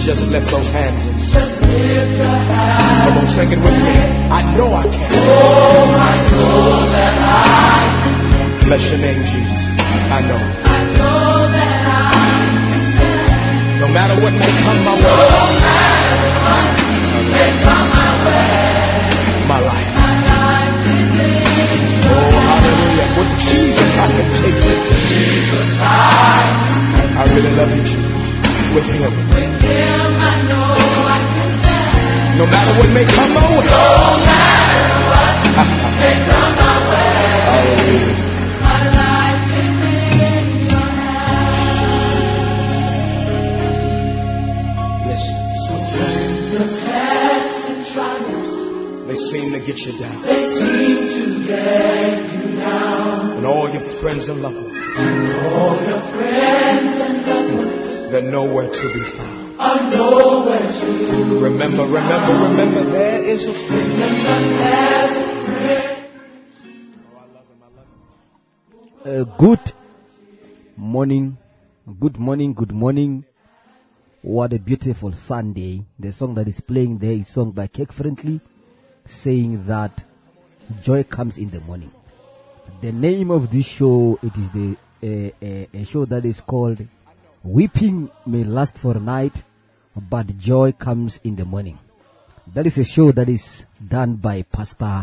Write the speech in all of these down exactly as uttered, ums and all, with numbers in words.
Just lift those hands and just lift your hands. Come on, sing it with me. I know I can. Oh, I know that I can. Bless your name, Jesus. I know. I know that I can. No matter what may come my way. No matter what may come my way. My life. My life is in your Oh, hallelujah. With Jesus I can take this. Jesus, I, I really love you, Jesus. With him. With him I know I can stand. No matter what may come my way. No matter what may come my way. Hallelujah. My life is in your hands. Listen. So when the tests and trials, they seem to get you down. They seem to get you down. And all your friends and loved ones. And all your friends and loved ones. They're nowhere to be found. Are nowhere to remember, remember, remember, there is a friend. Remember, there's a friend. Oh, I love him, I love him. Uh, good morning, good morning, good morning. What a beautiful Sunday. The song that is playing there is sung by Cake Friendly, saying that joy comes in the morning. The name of this show, it is the uh, uh, a show that is called Weeping May Last for a Night, but Joy Comes in the Morning. That is a show that is done by Pastor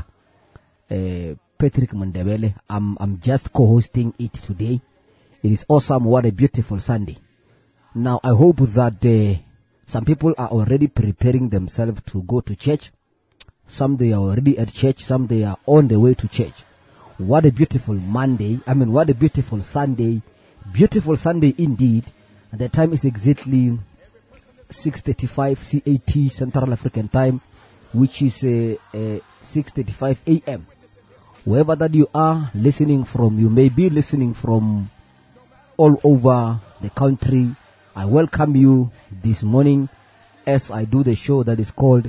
uh, Patrick Mundebele. I'm, I'm just co-hosting it today. It is awesome. What a beautiful Sunday. Now, I hope that uh, some people are already preparing themselves to go to church. Some they are already at church. Some they are on the way to church. What a beautiful Monday. I mean, what a beautiful Sunday. Beautiful Sunday indeed. And the time is exactly six thirty-five C A T Central African Time, which is uh, uh, six thirty-five A M Wherever that you are listening from, you may be listening from all over the country. I welcome you this morning as I do the show that is called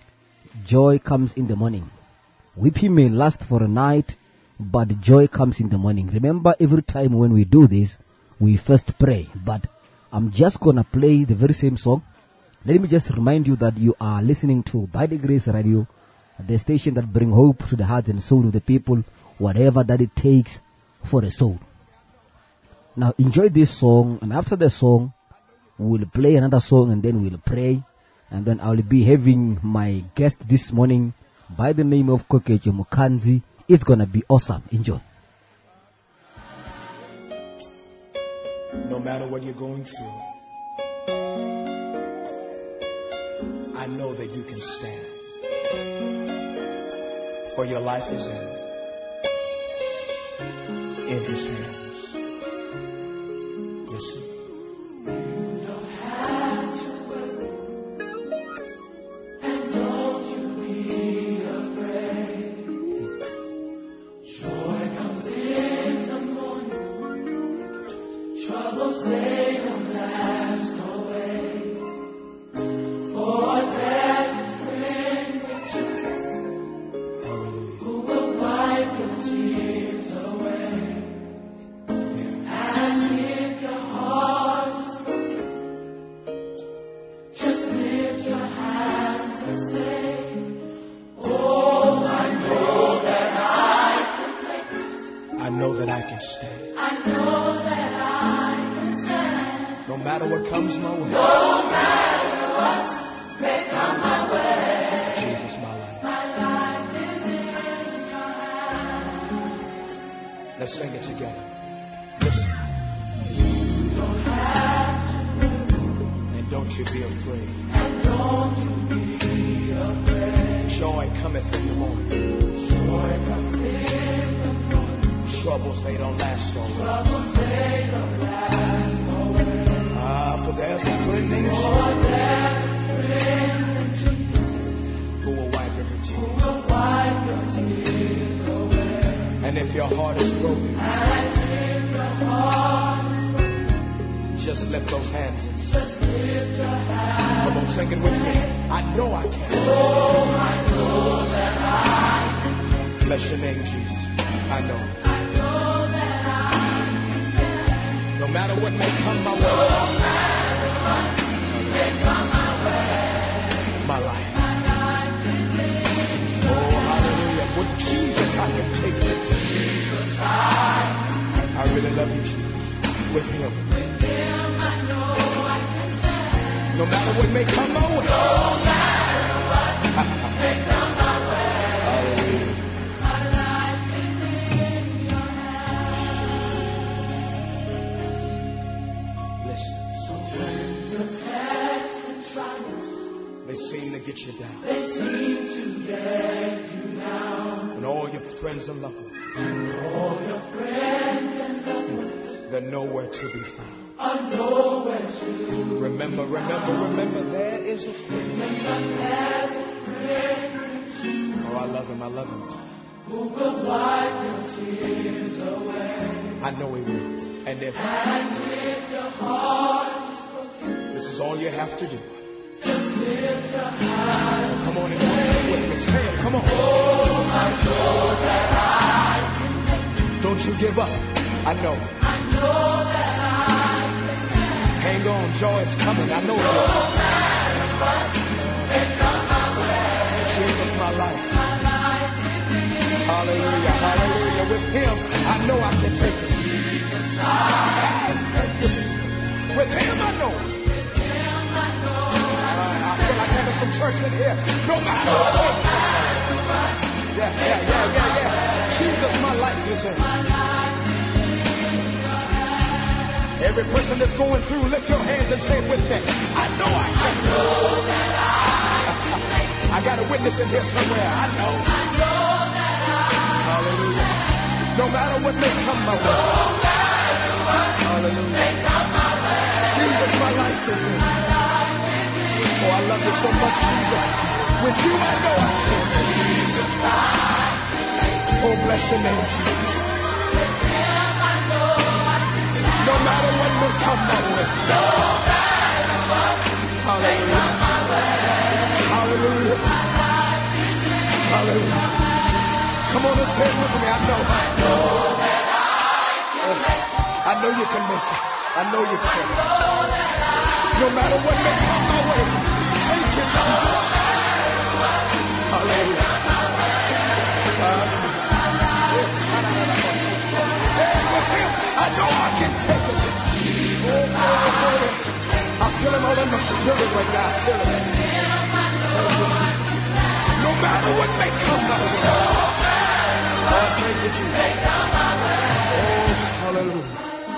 Joy Comes in the Morning. Weeping may last for a night, but joy comes in the morning. Remember, every time when we do this, we first pray. But I'm just going to play the very same song. Let me just remind you that you are listening to By the Grace Radio, the station that brings hope to the hearts and soul of the people, whatever that it takes for a soul. Now enjoy this song, and after the song, we'll play another song and then we'll pray. And then I'll be having my guest this morning by the name of Kokejo Mukanzi. It's going to be awesome. Enjoy. No matter what you're going through, I know that you can stand. For your life is in, in his hands. Listen. You don't have to worry, and don't you be afraid. Joy comes in the morning. Troubles, they don't last always. For there's a friend with Jesus who will wipe your tears away. And if your heart is broken, just lift your hands and say, oh, I know that I can make it. I know that I can stand. I know that I can stand. No matter what comes my way. No matter what may come my way. Jesus, my life. My life is in your hands. Let's sing it together. Listen. You don't have to worry. And don't you be afraid. And don't you be afraid. Joy cometh in the morning. Joy comes in the morning. Troubles, they don't last always. Troubles, they don't last always. Ah, for there's a friend named Jesus. For there's a friend named Jesus who will wipe every tear. Who will wipe your tears away. And if your heart is broken, and if your heart is broken, just lift those hands and just lift your hands. Come on, sing it with me. I know I can. Oh, I know that I can. Bless your name, Jesus. I know. I know that I can. No matter what may come my way. No matter what may come my way. No matter what may come my way. No matter what may come my way. Hallelujah. My life is in your hands. Listen. So when your tests and trials, they seem to get you down. They seem to get you down. And all your friends and loved ones. All your friends and loved ones. They're nowhere to be found. Are nowhere to. Remember, remember, remember, there is a friend. Remember, there's a friend. Oh, I love him, I love him. Who will wipe your tears away. I know he will. And if, and if your heart is broken, this is all you have to do. Just lift your hands. Oh, come on and worship with me. Say it, come on. Oh, I know that I can make it. Don't you give up. I know. I know that I can stand. Hang on, joy is coming. I know it is. No matter what may come my way. Jesus, my life. My life is in. Hallelujah, hallelujah. With him, I know I can take it. Jesus, I can take it. With him, I know. With him, I know. Uh, I feel like having some church in here. No matter what. No matter what. Yeah, yeah, yeah, yeah, yeah. Jesus, my life is in. Every person that's going through, lift your hands and say it with me. I know I can. I know that I can. I got a witness in here somewhere. I know. I know that I can. Hallelujah. No matter what may come my way. No matter what Hallelujah. May come my way. Jesus, my life is in. My life is in. Oh, I love you so much, Jesus. With you, I know I can. Jesus, I can. Oh, bless your name, Jesus. With him, I know. No matter what may come my way. No matter what may come my way. Hallelujah. Hallelujah. Come on and say it with me. I know. I know that I can make it. I know you can make it. I know you can. No matter what may come my way. Thank you, Jesus. Hallelujah. Hallelujah. With him, I know I can take it. Oh, glory, glory. I feel him all in my spirit right now. I feel him. No matter what may come my way. Oh, thank you, Jesus. Oh, hallelujah.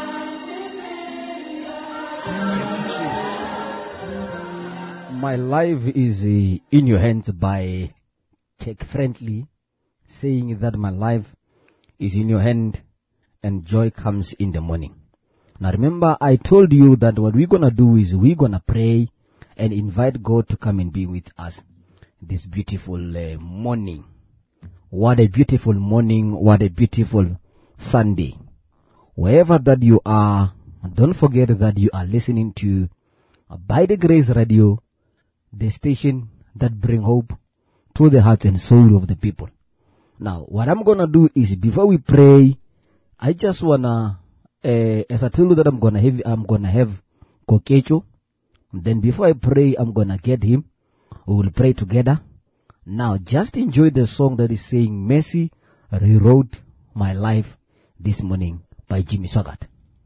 Thank you, Jesus. My life is uh, in your hands by Tech Friendly, saying that my life is in your hand. And joy comes in the morning. Now remember, I told you that what we're going to do is we're going to pray and invite God to come and be with us this beautiful uh, morning. What a beautiful morning. What a beautiful Sunday. Wherever that you are, don't forget that you are listening to uh, By the Grace Radio, the station that brings hope to the hearts and soul of the people. Now, what I'm going to do is before we pray, I just wanna, uh, as I tell you that I'm gonna have, I'm gonna have Kokecho. Then before I pray, I'm gonna get him. We will pray together. Now, just enjoy the song that is saying, Mercy rewrote my life this morning by Jimmy Swaggart.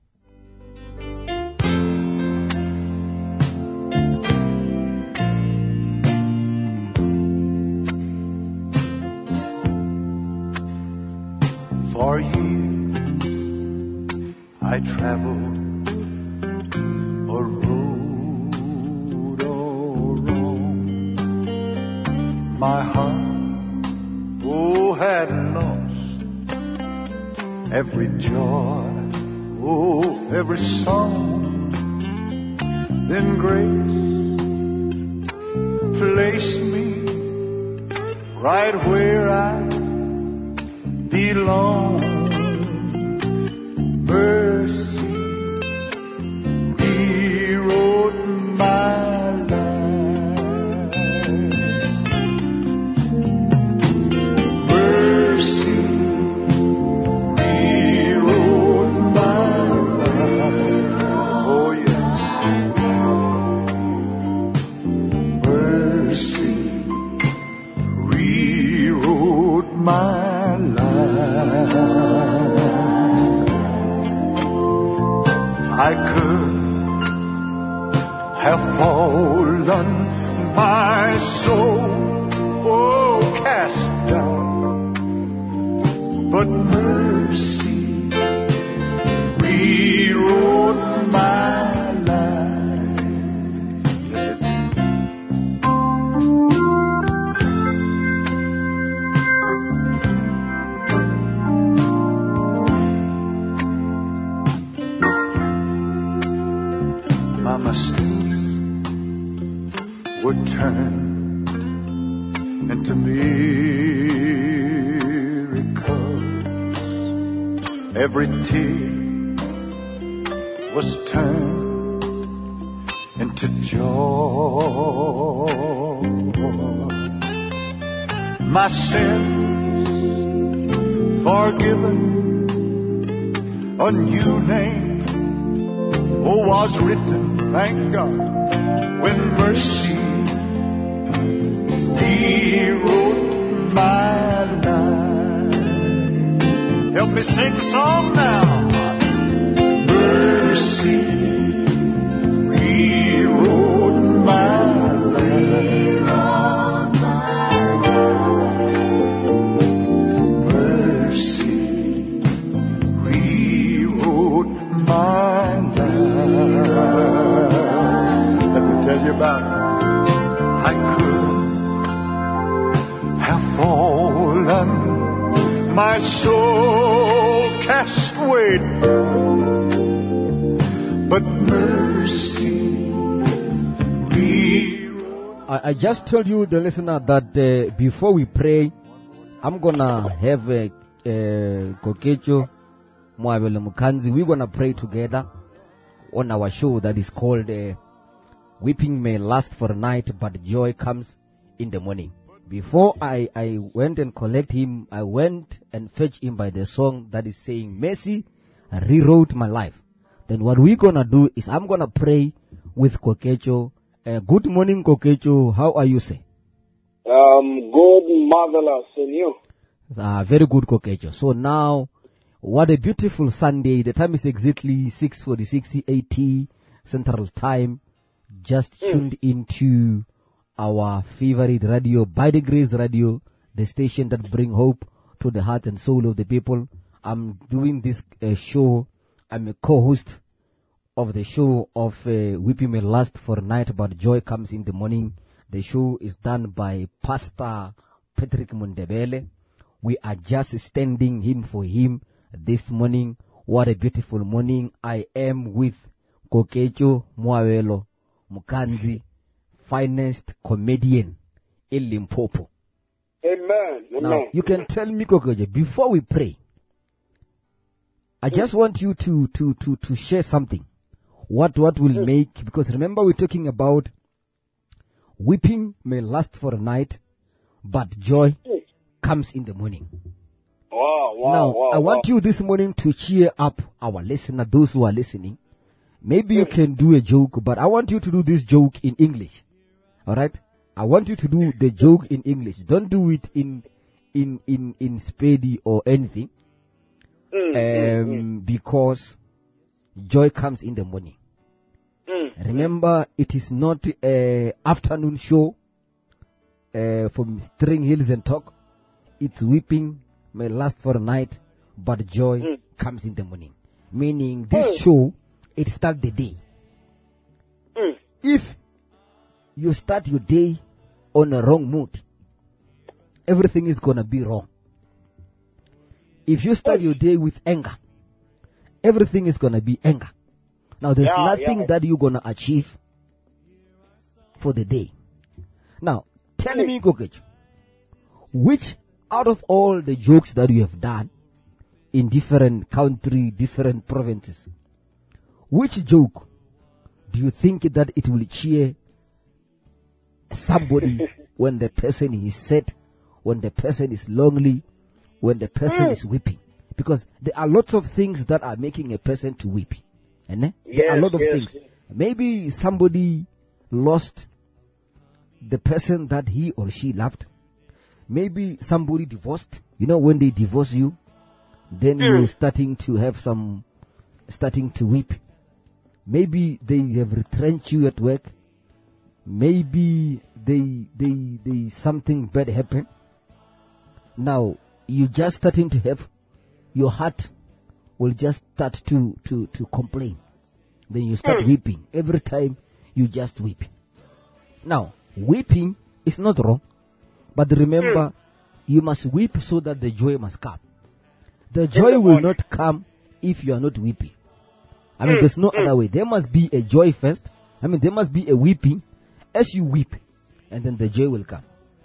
For years I traveled a road all wrong. My heart, oh, had lost every joy, oh, every song. Then grace placed me right where I belong. Mercy rewrote my life. Mercy rewrote my life. Oh yes. Mercy rewrote my life. have fallen, my soul, oh, cast down. But mercy rewrote my life. Yes, it did. My mistakes were turned into miracles. Every tear was turned into joy. My sins forgiven, a new name oh, was written, thank God, when mercy rewrote my life. Help me sing a song now. Mercy rewrote my life. Mercy rewrote my life. Let me tell you about it. I could have fallen, my soul cast away, but mercy rewrote. I, I just told you, the listener, that uh, before we pray, I'm gonna have a uh, Kokecho Mwabele Mukanzi. We're gonna pray together on our show that is called uh, Weeping May Last for a Night, but Joy Comes in the Morning. Before I, I went and collect him, I went and fetched him by the song that is saying, Mercy rewrote my life. Then what we're gonna do is I'm gonna pray with Kokecho. Uh, good morning, Kokecho. How are you, sir? Um, good, marvelous, and you? Uh, very good, Kokecho. So now, what a beautiful Sunday. The time is exactly six forty-six A T Central Time. Just mm. tuned into our favorite radio, By the Grace Radio, the station that brings hope to the heart and soul of the people. I'm doing this uh, show. I'm a co-host of the show of uh, Weeping May Last for a Night, but Joy Comes in the Morning. The show is done by Pastor Patrick Mundebele. We are just standing him for him this morning. What a beautiful morning. I am with Kokecho Mwabele Mukanzi, finest comedian in Limpopo. Amen. Amen. Now, you can tell me, Kokecho, before we pray, I just want you to, to, to, to share something. What what will make, because remember we're talking about weeping may last for a night, but joy comes in the morning. Wow, wow, now, wow, I want wow. you this morning to cheer up our listener, those who are listening. Maybe you can do a joke, but I want you to do this joke in English. Alright? I want you to do the joke in English. Don't do it in in in, in Spadi or anything. Mm, um, mm, mm. Because joy comes in the morning. Mm, Remember, it is not a afternoon show uh, from String Hills and Talk. It's weeping may last for a night, but joy mm. comes in the morning. Meaning, this Mm. show, it starts the day. Mm. If you start your day on a wrong mood, everything is going to be wrong. If you start your day with anger, everything is going to be anger. Now, there's Yeah, nothing yeah. that you're going to achieve for the day. Now, tell Mm. me, Kokecho, which out of all the jokes that you have done in different country, different provinces, which joke do you think that it will cheer somebody when the person is sad, when the person is lonely, when the person Mm. is weeping? Because there are lots of things that are making a person to weep. And eh? there are a Yes, lot of yes, things. yes. Maybe somebody lost the person that he or she loved. Maybe somebody divorced. You know, when they divorce you, then Mm. you're starting to have some, starting to weep. Maybe they have retrenched you at work. Maybe they, they, they, something bad happened. Now, you just starting to have, your heart will just start to, to, to complain. Then you start weeping. Every time you just weep. Now, weeping is not wrong. But remember, you must weep so that the joy must come. The joy will not come if you are not weeping. I mean, there's no other way. There must be a joy first. I mean, there must be a weeping as you weep. And then the joy will come.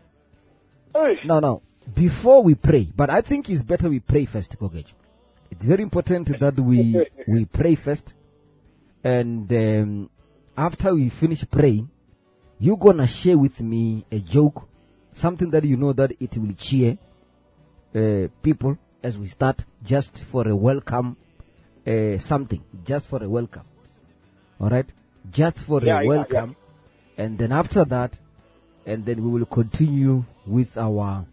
Now, now, before we pray, but I think it's better we pray first, Kogejo. It's very important that we we pray first. And um, after we finish praying, you're going to share with me a joke. Something that you know that it will cheer uh, people as we start, just for a welcome, uh, something, just for a welcome. All right? Just for yeah, a welcome. Yeah, yeah. And then after that, and then we will continue with our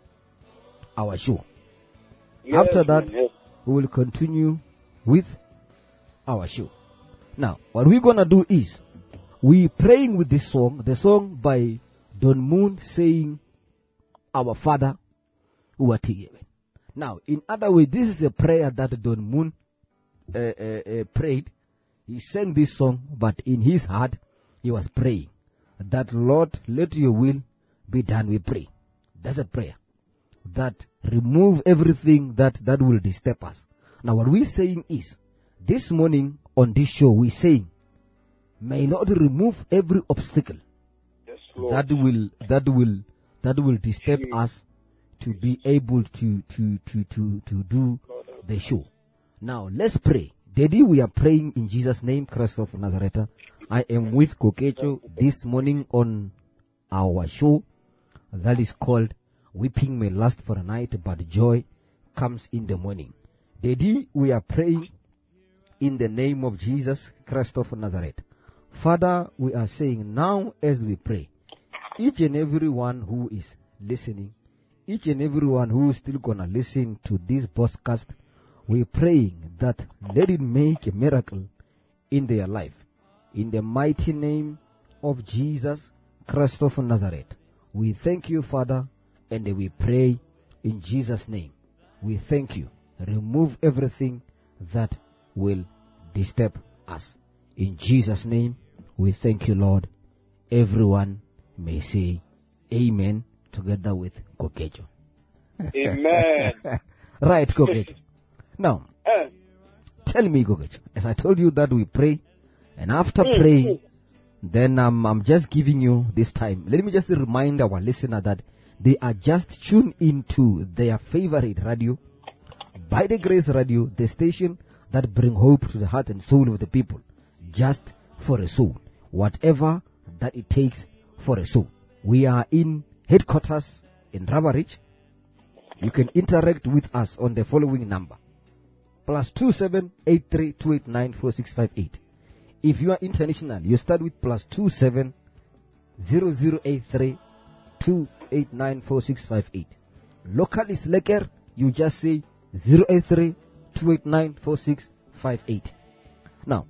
our show. Yes, after that, yes. we will continue with our show. Now, what we're going to do is, we praying with this song, the song by Don Moon saying, Our Father who art in heaven. Now, in other words, this is a prayer that Don Moon uh, uh, uh, prayed. He sang this song, but in his heart, he was praying that, Lord, let your will be done, we pray. That's a prayer. That remove everything that, that will disturb us. Now, what we're saying is, this morning on this show, we're saying, may Lord remove every obstacle yes, that will that will that will disturb Jesus. us to be able to to to to to do the show. Now let's pray. Daddy, we are praying in Jesus' name, Christ of Nazareth. I am with Kokecho this morning on our show that is called Weeping May Last for a Night, but Joy Comes in the Morning. Daddy, we are praying in the name of Jesus Christ of Nazareth. Father, we are saying now as we pray, each and every one who is listening, each and every one who is still going to listen to this podcast, we're praying that let it make a miracle in their life. In the mighty name of Jesus Christ of Nazareth, we thank you, Father, and we pray in Jesus' name. We thank you. Remove everything that will disturb us. In Jesus' name, we thank you, Lord. Everyone may say amen together with Kokecho. Amen. Right, Kokecho. Now, tell me, Kokecho, as I told you that we pray, and after praying, then um, I'm just giving you this time. Let me just remind our listener that they are just tuned into their favorite radio, By the Grace Radio, the station that bring hope to the heart and soul of the people, just for a soul, whatever that it takes for a soul. We are in headquarters in Rabarich. You can interact with us on the following number: plus two seven eight three two eight nine four six five eight. If you are international, you start with plus two seven zero zero eight three two eight nine four six five eight. Local is Lekker, you just say zero eight three two eight nine four six five eight. Now,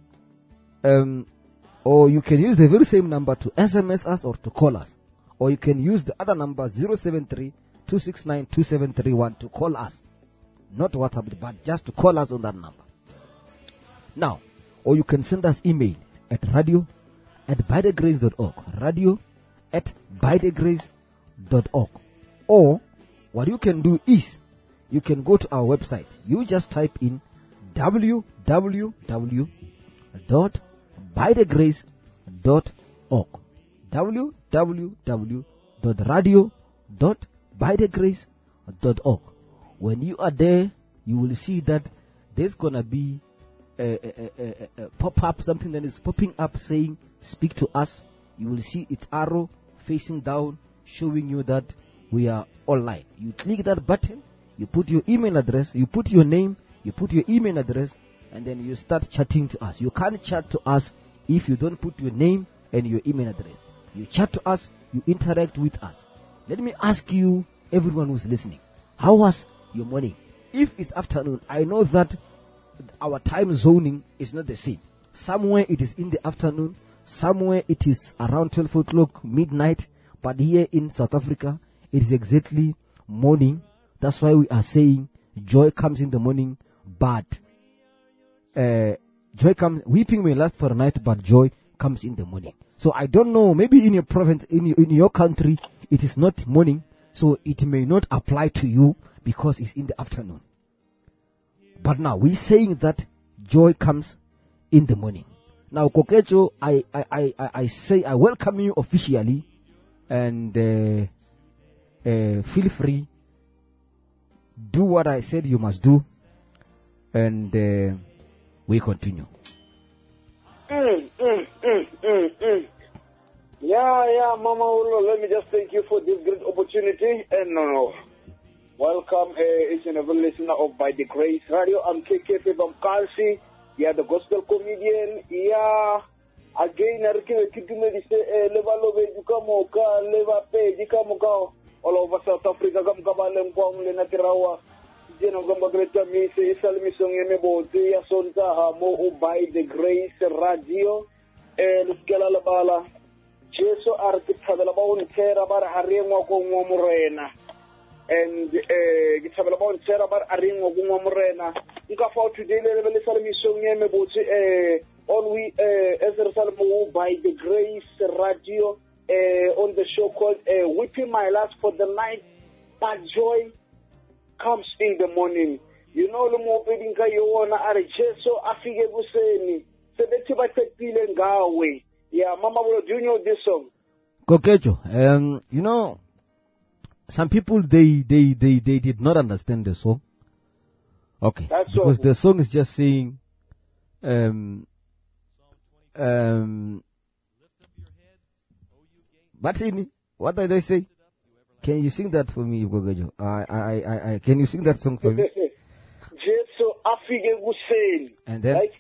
um, or you can use the very same number to S M S us or to call us. Or you can use the other number zero seven three two six nine two seven three one to call us. Not WhatsApp, but just to call us on that number. Now, or you can send us email at radio at bythegrace dot org. Radio at bythegrace dot org. Or what you can do is you can go to our website. You just type in w w w dot bythegrace dot org. w w w dot radio dot bythegrace dot org. When you are there, you will see that there's gonna be a, a, a, a pop-up, something that is popping up saying speak to us. You will see its arrow facing down showing you that we are online. You click that button, you put your email address, you put your name, you put your email address, and then you start chatting to us. You can't chat to us if you don't put your name and your email address. You chat to us, you interact with us. Let me ask you, everyone who's listening, how was your morning? If it's afternoon, I know that our time zoning is not the same. Somewhere it is in the afternoon. Somewhere it is around twelve o'clock, midnight. But here in South Africa, it is exactly morning. That's why we are saying joy comes in the morning, but uh, joy comes, weeping may last for a night, but joy comes in the morning. So I don't know, maybe in your province, in your, in your country, it is not morning, so it may not apply to you because it's in the afternoon. But now we're saying that joy comes in the morning. Now, Kokecho, I, I, I, I, I say I welcome you officially, and uh, uh, feel free. Do what I said you must do, and uh, we continue. Mm, mm, mm, mm, mm. Yeah, yeah, Mama Ulo, let me just thank you for this great opportunity, and uh, welcome uh, each and every listener of By the Grace Radio. I'm K K from Kalsi. Yeah, the gospel comedian. Yeah, again, I reckon we say leva love jukamoka, leva pay jukamoka. All over South Africa, come kabalem kwang lena kirawa. Jeno gamba greta mi se isal mi song yeme boti ya sonta ha mo By the Grace Radio. Eh, luskela la bala. Jesu arti tabela ba un kera bar harengo ko ngomurena. And eh gitabela ba un kera bar harengo ko ngomurena. Nka fa today le le sal mi song yeme boti eh on we eh ezer sal mo By the Grace Radio. Uh, on the show called uh, Weeping My Last for the Night, but joy comes in the morning. You know, the more wedding you wanna so afige guseni. So the tiba tekile ngawe. Yeah, Mama, do you know this song? Kokecho, um, you know, some people they they they they did not understand the song. Okay, That's because so the song is just saying, um, um. But in, what did I say? Can you sing that for me, Gogejo? I, I, I, I, can you sing that song for me? Jesu afige guseni. And then? Like,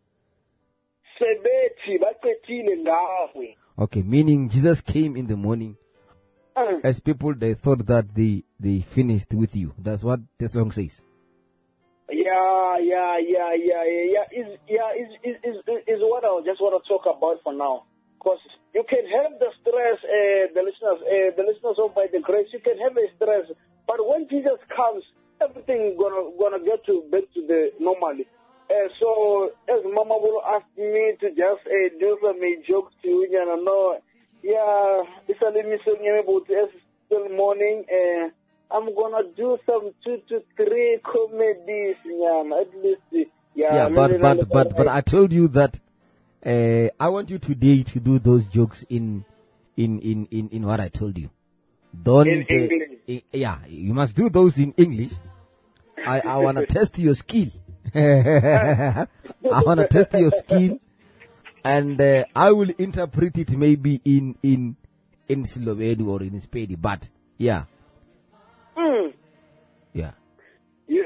sebeti baketile ngawe. Okay, meaning Jesus came in the morning. Uh, As people, they thought that they, they finished with you. That's what the song says. Yeah, yeah, yeah, yeah, yeah, yeah. Is yeah, is is is is what I just want to talk about for now. Because you can have the stress, uh, the listeners, uh, the listeners of By the Grace, you can have a stress, but when Jesus comes, everything gonna gonna get to back to the normal. Uh, so as Mama will ask me to just uh, do some uh, jokes to you, you know, yeah, it's a little mission about it's still morning. Uh, I'm gonna do some two to three comedies, yeah, at least. Yeah, Yeah, but but but but I told you that. Uh, I want you today to do those jokes in, in, in, in, in what I told you. Don't. In uh, English. I, yeah, you must do those in English. I, I wanna test your skill. I wanna test your skill, and uh, I will interpret it maybe in in in Slovene or in Spanish. But yeah, Mm. yeah. Yeah.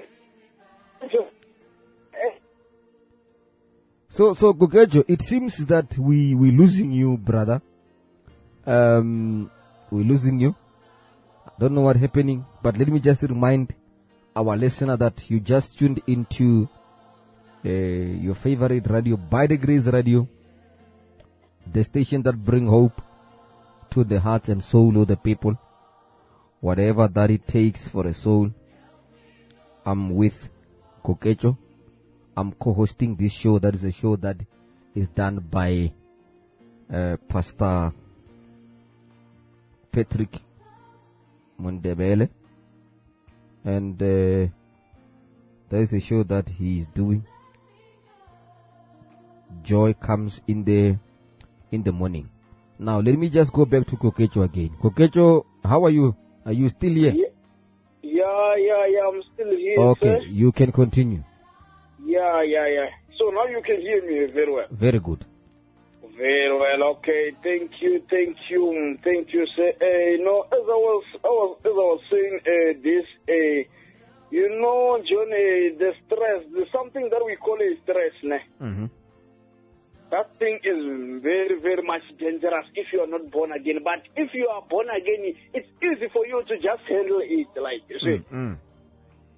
So, so Gogejo, it seems that we we losing you, brother. Um, we're losing you. I don't know what's happening, but let me just remind our listener that you just tuned into uh, your favorite radio, By the Grace Radio, the station that bring hope to the hearts and soul of the people. Whatever that it takes for a soul, I'm with Kokecho. I'm co-hosting this show. That is a show that is done by uh, Pastor Patrick Mundebele, and uh, that is a show that he is doing. Joy comes in the in the morning. Now let me just go back to Kokecho again. Kokecho, how are you? Are you still here? Yeah, yeah, yeah, yeah, I'm still here. Okay, Sir. you can continue. Yeah, yeah, yeah. So now you can hear me very well. Very good. Very well. Okay. Thank you. Thank you. Thank you, sir. Uh, you know, as I was, I was, as I was saying uh, this, uh, you know, John, uh, the stress, there's something that we call a stress, ne? Mm-hmm. That thing is very, very much dangerous if you are not born again. But if you are born again, it's easy for you to just handle it, like you see. Mm-hmm.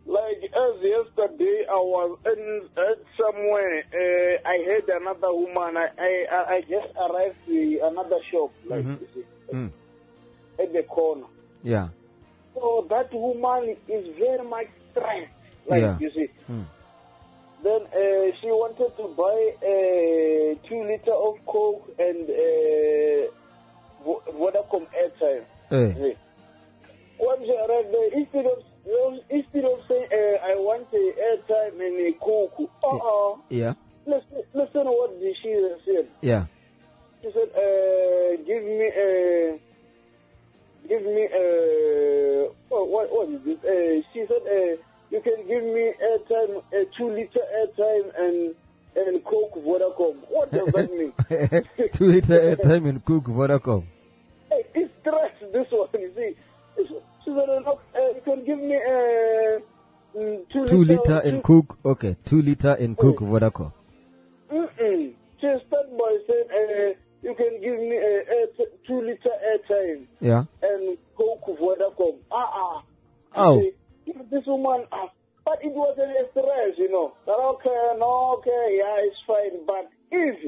Like as yesterday, I was in uh, somewhere. Uh, I heard another woman. I I, I just arrived to another shop, like Mm-hmm. you see, Mm. at the corner. Yeah. So that woman is very much stressed, like Yeah. you see. Mm. Then uh, she wanted to buy a two liter of Coke and uh, Vo- Vodacom airtime. Eh. See. When she arrived there, instead of instead of saying uh, I want a airtime and a Coke, uh-uh. Yeah. Listen, listen what did she said. Yeah. She said, uh, give me a, give me a, oh, what, what is it? Uh, she said, uh, you can give me airtime, a two liter airtime and and Coke Vodacom. What does that mean? Two liter airtime and Coke Vodacom. Hey, it's stress, this one, you see. She said, uh, look, uh, you can give me a mm, two, Two liter, liter and Coke. Okay. Two liter and Coke Oh. Vodacom. Mm-mm. She started by saying, uh, you can give me a, a t- two liter airtime Yeah. and Coke Vodacom. Ah, ah. Oh. See, this woman, ah, but it was a stress, you know. That okay, no, okay, yeah, it's fine. But if,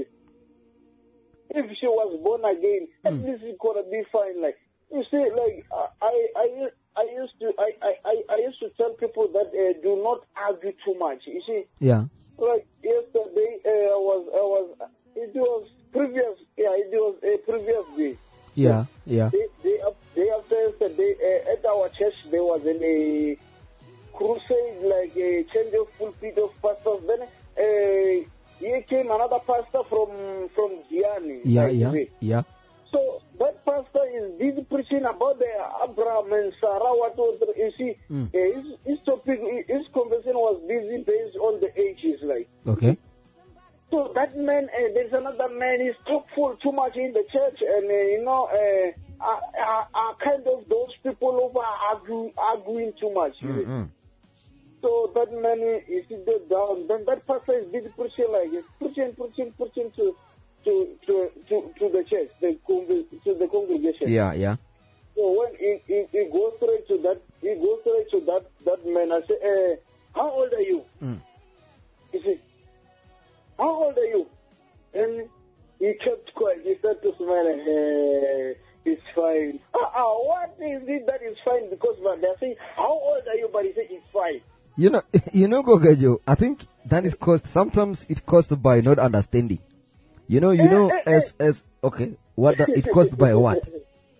if she was born again, at Mm. least it could be fine. Like, you see, like, uh, I, I, I used to, I, I, I, I used to tell people that uh, do not argue too much. You see, Yeah. like yesterday, uh, I was, I was, it was previous, yeah, it was a previous day. Yeah. Yeah. Day, day, up, day after yesterday, uh, at our church, there was an, a crusade, like a change of pulpit of pastors. Then uh, here came another pastor from from Gianni. Yeah. like, Yeah. see. Yeah. So that pastor is busy preaching about the Abraham and Sarah. What was the, you see? Mm. Uh, his, his topic, his conversation was busy based on the ages, like. Okay. So that man, uh, there's another man, he's talkful too much in the church, and uh, you know, uh, are, are, are kind of those people who are argue, arguing too much. you see. Mm-hmm. So that man, he sit there down. Then that pastor is busy preaching, like he's preaching, preaching, preaching to to to to, to the church, the con- to the congregation. Yeah. Yeah. So when he, he, he goes straight to that, he goes straight to that that man. I say, uh, how old are you? Mm. You see, how old are you? And he kept quiet. He started to smile. Hey, it's fine. Uh-uh, what is it that is fine? Because man, they're saying, how old are you? But he said, it's fine. You know, you know, Gogajo, I think that is caused, sometimes it caused by not understanding. You know, you know, as, as, okay, what, the, it caused by what?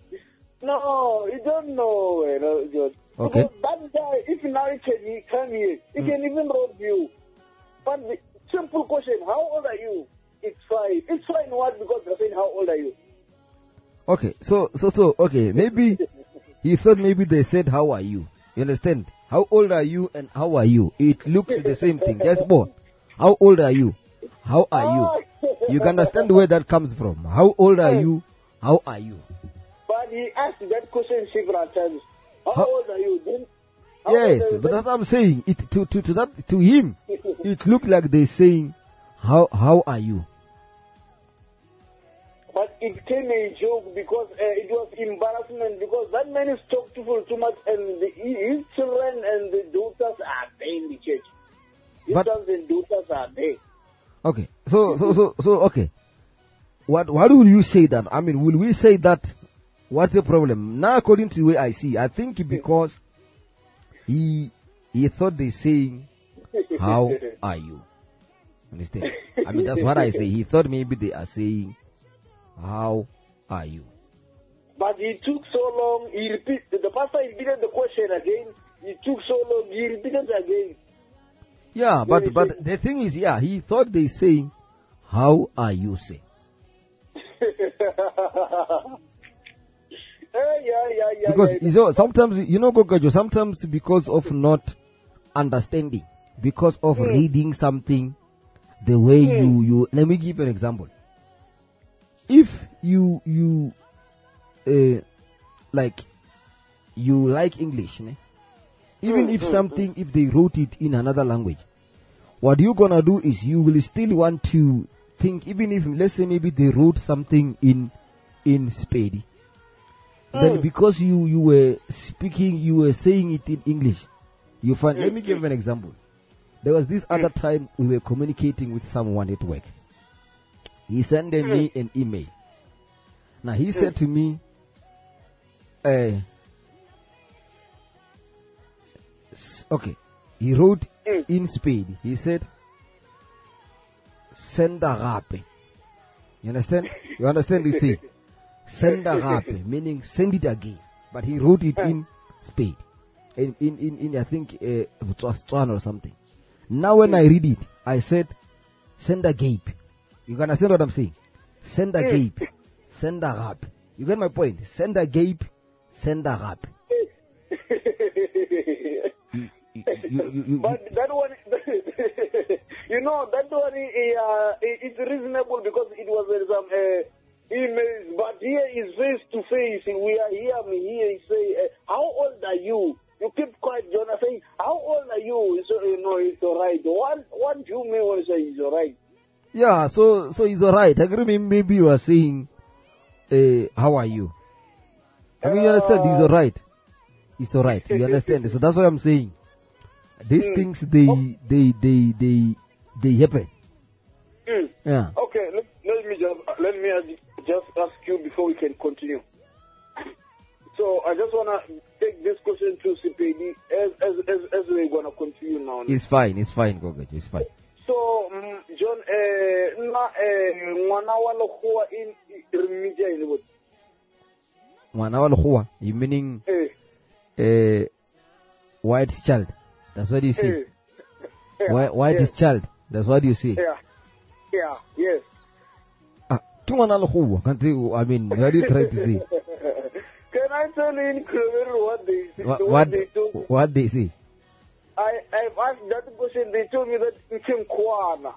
No, you don't know, you know, George. Okay. Because that guy, if now he can he come here, he can even rob you. But the simple question, how old are you? It's fine. It's fine what? Because they're saying, how old are you? Okay, so, so, so, okay, maybe he thought maybe they said, how are you? You understand? How old are you and how are you? It looks the same thing. Just both. How old are you? How are you? You can understand where that comes from. How old are you? How are you? But he asked that question several times. How, How- old are you? Then, how Yes, old are you? but that's what I'm saying. It to to to that to him, it looked like they're saying, "How how are you?" But it came a joke because uh, it was embarrassment because that man is talkful too much and the, his children and the daughters are there in the church. His But- sons and daughters are there. Okay, so so so so okay. What what will you say then? I mean, will we say that? What's the problem now? According to the way I see, I think because he he thought they saying, "How are you?" Understand? I mean, that's what I say. He thought maybe they are saying, "How are you?" But he took so long, he repeat, the pastor repeated the question again, he took so long, he repeated again. Yeah, Very but but good. the thing is, yeah, he thought they saying, "How are you?" Say. Eh, yeah, yeah, yeah, Because yeah. you know, sometimes you know, Gogajo, sometimes because of not understanding, because of Mm. reading something, the way Mm. you you. Let me give you an example. If you you uh, like you like English, ne? even Mm, if mm, something if they wrote it in another language, what you gonna do is you will still want to think, even if let's say maybe they wrote something in in Spedi. Then Mm. because you, you were speaking, you were saying it in English, You find, let me give an example. There was this other time we were communicating with someone at work. He sent me an email. Now he said to me, uh, okay, he wrote in Spade. He said, send a rape. You understand? You understand this thing? Send a rape, meaning send it again. But he wrote it in Spade. In, in, in, in I think, uh, or something. Now when I read it, I said, send a gape. You can understand what I'm saying? Send a gape. Send a rap. You get my point? Send a gape. Send a rap. you, you, you, you, but that one, you know, that one, uh, it's reasonable because it was uh, some uh, emails. But here is face to face. We are here. Me here. He say, uh, how old are you? You keep quiet, John. I say, how old are you? So you know, it's all right. What what do you mean when you say it's all right? Yeah. So so it's all right. I agree. Maybe you are saying. Uh, how are you? I mean, you understand? It's all right. It's all right. You understand? So that's what I'm saying. These mm. things, they, oh. they, they, they, they happen. Mm. Yeah. Okay. Let, let me just let me just ask you before we can continue. So I just wanna take this question to C P D as as as, as we're gonna continue now. It's fine. It's fine, Gogo. It's fine. So, um, John, uh, na mwana wa lokhoa in Remija in what? Mwana wa lokhoa, you meaning uh, uh, white child? That's what you say. Uh, yeah, white white yes. child. That's what you say. Yeah, yeah, yes. Ah, tu mwana lokhoa? Can't you? I mean, what are you trying to say? Can I tell you in Kroger what they say? What, what, what they told what they say? I, I've asked that question, they told me that it's in Kwana.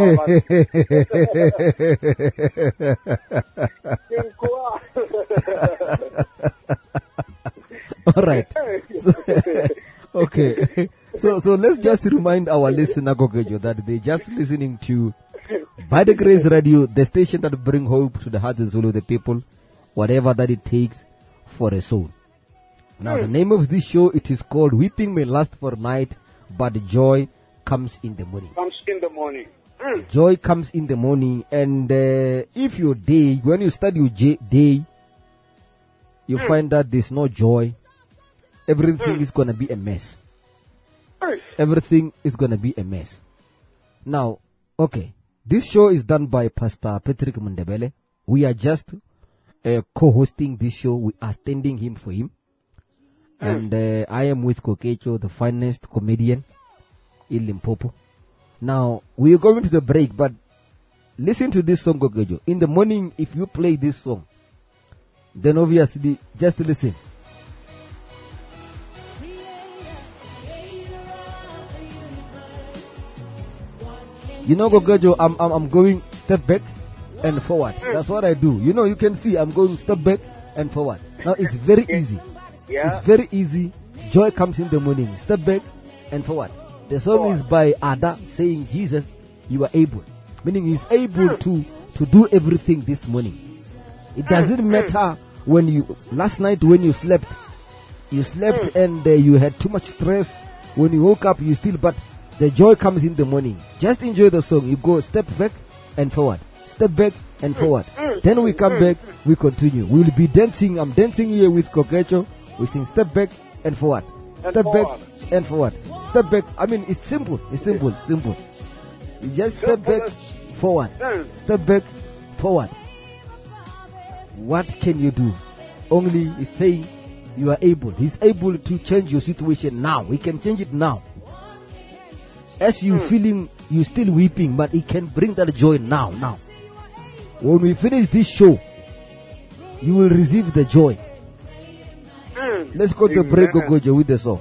All right. So, okay. So so let's just remind our listener, Gogejo, that they're just listening to By the Grace Radio, the station that brings hope to the hearts and soul of the people, whatever that it takes for a soul. Now, mm. the name of this show, it is called Weeping May Last for Night, but Joy Comes in the Morning. Comes in the morning. Mm. Joy comes in the morning, and uh, if your day, when you start your j- day, you mm. find that there's no joy, everything mm. is going to be a mess. Mm. Everything is going to be a mess. Now, okay, this show is done by Pastor Patrick Mundebele. We are just uh, co-hosting this show. We are standing him for him. And uh, I am with Kokecho, the finest comedian in Limpopo. Now, we are going to the break, but listen to this song, Kokecho. In the morning, if you play this song, then obviously, just listen. You know, Kokecho, I'm, I'm, I'm going step back and forward. That's what I do. You know, you can see I'm going step back and forward. Now, it's very easy. Yeah. It's very easy. Joy comes in the morning. Step back and forward. The song forward. is by Ada saying, Jesus, you are able. Meaning he's able to, to do everything this morning. It doesn't matter when you, last night when you slept, you slept and uh, you had too much stress. When you woke up, you still, but the joy comes in the morning. Just enjoy the song. You go step back and forward. Step back and forward. Then we come back, we continue. We will be dancing. I'm dancing here with Kokecho. We sing step back and forward. Step and back forward. and forward. Step back. I mean, it's simple. It's simple. Simple. You just step back, forward. Step back, forward. What can you do? Only it's saying you are able. He's able to change your situation now. He can change it now. As you feeling, you still weeping, but he can bring that joy now. Now. When we finish this show, you will receive the joy. Let's go to the break, Gogojo, with the song.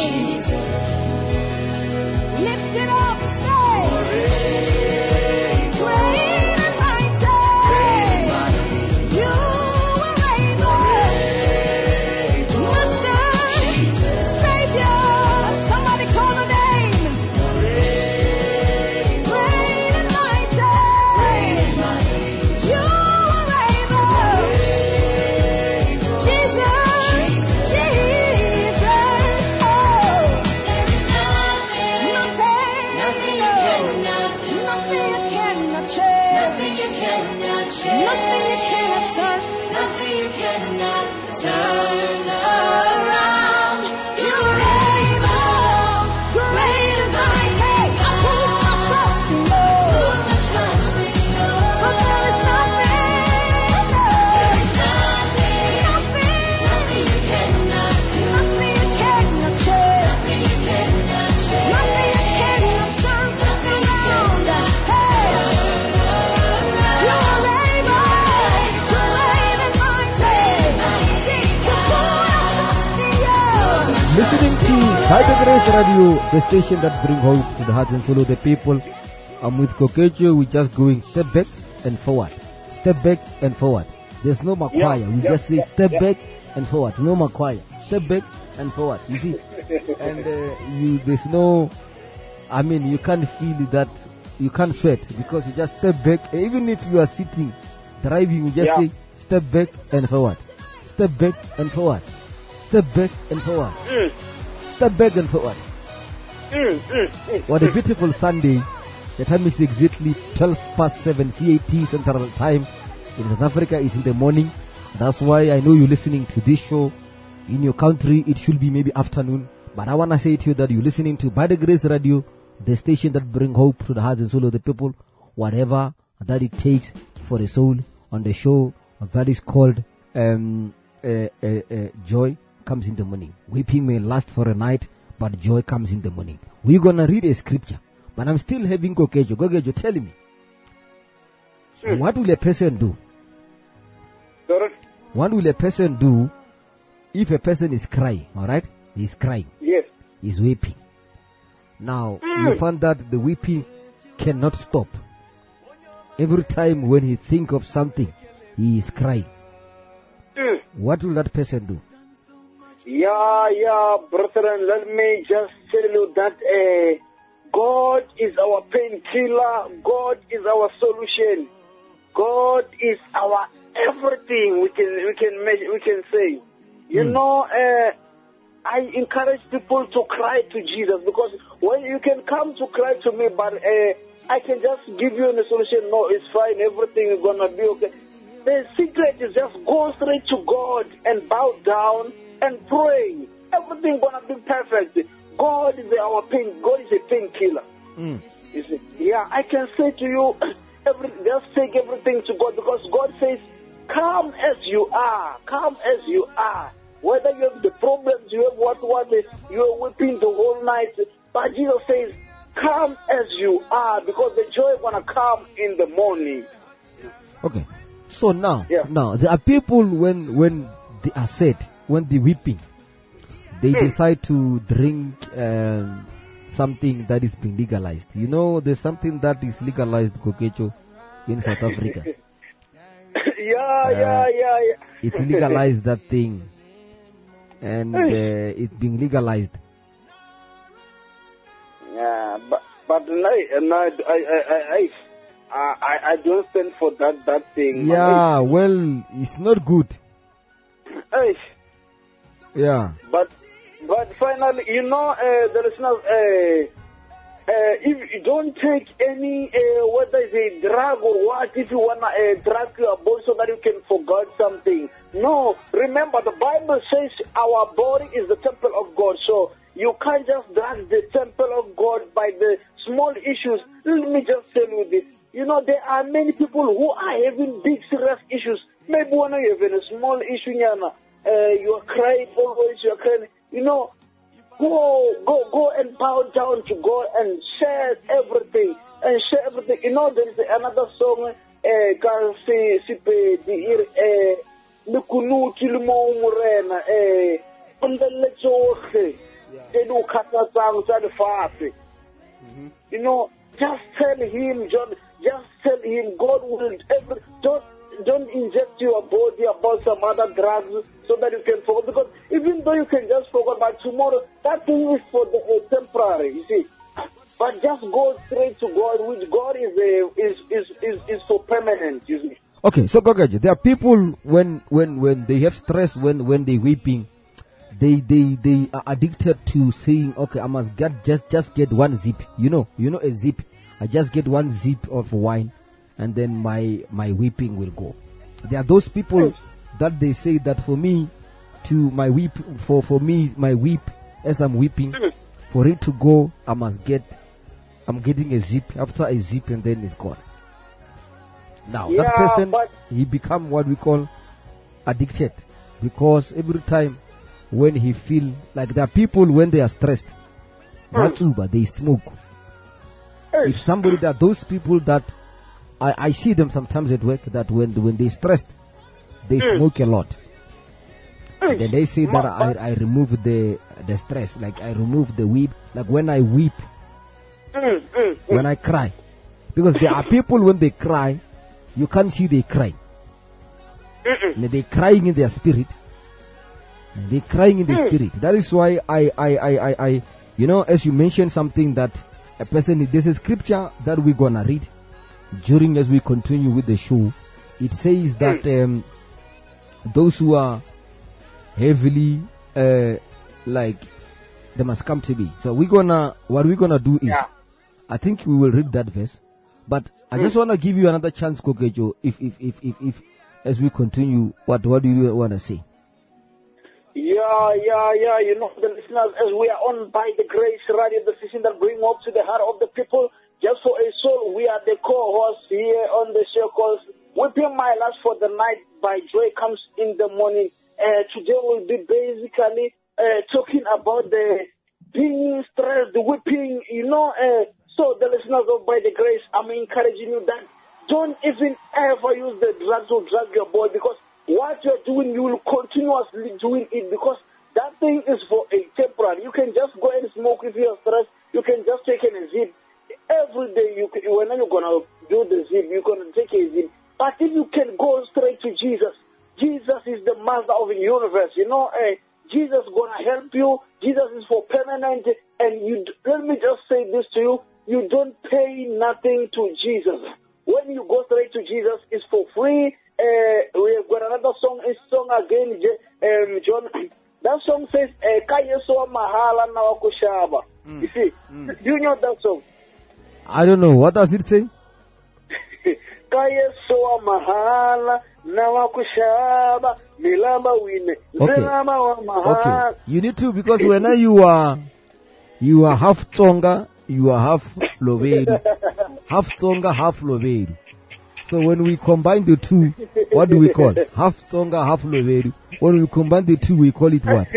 Lift it up, say, great and mighty. You are able, Master, Savior. Somebody call the name. Great and mighty. You are able, Jesus, Jesus. Oh, nothing, nothing you cannot change, nothing you cannot touch, nothing you cannot turn around. You're able, great and mighty. I put my trust in you, but there is nothing, nothing you cannot do, nothing you cannot change, nothing you cannot turn around. Hey, you're able, great and mighty. You put our trust in you. Listening to By the Grace Radio, the station that brings hope to the hearts and soul of the people. I'm with Kokecho. We're just going step back and forward. Step back and forward. There's no Makwaya. Yeah, we yeah, just say yeah, step yeah. back and forward. No Makwaya. Step back and forward. You see? And uh, you, there's no, I mean, you can't feel that, you can't sweat because you just step back. Even if you are sitting, driving, you just Yeah. say step back and forward. Step back and forward. Step back and forward. Mm, Step back and forward. mm, mm, mm. What a beautiful Sunday. The time is exactly twelve past seven C A T Central Time. In South Africa is in the morning. That's why I know you're listening to this show. In your country, it should be maybe afternoon. But I want to say to you that you're listening to By the Grace Radio, the station that brings hope to the hearts and soul of the people. Whatever that it takes for a soul on the show that is called um, uh, uh, uh, Joy Comes in the Morning. Weeping may last for a night, but joy comes in the morning. We're going to read a scripture. But I'm still having Kokejo. Kokejo, tell me. Hmm. What will a person do? Sorry? What will a person do if a person is crying, alright? He's crying. Yes. He's weeping. Now, Mm. you find that the weeping cannot stop. Every time when he think of something, he is crying. Mm. What will that person do? Yeah, yeah, brethren, let me just tell you that uh, God is our painkiller. God is our solution. God is our everything. We can we can measure, we can say. You Mm. know, uh, I encourage people to cry to Jesus because when you can come to cry to me, but uh, I can just give you a solution. No, it's fine. Everything is gonna be okay. The secret is just go straight to God and bow down and pray. Everything gonna be perfect. God is our pain. God is a painkiller. Mm. You see? Yeah, I can say to you, every, just take everything to God because God says, "Come as you are. Come as you are." Whether you have the problems, you have what what you are weeping the whole night, but Jesus says, "Come as you are," because the joy gonna come in the morning. Okay. So now, Yeah. now there are people when when they are sad, when they weeping, they Hmm. decide to drink um, something that is being legalized. You know, there's something that is legalized, Kokecho, in South Africa. yeah, yeah, yeah, yeah. It's legalized, that thing, and uh, it's being legalized. Yeah, but but no, no, I, I, I, I, I, I don't stand for that that thing. Yeah, well, it's not good. Hey, Yeah. but but finally, you know, uh, there is no. Uh, uh, if you don't take any, uh, whether it's a drug or what, if you wanna uh, drug your body so that you can forget something. No, remember the Bible says our body is the temple of God. So you can't just drag the temple of God by the small issues. Let me just tell you this. You know, there are many people who are having big, serious issues. Maybe when you have a small issue, uh, you are crying always, you are crying. You know, go, go, go and bow down to God and share everything. And share everything. You know, there is another song, eh, kasi sipe di ir, eh, Nukunu Kilmo Murena, eh, Undeletsoche. Mm-hmm. You know, just tell him, John, just tell him God will every, don't, don't inject your body about some other drugs so that you can forget. Because even though you can just forget by tomorrow, that thing is for the uh, temporary, you see. But just go straight to God, which God is uh, is, is is is for permanent, you see. Okay, so Gogaji, there are people when when when they have stress, when when they weeping, they they they are addicted to saying, okay, I must get just just get one zip, you know, you know a zip. I just get one zip of wine, and then my my weeping will go. There are those people that they say that for me to my weep for for me my weep as I'm weeping, for it to go, I must get I'm getting a zip, after a zip, and then it's gone. Now Yeah, that person, but- he become what we call addicted, because every time when he feel like there are people when they are stressed, what's Uber, they smoke. If somebody that those people that I, I see them sometimes at work that when when they stressed, they smoke a lot. And then they say that I, I remove the the stress, like I remove the weep, like when I weep, Mm, mm, mm. when I cry, because there are people when they cry, you can't see they cry. Mm-mm. They're crying in their spirit. They're crying in their spirit. That is why I, I, I, I, I, you know, as you mentioned something that a person, there's a scripture that we're gonna read during as we continue with the show. It says that um, those who are heavily, uh, like, they must come to me. So we're gonna, what we're gonna do is, Yeah. I think we will read that verse, but I just want to give you another chance, Kokejo, if, if, if, if, if, as we continue, what, what do you want to say? Yeah, yeah, yeah. You know, the listeners, as we are on by the grace radio, the station that bring up to the heart of the people, just for a soul, we are the co-hosts here on the show called Whipping My Last for the Night by Joy Comes in the Morning. Uh, today we'll be basically uh, talking about the being stressed, the whipping, you know. Uh, so the listeners of By the Grace, I'm encouraging you that don't even ever use the drugs or drug your body, because what you're doing, you will continuously doing it, because that thing is for a temporary. You can just go and smoke if you're stressed. You can just take a zip. Every day, you can, when you're going to do the zip, you're going to take a zip. But if you can go straight to Jesus, Jesus is the master of the universe. You know, uh, Jesus is going to help you. Jesus is for permanent. And you, let me just say this to you. You don't pay nothing to Jesus. When you go straight to Jesus, it's for free. Uh, we have got another song, a song again, um, John. That song says, Kaya so mahala na wakushaba. You see, do you know that song? I don't know. What does it say? Kaya so mahala na wakushaba milaba wine. Okay. Zilaba wa mahala. Okay. You need to, because when you are, you are half Tsonga, you are half Lovedu. Half Tsonga, half Lovedu. So when we combine the two, what do we call? Half Tsonga, half Lovedu. When we combine the two, we call it what?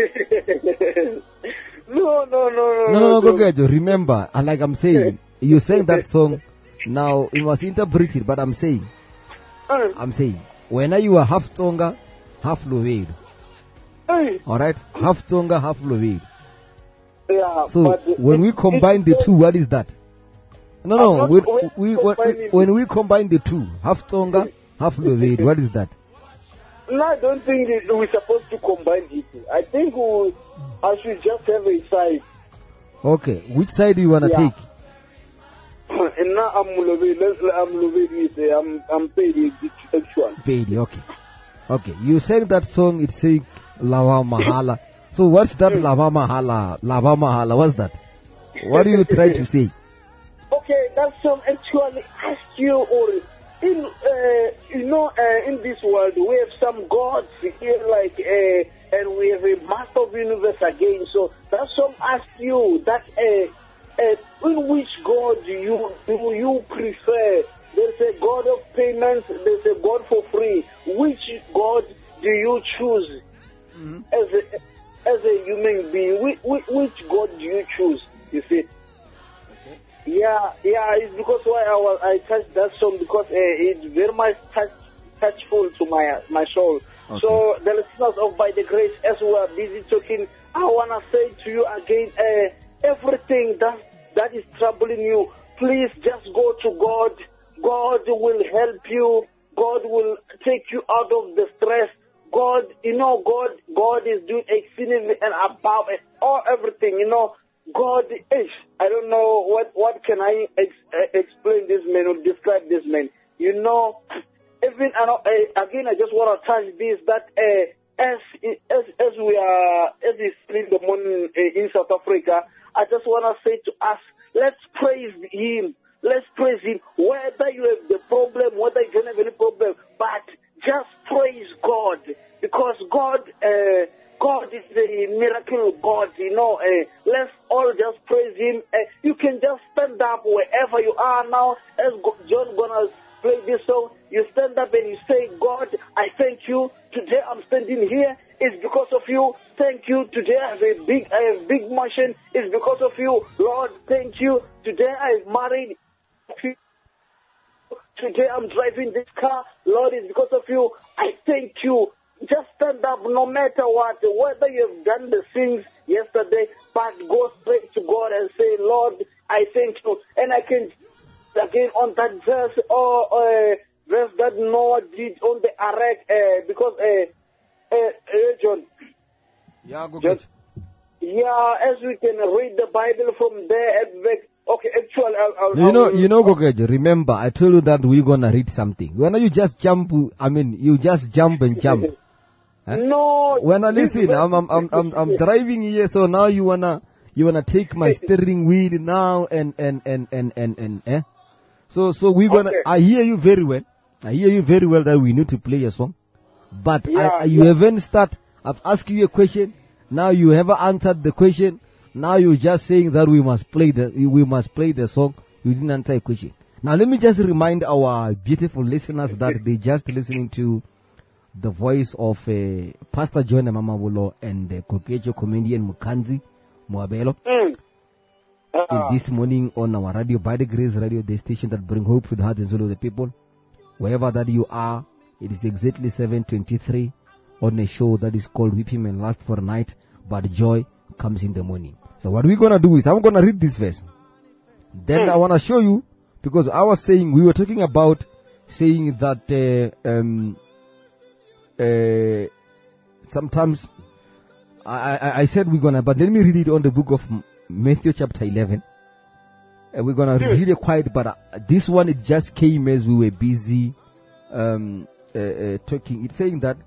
No, no, no, no. No, no, no, go get you. Remember, and like I'm saying, you sang that song. Now, you must interpret it, but I'm saying, Uh, I'm saying, when you are half Tsonga, half Lovedu. hey, Alright? Half Tsonga, half Lovedu. yeah, So but when it- we combine the it- two, what is that? No, I'm no. not When going we, to when, combine it. when we combine the two, half Tsonga, half Lovedu, what is that? No, I don't think that we're supposed to combine it. I think we, I should just have a side. Okay, which side do you wanna Yeah. take? And now I'm Mulovedi. Let's I'm Mulovedi. I'm I'm paid actual. Baby, okay. Okay, you sang that song, it says Lava Mahala. So what's that Lava Mahala? Lava Mahala, what's that? What do you try to say? Okay, that song actually asks you, or in uh, you know, uh, in this world we have some gods here, like, uh, and we have a master of the universe again. So that song asks you that, uh, uh, in which God do you do you prefer? There's a God of payments. There's a God for free. Which God do you choose as a as a human being? Which, which, which God do you choose? You see. Yeah, yeah, it's because why I was I touched that song, because uh, it's very much touch, touchful to my my soul. Okay. So the listeners of By the Grace, as we are busy talking, I want to say to you again, uh, everything that, that is troubling you, please just go to God. God will help you. God will take you out of the stress. God, you know, God, God is doing exceedingly and above and all everything, you know. God is, I don't know what, what can I ex, uh, explain this man or describe this man. You know, even, uh, again, I just want to touch this, that uh, as, as, as we are, as it's in the morning uh, in South Africa, I just want to say to us, let's praise Him. Let's praise Him. Whether you have the problem, whether you don't have any problem, but just praise God. Because God, uh, God is a miracle God, you know. Uh, let's all just praise Him. Uh, you can just stand up wherever you are now. As John gonna play this song, you stand up and you say, God, I thank you. Today I'm standing here. It's because of you. Thank you. Today I have a big, I have big mansion. It's because of you. Lord, thank you. Today I've married. Today I'm driving this car. Lord, it's because of you. I thank you. Just stand up no matter what, whether you've done the things yesterday, but go straight to God and say, Lord, I thank you. And I can, again, on that verse, or uh, verse that Noah did on the ark, uh, because, uh, uh, uh, John. Yeah, go John, get. Yeah, as we can read the Bible from there, at back. Okay, actually, I'll, I'll, You know, I'll, you know, Gogejo, remember, I told you that we're gonna read something. When you just jump, I mean, you just jump and jump. Huh? No. When I listen, I'm, I'm, I'm, I'm, I'm driving here, so now you wanna, you wanna take my steering wheel now and, and, and, and, and, and, eh? So, so we're gonna, Okay. I hear you very well. I hear you very well that we need to play a song. But Yeah, I, you yeah. haven't start, I've asked you a question, now you haven't answered the question. Now you're just saying that we must play the we must play the song. You didn't answer a question. Now let me just remind our beautiful listeners that they just listening to the voice of uh, Pastor John Mamawolo and the Gogejo comedian Mukanzi Mwabelo. Mm. Uh, This morning on our radio, By the Grace Radio, the station that bring hope to the hearts and soul of the people. Wherever that you are, it is exactly seven twenty-three on a show that is called Weeping May Last for a Night, but Joy Comes in the Morning. So what we're going to do is, I'm going to read this verse. Then Mm. I want to show you, because I was saying, we were talking about saying that uh, um, uh, sometimes, I, I, I said we're going to, but let me read it on the book of Matthew chapter eleven. Uh, we're going to Mm. read it quiet, but uh, this one, it just came as we were busy um, uh, uh, talking. It's saying that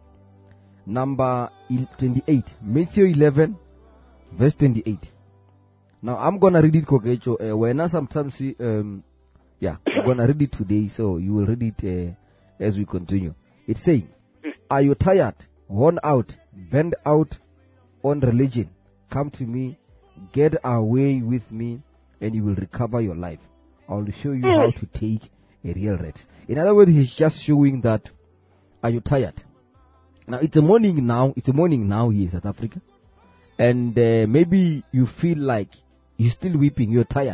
number twenty-eight, Matthew eleven, verse twenty-eight. Now I'm gonna read it, Kogecho. Uh, when I sometimes see, um, yeah, I'm gonna read it today, so you will read it uh, as we continue. It's saying, "Are you tired, worn out, burned out on religion? Come to me, get away with me, and you will recover your life. I will show you how to take a real rest." In other words, he's just showing that, are you tired? Now it's a morning now. It's a morning now here in South Africa, and uh, maybe you feel like you're still weeping. You're tired,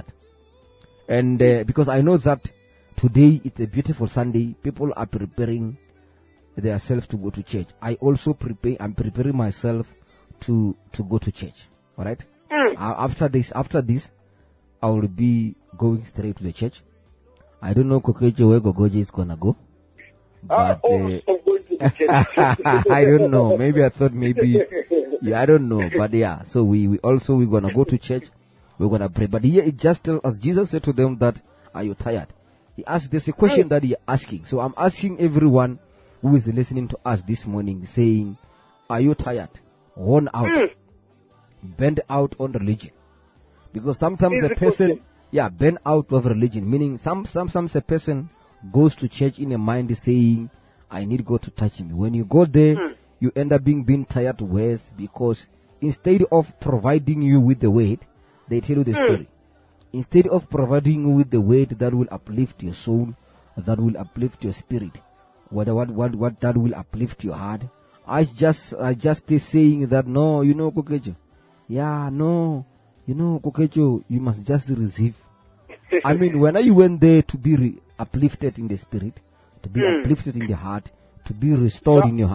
and uh, because I know that today it's a beautiful Sunday, people are preparing themselves to go to church. I also prepare. I'm preparing myself to to go to church. All right. Mm. Uh, after this, after this, I will be going straight to the church. I don't know Kokejo where Gogoje is gonna go, Uh, but. oh, Uh, I'm going to the church. I don't know. Maybe I thought maybe. Yeah, I don't know. But yeah, so we, we also we're gonna go to church. We're gonna pray. But here it just tells us, Jesus said to them that, "Are you tired?" He asked. There's a question that he's asking. So I'm asking everyone who is listening to us this morning, saying, "Are you tired, worn out, Mm. burned out on religion?" Because sometimes Easy a person, question. yeah, burned out of religion, meaning some some some a person goes to church in a mind saying, "I need God to touch me." When you go there, Mm. you end up being being tired worse, because instead of providing you with the word, they tell you the Mm. story. Instead of providing you with the word that will uplift your soul, that will uplift your spirit, what what what, what that will uplift your heart, I just I just is saying that, no, you know, Kokejo, yeah, no, you know, Kokejo, you must just receive. I mean, when I went there to be re- uplifted in the spirit, to be Mm. uplifted in the heart, to be restored Yeah. in your heart,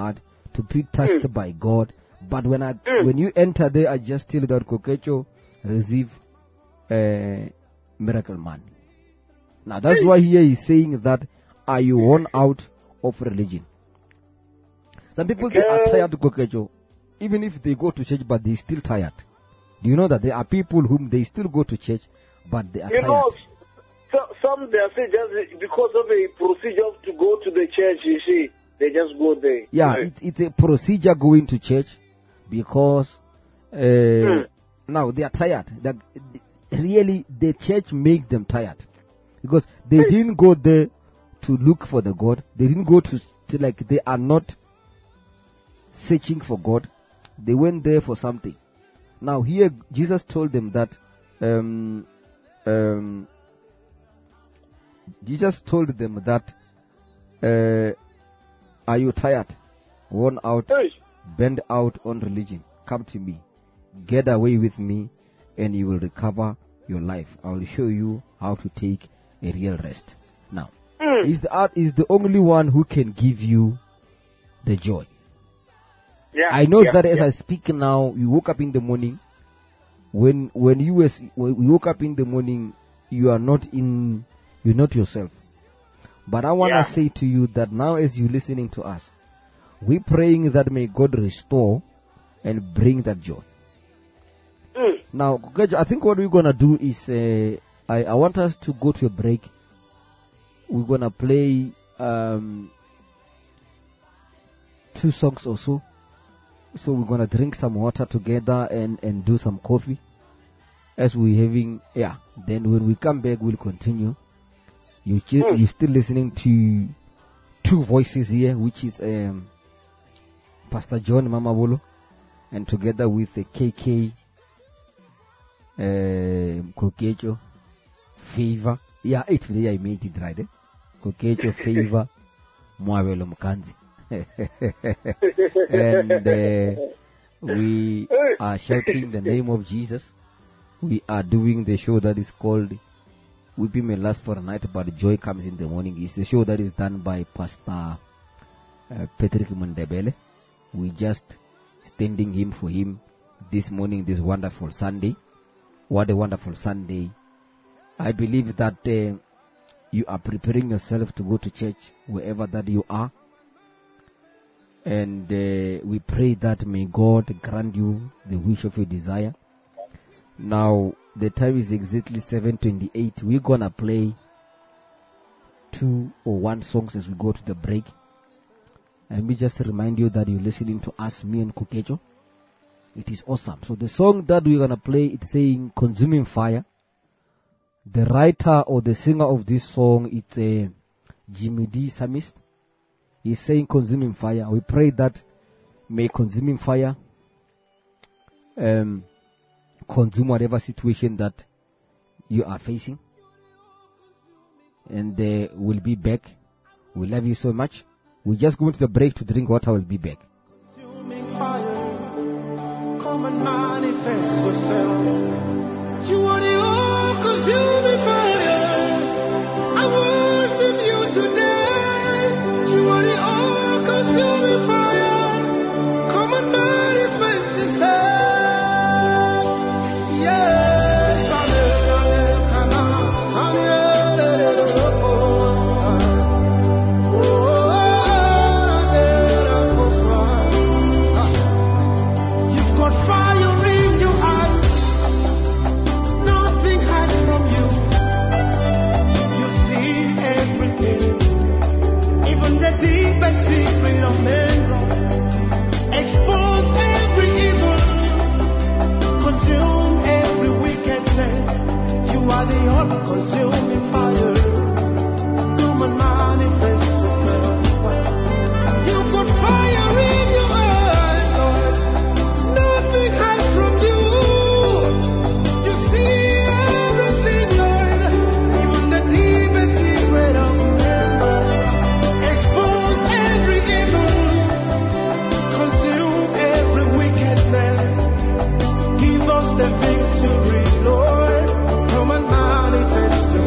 to be touched Mm. by God. But when I Mm. when you enter there, I just tell you that Kokecho receive uh, miracle money. Now that's why here he's saying that, are you worn out of religion? Some people, they are Okay. tired, Kokecho. Even if they go to church, but they still tired. Do you know that there are people whom they still go to church, but they are You tired? know, so, some they say just because of a procedure to go to the church, you see, they just go there. Yeah, it, it's a procedure going to church because uh, Mm. now they are tired. That really, the church makes them tired because they didn't go there to look for the God. They didn't go to, to like they are not searching for God. They went there for something. Now here Jesus told them that um, um, Jesus told them that uh, are you tired, worn out, Hey. burned out on religion? Come to me, get away with me, and you will recover your life. I will show you how to take a real rest. Now, Mm. is the art is the only one who can give you the joy. Yeah, I know yeah, that as yeah. I speak now, you woke up in the morning. When when you was when you woke up in the morning, you are not in you're not yourself. But I want to Yeah. say to you that now, as you're listening to us, we're praying that may God restore and bring that joy. Mm. Now, Kokejo, I think what we're gonna do is uh, I I want us to go to a break. We're gonna play um, two songs or so. So we're gonna drink some water together and, and do some coffee as we're having, yeah. Then when we come back, we'll continue. You sti- Mm. you're still listening to two voices here, which is um, Pastor John Mamabolo, and together with the K K uh, Kokecho Favor. Yeah, it today I made it right. Eh? Kokecho Favor Mwabelo Mkanzi. And uh, we are shouting the name of Jesus. We are doing the show that is called Weeping May Last for a Night, but Joy Comes in the Morning. It's a show that is done by Pastor uh, Patrick Mundebele. We just standing him for him this morning, this wonderful Sunday. What a wonderful Sunday. I believe that uh, you are preparing yourself to go to church wherever that you are. And uh, we pray that may God grant you the wish of your desire. Now, the time is exactly seven twenty-eight. We're going to play two or one songs as we go to the break. Let me just remind you that you're listening to us, me and Kokecho. It is awesome. So the song that we're going to play, it's saying Consuming Fire. The writer or the singer of this song, it's uh, Jimmy D. Samist. He's saying consuming fire. We pray that may consuming fire um, consume whatever situation that you are facing. And uh, we'll be back. We love you so much. We just go to the break to drink water. We'll be back. Consuming fire, come and manifest yourself. You are the all-consuming fire. I worship you today. You are the all-consuming fire. Come and manifest yourself. Yes, you've got fire in your eyes. Nothing hides from you. You see everything. Even the deepest secret of men. Expose every evil. Consume every wickedness. You are the all-consuming fire. Come and manifest yourself. You've got fire in your eyes, Lord. Nothing hides from you. You see everything, Lord. Even the deepest secret of men. Expose every evil. Consume every wickedness. Give us the victory, Lord. Come and manifest yourself.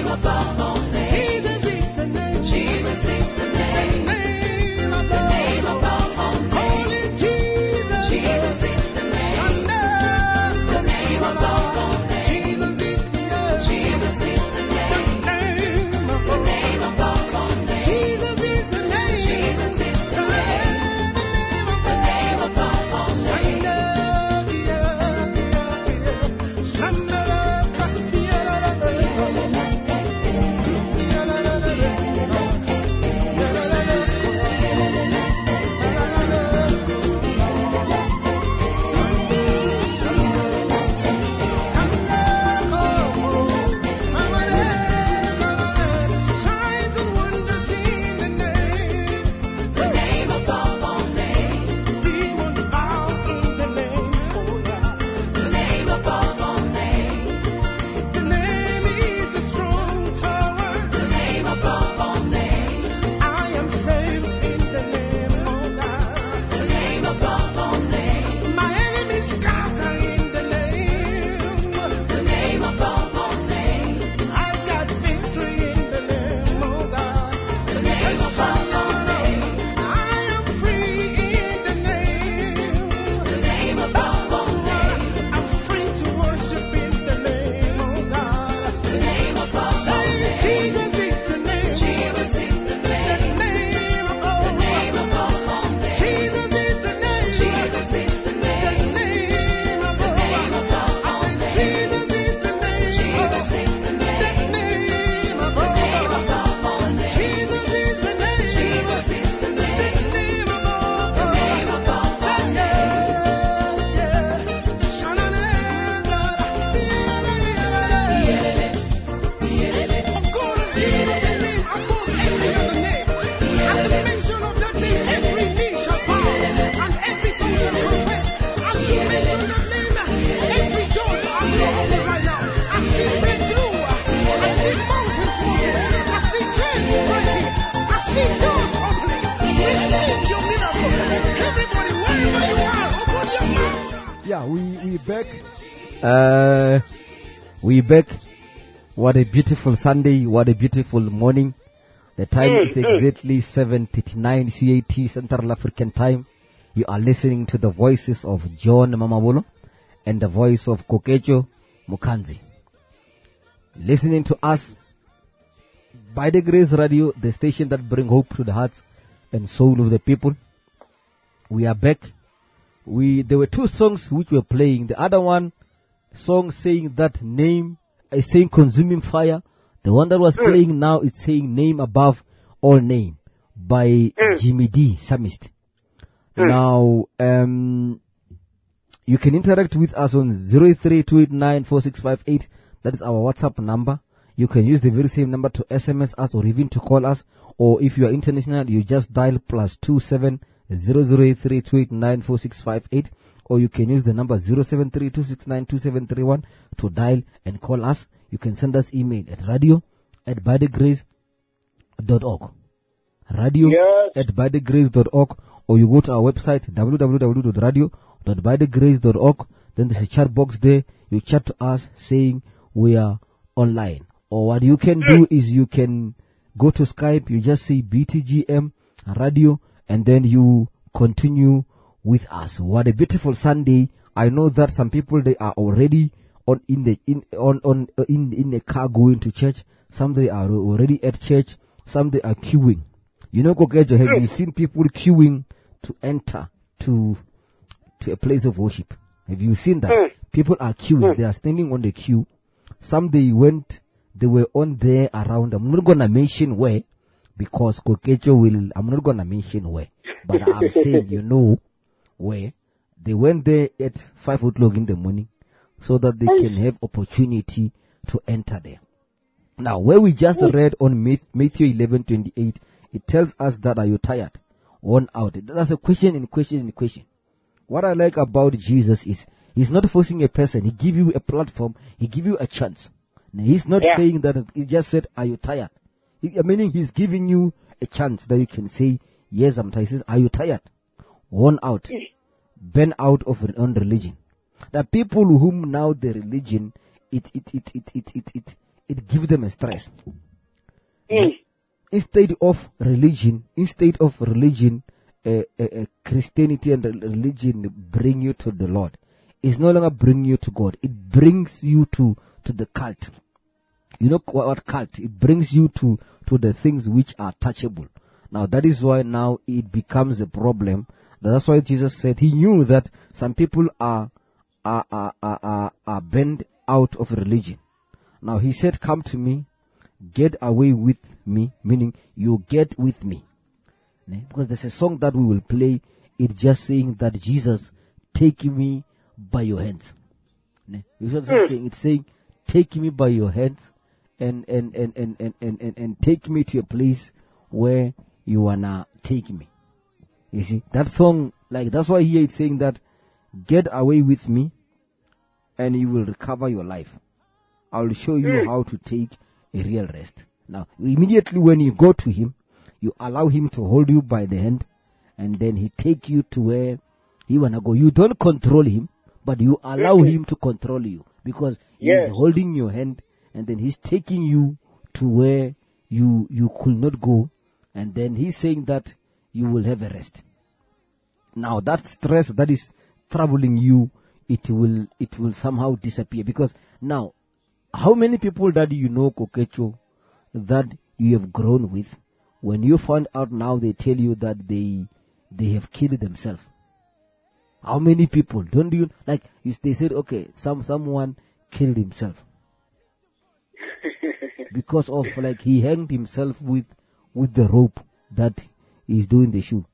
above all names. Jesus is the name. Jesus is the name. The name above, the name above all names. Holy Jesus. Jesus is the name. The name above all names. Jesus is the name. Jesus is the name. The name above all names. Jesus is the name. Jesus is the name. The name above all names. Signs and wonders in the name. The name above all names. Demons bow in the name. Oh yeah. The name above all names. The name is a strong tower. The name above all names. I am saved in the name of God. The name above all names. My enemies scatter in the name. The name above all names. I got victory in the name of God. The name above all names. I am free in the name. The name above all names. I'm free to worship in the name of God. The name above all names. Jesus is the name. Jesus is the name. The name above, the name above all names. Jesus is the name. Jesus is the name. The name above, the name above all names. Jesus is the name. Jesus is the name. The name above, the name above all names. Jesus is the name. Jesus is the name. The name above, the name above all names. Of course, Jesus is the name above every other name. At the mention of that name, every knee shall bow and every tongue shall confess. As you mention that name, every door shall be open right now. I see breakthrough. I see mountains moving. I see chains breaking. I see doors opening. Receive your miracle. Everybody, wherever you are, open your mouth. Yeah, we we back. Uh, we back. What a beautiful Sunday. What a beautiful morning. The time is exactly seven thirty-nine C A T, Central African Time. You are listening to the voices of John Mamabolo and the voice of Kokecho Mukanzi. Listening to us by the Grace Radio, the station that brings hope to the hearts and soul of the people. We are back. We there were two songs which were playing. The other one, song saying that name, is saying consuming fire. The one that was playing now is saying name above all name by Jimmy D. Psalmist. Now, um, you can interact with us on zero three two eight nine four six five eight. That is our WhatsApp number. You can use the very same number to S M S us or even to call us. Or if you are international, you just dial plus two seven zero zero eight three two eight nine four six five eight. Or you can use the number zero seven three two six nine two seven three one to dial and call us. You can send us email at radio at by the grace dot org. Radio Yes. at by the grace dot org. Or you go to our website w w w dot radio dot by the grace dot org. Then there's a chat box there. You chat to us saying we are online. Or what you can do is you can go to Skype. You just say B T G M radio and then you continue with us. What a beautiful Sunday. I know that some people, they are already on in the in on on uh, in in the car going to church. Some they are already at church. Some they are queuing. You know, Kokejo, have you seen people queuing to enter to to a place of worship? Have you seen that? People are queuing. They are standing on the queue. Some they went, they were on there around. I'm not gonna mention where, because Kokejo will. I'm not gonna mention where, but I'm saying you know where. They went there at five o'clock in the morning, so that they can have opportunity to enter there. Now, where we just read on Matthew eleven twenty-eight, it tells us that are you tired, worn out? That's a question in question in question. What I like about Jesus is he's not forcing a person. He give you a platform. He give you a chance. Now, he's not Yeah. saying that he just said, are you tired? He, meaning he's giving you a chance that you can say, yes, I'm tired. He says, are you tired? Worn out. Burned out of your own religion. The people whom now the religion, it, it, it, it, it, it, it, it gives them a stress. Mm. Instead of religion, instead of religion, uh, uh, uh, Christianity and religion bring you to the Lord. It's no longer bring you to God. It brings you to, to the cult. You know what, what cult? It brings you to, to the things which are touchable. Now that is why now it becomes a problem. That's why Jesus said he knew that some people are, are, are, are, are, are bent out of religion. Now he said, come to me, get away with me, meaning you get with me. Because there's a song that we will play, it's just saying that Jesus, take me by your hands. It's saying, it's saying, take me by your hands and, and, and, and, and, and, and, and take me to a place where you wanna take me. You see, that song, like, that's why here it's saying that, get away with me and you will recover your life. I will show you how to take a real rest. Now, immediately when you go to him, you allow him to hold you by the hand, and then he take you to where he wanna go. You don't control him, but you allow him to control you, because Yes. he's holding your hand, and then he's taking you to where you you could not go, and then he's saying that you will have a rest. Now that stress that is troubling you, it will it will somehow disappear, because now, how many people that you know, Kokecho, that you have grown with, when you find out now they tell you that they they have killed themselves? How many people? Don't you, like, if they said, okay, some someone killed himself because of, like, he hanged himself with with the rope that is doing the shoe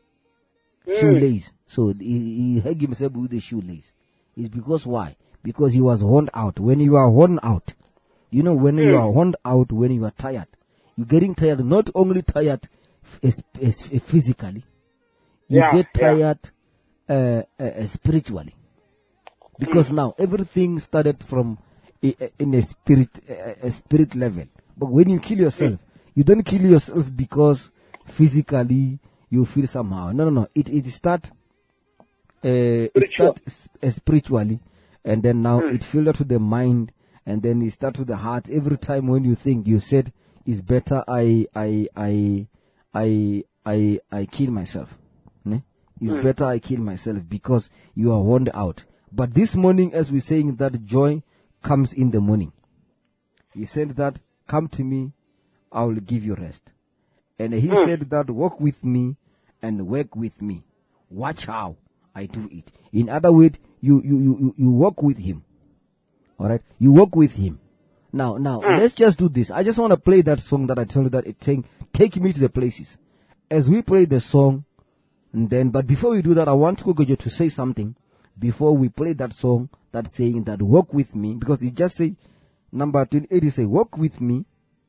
shoelace. So he, he hanged himself with the shoelace. It's because why? Because he was worn out. When you are worn out, you know, when you are worn out, when you are tired, you're getting tired. Not only tired f- as, as physically, you Yeah, get yeah. tired uh, uh, uh, spiritually, because now everything started from a, a- in a spirit a, a spirit level. But when you kill yourself, you don't kill yourself because physically you feel somehow. No, no, no. It it start uh, it Spiritual. start s- uh, spiritually, and then now it filters to the mind, and then it starts to the heart. Every time when you think, you said, "It's better I I I I I I kill myself." Ne? It's better I kill myself because you are worn out. But this morning, as we're saying, that joy comes in the morning. He said that, come to me, I will give you rest. And he said that, walk with me and work with me. Watch how I do it. In other words, you, you, you, you walk with him. Alright? You walk with him. Now, now, let's just do this. I just want to play that song that I told you that it's saying, take me to the places. As we play the song, and then, but before we do that, I want Kogojo to say something before we play that song that's saying that walk with me, because it just say, number twenty-eight, it say, walk with me,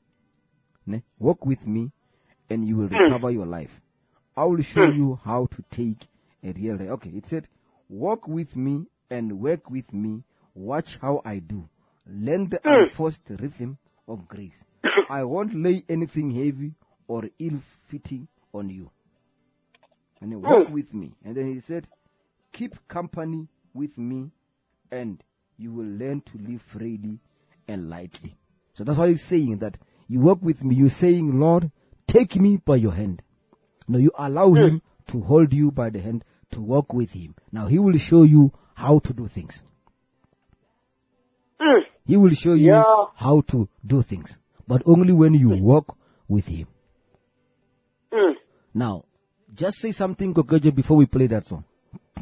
ne? Walk with me, and you will recover your life. I will show you how to take a real rest. Okay, it said, walk with me and work with me, watch how I do. Learn the unforced rhythm of grace. I won't lay anything heavy or ill-fitting on you. And then walk with me. And then he said, keep company with me, and you will learn to live freely and lightly. So that's why he's saying that you walk with me. You're saying, Lord, take me by your hand. Now you allow him to hold you by the hand, to walk with him. Now he will show you how to do things. He will show you Yeah. how to do things. But only when you walk with him. Now, just say something, Gogojo, before we play that song.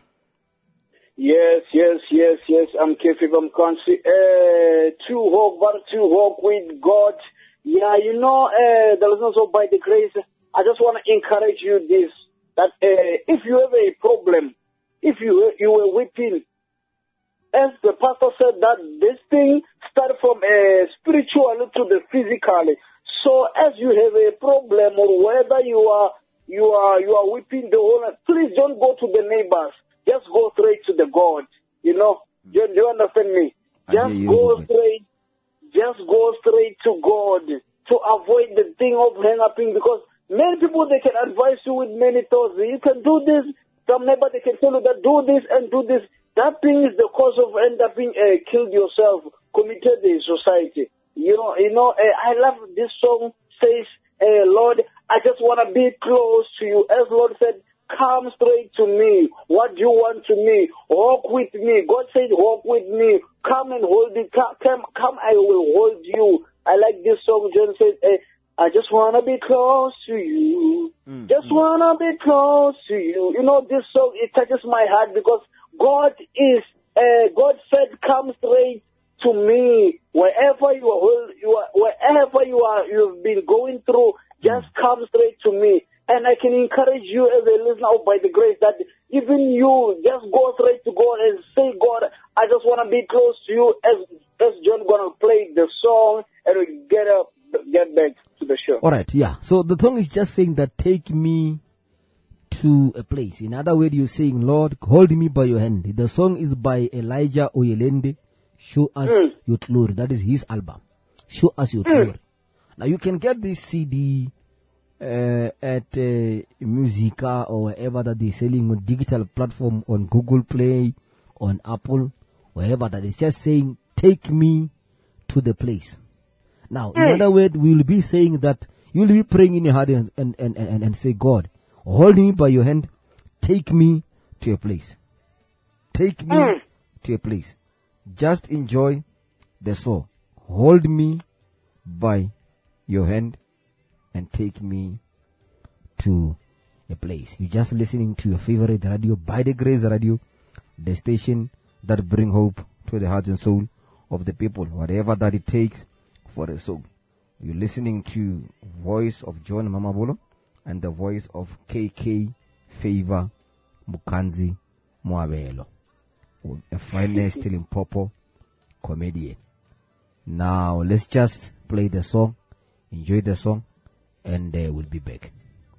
Yes, yes, yes, yes. I'm Kefi Bamkansi. Uh, to walk, but to walk with God. Yeah, you know, uh, there is also by the grace. I just want to encourage you this, that uh, if you have a problem, if you you were weeping, as the pastor said, that this thing started from uh, spiritual to the physical. So as you have a problem, or whether you are you are you are weeping the whole night, please don't go to the neighbors. Just go straight to the God. You know, do, do you understand me? I hear Just you, go Gogojo. straight. Just go straight to God to avoid the thing of hang upping, because many people, they can advise you with many thoughts. You can do this. Some neighbor, they can tell you that do this and do this. That thing is the cause of end up being uh, killed yourself, committed in society. You know, you know, uh, I love this song. Says, uh, Lord, I just want to be close to you. As Lord said, come straight to me. What do you want to me? Walk with me. God said, walk with me. Come and hold me. Come, come, come, I will hold you. I like this song. John said, uh, I just want to be close to you. Mm-hmm. Just want to be close to you. You know, this song, it touches my heart because God is, uh, God said, come straight to me. Wherever you are, you are, wherever you are, you've been going through, just come straight to me. And I can encourage you as a listener by the grace that even you just go straight to God and say, God, I just want to be close to you. As as John gonna play the song and we get up, get back to the show. All right, yeah. So the song is just saying that take me to a place. In other words, you're saying, Lord, hold me by your hand. The song is by Elijah Oyelende. Show us mm. your glory. That is his album. Show us your mm. glory. Now you can get this C D uh, at uh, Musica or wherever that they're selling on digital platform, on Google Play, on Apple, wherever that is just saying, take me to the place. Now, mm. in other words, we will be saying that you will be praying in your heart and, and, and, and, and say, God, hold me by your hand, take me to a place. Take me mm. to a place. Just enjoy the song. Hold me by your hand and take me to a place. You're just listening to your favorite radio, By the Grace Radio, the station that brings hope to the heart and soul of the people, whatever that it takes for a soul. You're listening to voice of John Mamabolo and the voice of K K Favor Mukanzi Mwabelo, a finest Limpopo comedian. Now let's just play the song, enjoy the song, and uh, we'll be back.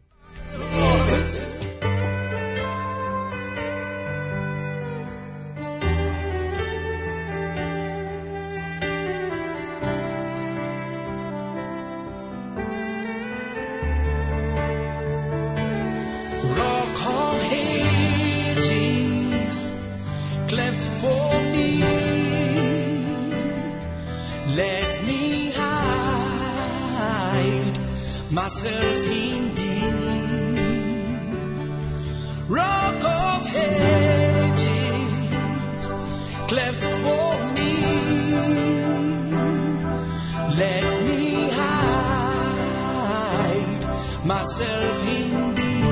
Myself in thee, rock of ages, cleft for me. Let me hide myself in thee.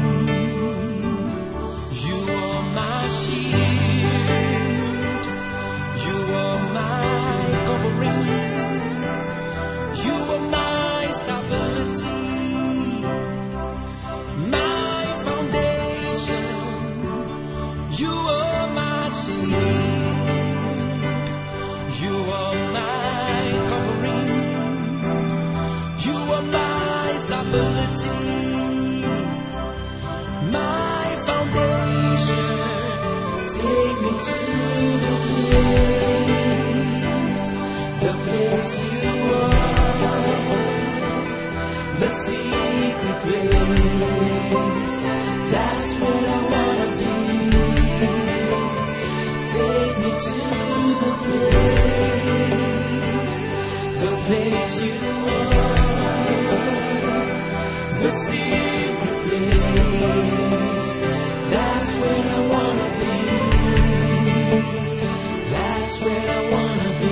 You are my shield, you are my covering, you are my stability. You are my shield, you are my covering, you are my stability, my foundation. Take me to the place, the place you are, the secret place. That's where I wanna be. Take me to the place, the place you are, the secret place. That's where I wanna be. That's where I wanna be.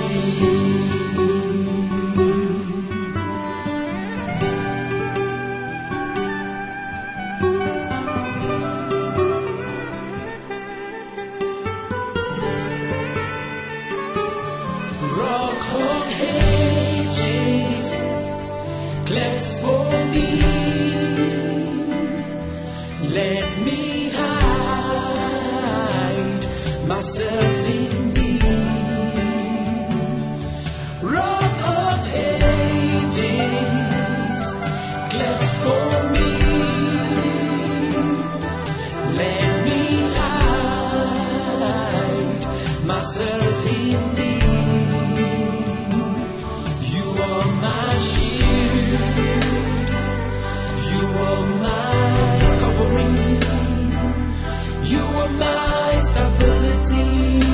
Myself in thee, rock of ages, cleft for me. Let me hide myself in thee. You are my shield, you are my covering, you are my stability.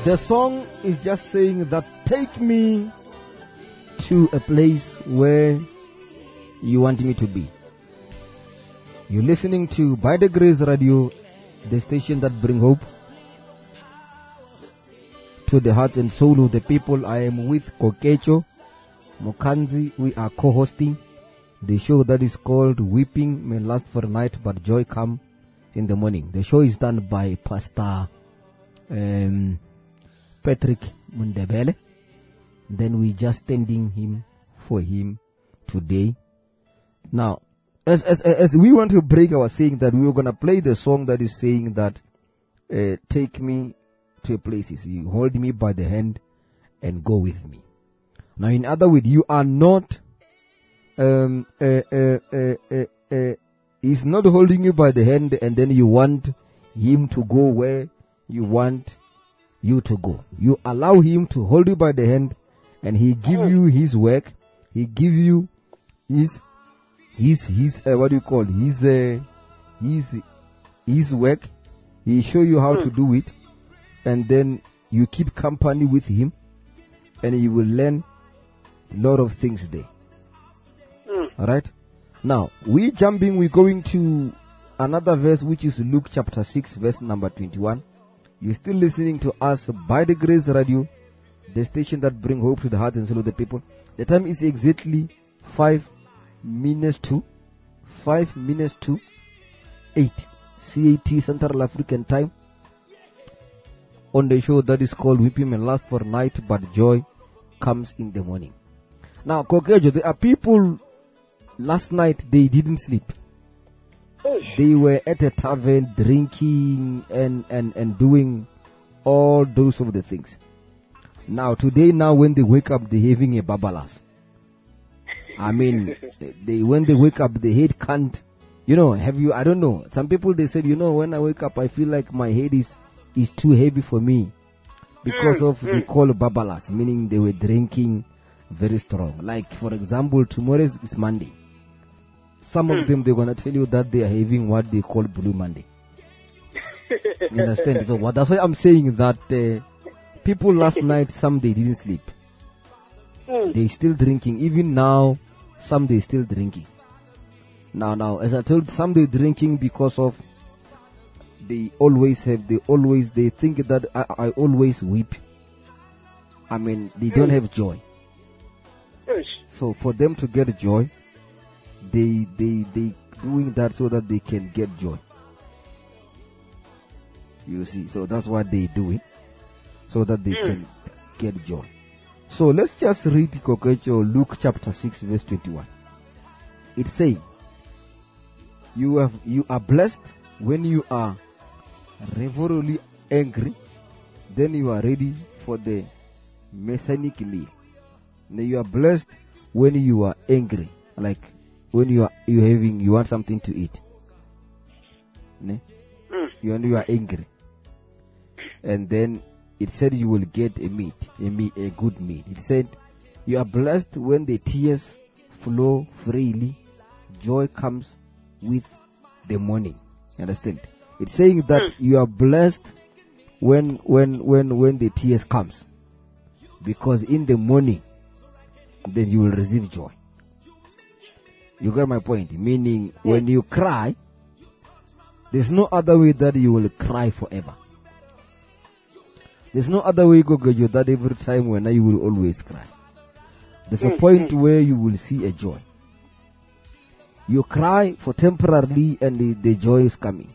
The song is just saying that take me to a place where you want me to be. You're listening to By the Grace Radio, the station that brings hope to the heart and soul of the people. I am with Kokecho Mokanzi. We are co-hosting the show that is called Weeping May Last for a Night, but Joy Come in the Morning. The show is done by Pastor um, Patrick Mundebele. Then we just standing him for him today. Now, as as as we want to break our saying that we were gonna play the song that is saying that uh, take me to places, you hold me by the hand and go with me. Now, in other words, you are not. Um, uh, uh, uh, uh, uh, he's not holding you by the hand, and then you want him to go where you want you to go. You allow him to hold you by the hand, and he give you his work. He give you his his his uh, what do you call his uh, his his work. He show you how to do it, and then you keep company with him, and you will learn a lot of things there. Alright? Now, we jumping, we're going to another verse, which is Luke chapter six, verse number twenty-one. You're still listening to us by the Grace Radio, the station that brings hope to the heart and soul of the people. The time is exactly five minutes to, five minutes to eight C A T, Central African time, on the show that is called Weeping May Last for a Night, but Joy Comes in the Morning. Now, Kokejo, there are people. Last night they didn't sleep. They were at a tavern drinking and, and, and doing all those of the things. Now today, now when they wake up, they're having a babalas. I mean, they when they wake up, the head can't. You know, have you? I don't know. Some people they said, you know, when I wake up, I feel like my head is is too heavy for me because of they call babalas, meaning they were drinking very strong. Like for example, tomorrow is Monday. Some of them, they're going to tell you that they are having what they call Blue Monday. You understand? So what, that's why I'm saying that uh, people last night, some they didn't sleep. They still drinking. Even now, some they still drinking. Now, now, as I told, some they drinking because of they always have, they always, they think that I, I always weep. I mean, they don't have joy. So for them to get joy, They, they, they doing that so that they can get joy. You see, so that's what they do it, so that they mm. can get joy. So let's just read Kokecho Luke chapter six verse twenty-one. It says, "You have, you are blessed when you are reverently angry, then you are ready for the messianic meal." Now you are blessed when you are angry, like. When you are you having you want something to eat, ne? Mm. You and you are angry, and then it said you will get a meat, a meat, a good meat. It said you are blessed when the tears flow freely, joy comes with the morning. You understand? It's saying that mm. you are blessed when when when when the tears comes, because in the morning, then you will receive joy. You got my point? Meaning, when you cry, there's no other way that you will cry forever. There's no other way, Gogo, that every time when you will always cry. There's a point where you will see a joy. You cry for temporarily, and the, the joy is coming.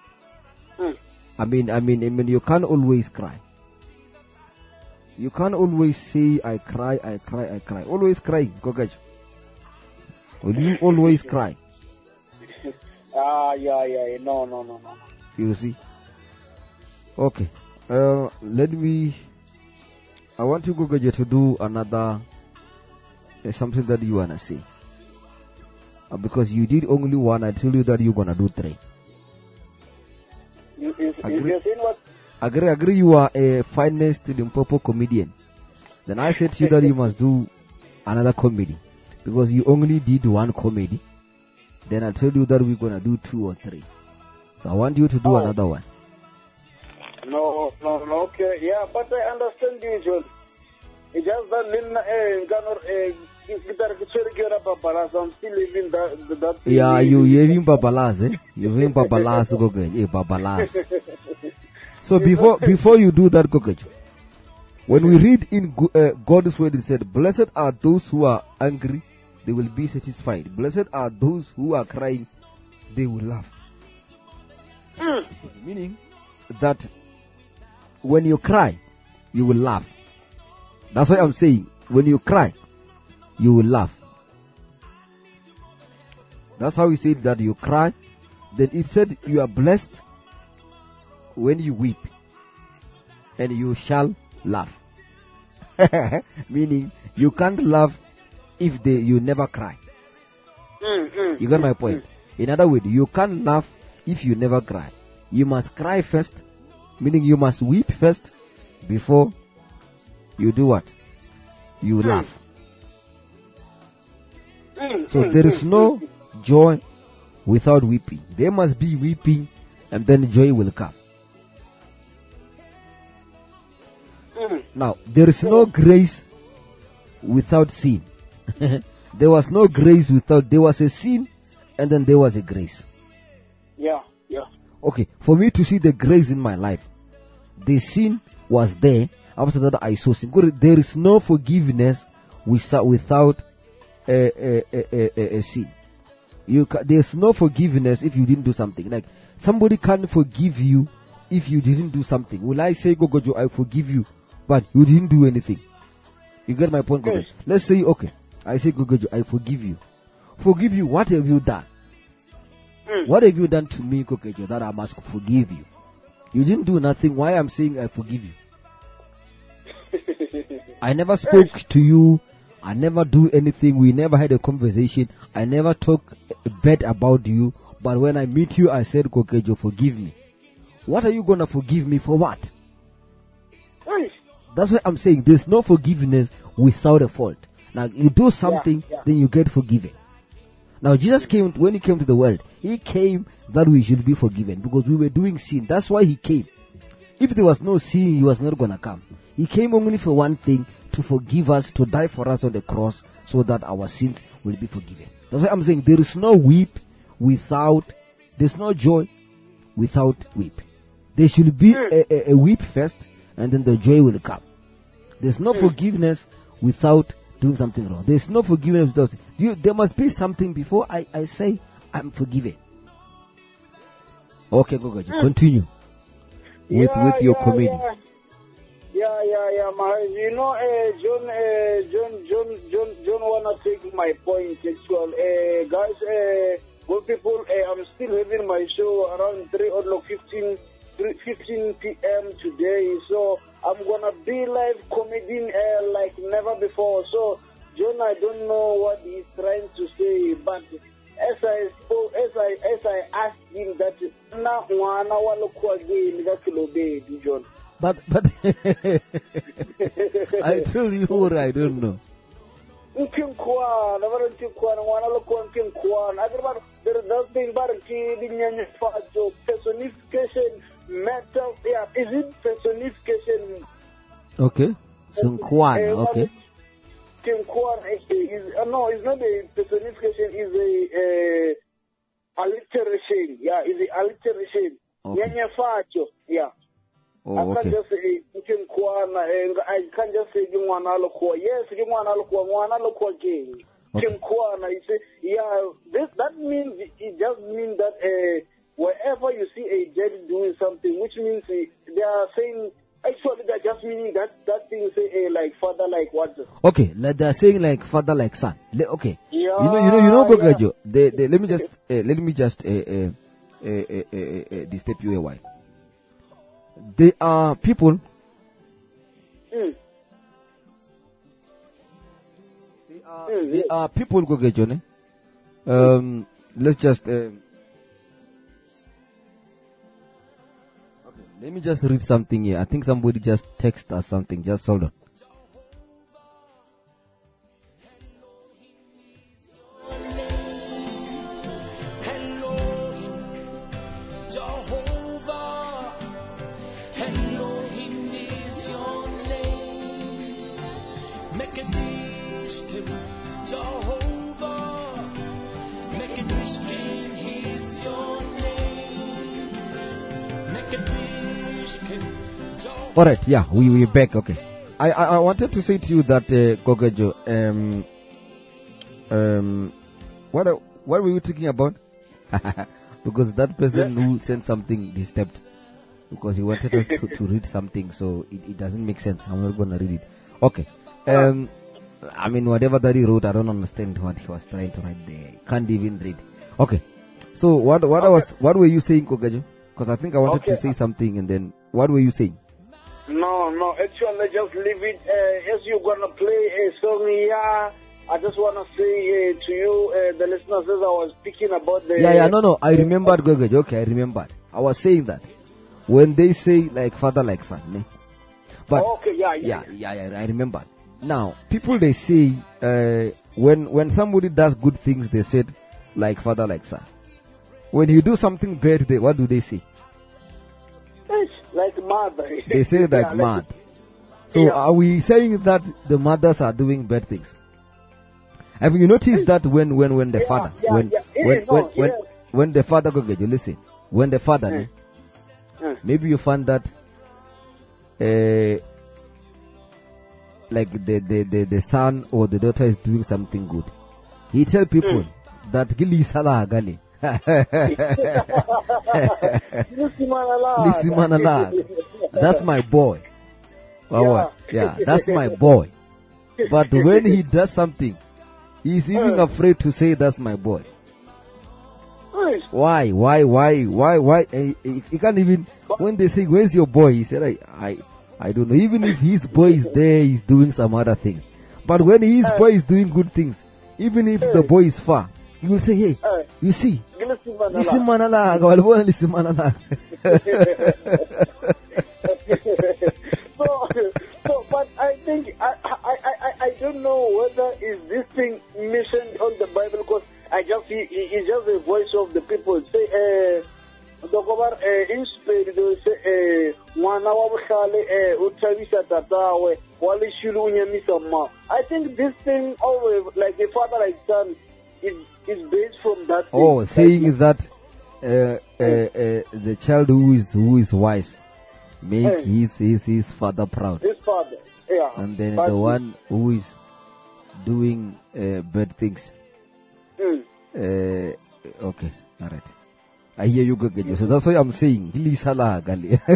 I mean, I mean, I mean, you can't always cry. You can't always say, "I cry, I cry, I cry." Always crying, Gogo. Will you always cry? Ah, yeah, yeah, no, no, no, no. You see? Okay. Uh, let me. I want you, Gogoje, to do another uh, something that you wanna say. Uh, because you did only one, I tell you that you're gonna do three. You, you, agree? You seen what? Agree, agree. You are a finest Limpopo comedian. Then I said to you that you must do another comedy. Because you only did one comedy, then I told you that we're gonna do two or three. So I want you to do oh. another one. No, no, no, okay. Yeah, but I understand you, John. It's just that Lina, eh, Ganor, eh, I'm still living that. that Yeah, you hearing babalas, eh? You hearing babalas, Goge? Yeah, babalas. So before before you do that, Goge, when we read in uh, God's word, it said, "Blessed are those who are angry; they will be satisfied. Blessed are those who are crying; they will laugh." Mm. Meaning that when you cry, you will laugh. That's what I'm saying. When you cry, you will laugh. That's how he said that you cry. Then it said you are blessed when you weep, and you shall laugh. Meaning you can't laugh if they, you never cry. Mm, mm, You got my mm, point? In other words, you can't laugh if you never cry. You must cry first, meaning you must weep first before you do what? You laugh. mm, So mm, there is mm, no mm. joy without weeping. There must be weeping, and then joy will come. Mm. Now, there is no grace without sin. There was no grace without, there was a sin, and then there was a grace. Yeah, yeah. Okay, for me to see the grace in my life, the sin was there. After that, I saw sin. There is no forgiveness without without a, a, a, a, a sin. You ca- there's no forgiveness if you didn't do something. Like somebody can't forgive you if you didn't do something. Will I say, Gogojo, I forgive you, but you didn't do anything? You get my point, Gogojo? Yes. Let's say, okay, I say, Gogojo, I forgive you. Forgive you. What have you done? Mm. What have you done to me, Gogojo, that I must forgive you? You didn't do nothing. Why I'm saying I forgive you? I never spoke to you. I never do anything. We never had a conversation. I never talk bad about you. But when I meet you, I said, Kokejo, forgive me. What are you going to forgive me for what? Hey. That's what I'm saying. There's no forgiveness without a fault. Now, you do something, yeah. then you get forgiven. Now, Jesus came, when he came to the world, he came that we should be forgiven because we were doing sin. That's why he came. If there was no sin, he was not going to come. He came only for one thing, to forgive us, to die for us on the cross, so that our sins will be forgiven. That's why I'm saying there is no weep without, there's no joy without weep. There should be a, a, a weep first, and then the joy will come. There's no forgiveness without doing something wrong. There's no forgiveness without, you, there must be something before I, I say I'm forgiven. Okay, go, go, continue with, yeah, with your yeah, comedy. Yeah. Yeah, yeah, yeah, my, you know, uh, John, uh, John, John, John, John, wanna take my point, actual, uh, guys, uh, good people, uh, I'm still having my show around three o'clock, fifteen p.m. today, so I'm gonna be live comedy, uh, like never before, so, John, I don't know what he's trying to say, but as I spoke, as I, as I asked him that, na wana wala kwa again, that's John. But, but, I tell you what I don't know. Nkimkwana, never Nkimkwana, one of the Nkimkwana. There does being barricade, personification, metal, yeah, is it personification? Okay. Sunkwana, okay. Nkimkwana is, uh, no, it's not a personification, it's a, uh, alliteration, yeah, it's a alliteration. Okay. Yeah. Oh, I can't okay. just say Nkimkwana, I can't just say Gimwana Lokwa. Yes, Gimwana Lokwa, Mwana Lokwa again. Nkimkwana, you say, yeah, this, that means, it just means that uh, wherever you see a dead doing something, which means uh, they are saying, actually, they're just meaning that, that thing say, uh, like father, like what? Okay, like they're saying like father, like son. Le- okay. Yeah, You know, you know, you know, Gogajo. yeah. They, they, let me just, uh, let me just, uh, uh, uh, uh, uh, uh, disturb you a while. They are people. Mm. They are, Mm, they yes. are people, Gogajo. Ne? Um, let's just. Um, okay, let me just read something here. I think somebody just text us something. Just hold on. And Mekadishkim, Jehovah. Mekadishkim, He's your name. Mekadishkim, Jehovah. All right, yeah, we we back. Okay, I I, I wanted to say to you that uh, Gogejo, um, um, what are- what were you talking about? Because that person who sent something disturbed, because he wanted us to, to read something, so it, it doesn't make sense. I'm not gonna read it. Okay, um, I mean whatever that he wrote, I don't understand what he was trying to write there. Can't even read. Okay, so what what I was what were you saying, Gogejo? Because I think I wanted to Okay. say something, and then what were you saying? No, no, actually, just leave it. Uh, as you're going to play a song here, I just want to say uh, to you, uh, the listeners, as I was speaking about the... Yeah, yeah, no, no, I remembered, Gogejo. Okay, I remembered. I was saying that when they say like father, like son, ne? But Okay, yeah, yeah. yeah, yeah, yeah, I remember. Now, people they say uh, when when somebody does good things, they said like father, like son. When you do something bad, they, what do they say? Yes, like mother. They say like Yeah, mad. So Yeah. are we saying that the mothers are doing bad things? Have you noticed that when when when the Yeah, father yeah, when yeah. Yeah, when no, when, when yeah. when the father go get you listen when the father ne, Mm. maybe you find that uh, like the, the, the, the son or the daughter is doing something good. He tell people that Gili Salah Gali. Listen, man, Allah. Listen, man, Allah. That's my boy. Wawa. Yeah, that's my boy. But when he does something, he's even Mm. afraid to say that's my boy. Yes. Why? Why? Why? Why? Why? He, he, he can't even. When they say, "Where's your boy?" He said, "I, I, I don't know." Even if his boy is there, he's doing some other things. But when his Uh. boy is doing good things, even if the boy is far, you will say, "Hey, Uh. you see, Listen, man, listen, Allah. manala, walbona listen, manala." so, so, but I think I, I, I, I, I don't know whether is this thing mentioned on the Bible, because I just he, he- it's just the voice of the people. Say, uh, Dokobar, uh, in spirit, they say, uh, "Mwana wa bukhale, uh, uthabisa tatawe, wale shulu unyamisa ma." I think this thing always, like a father like son, is is based from that. Thing. Oh, Like, saying that uh, uh, uh, the child who is who is wise make Eh. his, his his father proud, his father, yeah. and then But- the one who is doing uh, bad things. Mm. Uh, okay, all right. I hear you, Gogejo. So that's why I'm saying, Hili Salah Gali. Yes.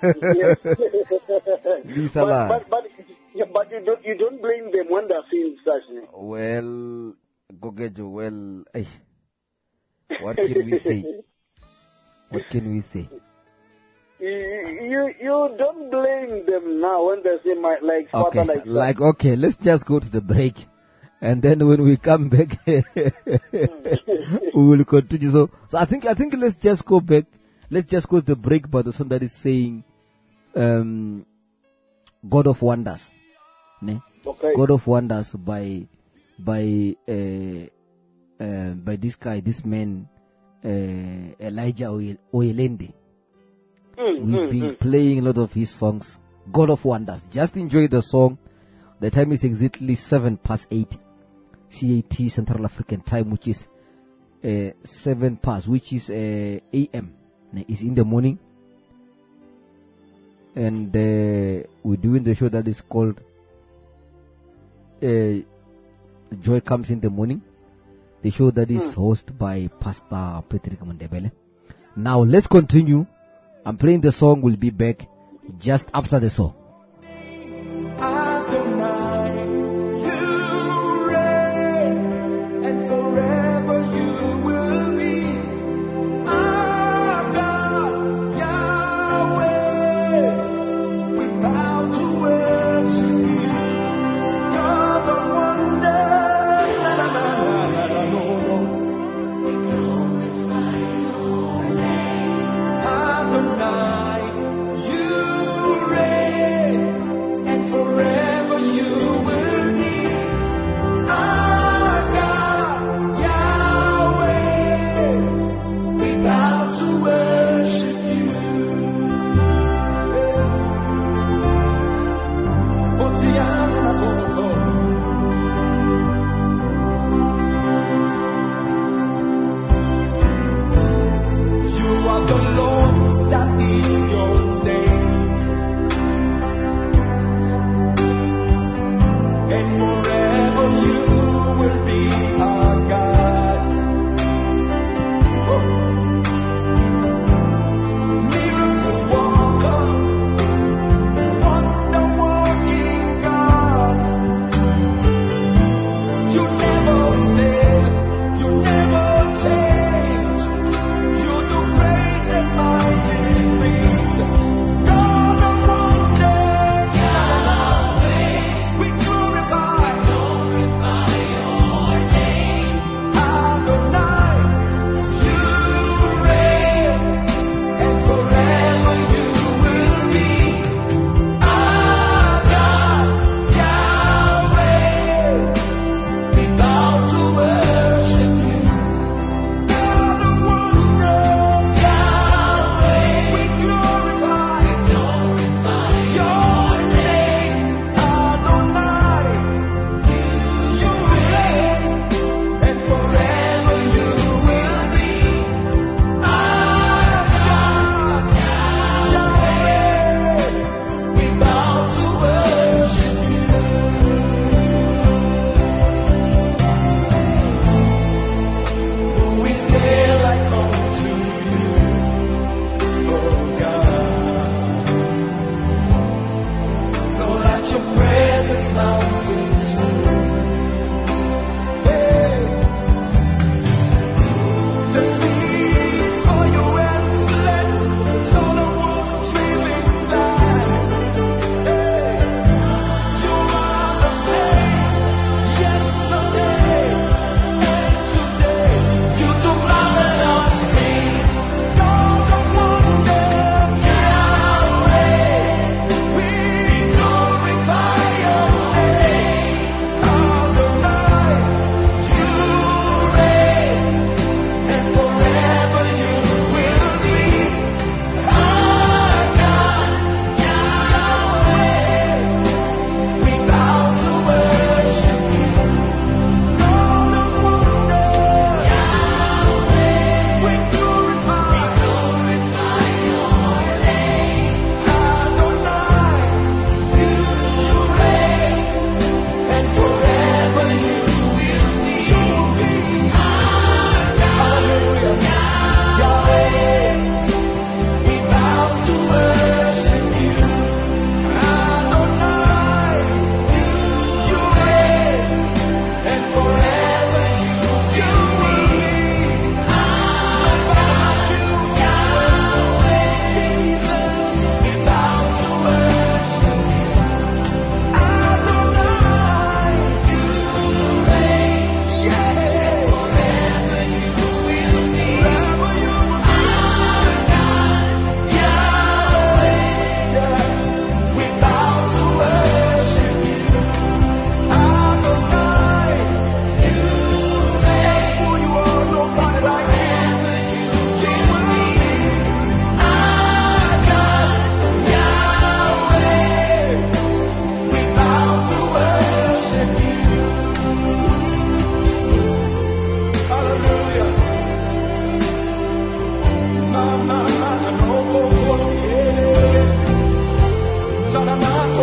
Hili but, Salah. but, but, yeah, but you don't you don't blame them when they're saying such. Ne? Well, Gogejo, well, ay, what can we say? What can we say? You, you you don't blame them now when they say my like father Okay, like son. like, okay, let's just go to the break. And then when we come back, we will continue. So, so I think, I think let's just go back. Let's just go to the break by the song that is saying, um, God of Wonders. Ne? Okay. God of Wonders by, by, uh, uh, by this guy, this man, uh, Elijah Oye- Oyelende. Mm, We've mm, been mm. playing a lot of his songs. God of Wonders. Just enjoy the song. The time is exactly seven past eight C A T Central African time, which is uh, seven past, which is uh, A M. It's in the morning. And uh, we're doing the show that is called uh, Joy Comes in the Morning. The show that is hosted by Pastor Patrick Mandebele. Now let's continue. I'm playing the song. We'll be back just after the song. Adonai, you reign, and forever you will be. Our God, Yahweh, we bow to worship you. You're the wonder, na na na na na na no no. We glorify your name, Adonai, you reign.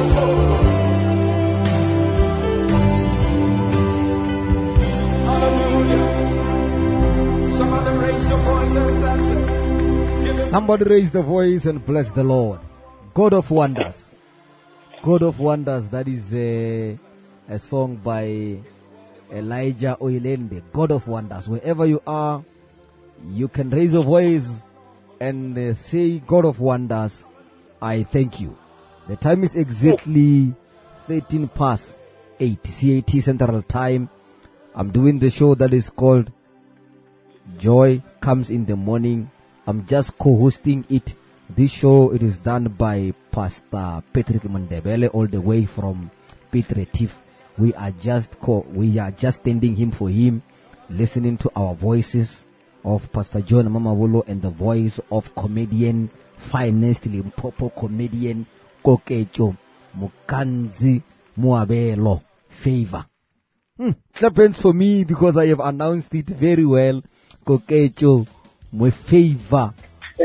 Hallelujah. Somebody raise your voice and bless it. Give him Somebody raise the voice and bless the Lord. God of wonders. God of wonders. That is a, a song by Elijah Oilende. God of wonders. Wherever you are, you can raise your voice and uh, say, God of wonders, I thank you. The time is exactly thirteen past eight C A T Central Time. I'm doing the show that is called Joy Comes in the Morning. I'm just co-hosting it. This show, it is done by Pastor Patrick Mandebele, all the way from Piet Retief. We are just co- we are just standing him for him, listening to our voices of Pastor John Mamawolo and the voice of comedian, finest Limpopo comedian Kokecho Mukanzi Muabelo Favor. Hmm. Clap hands for me because I have announced it very well. Kokecho Mu Favor.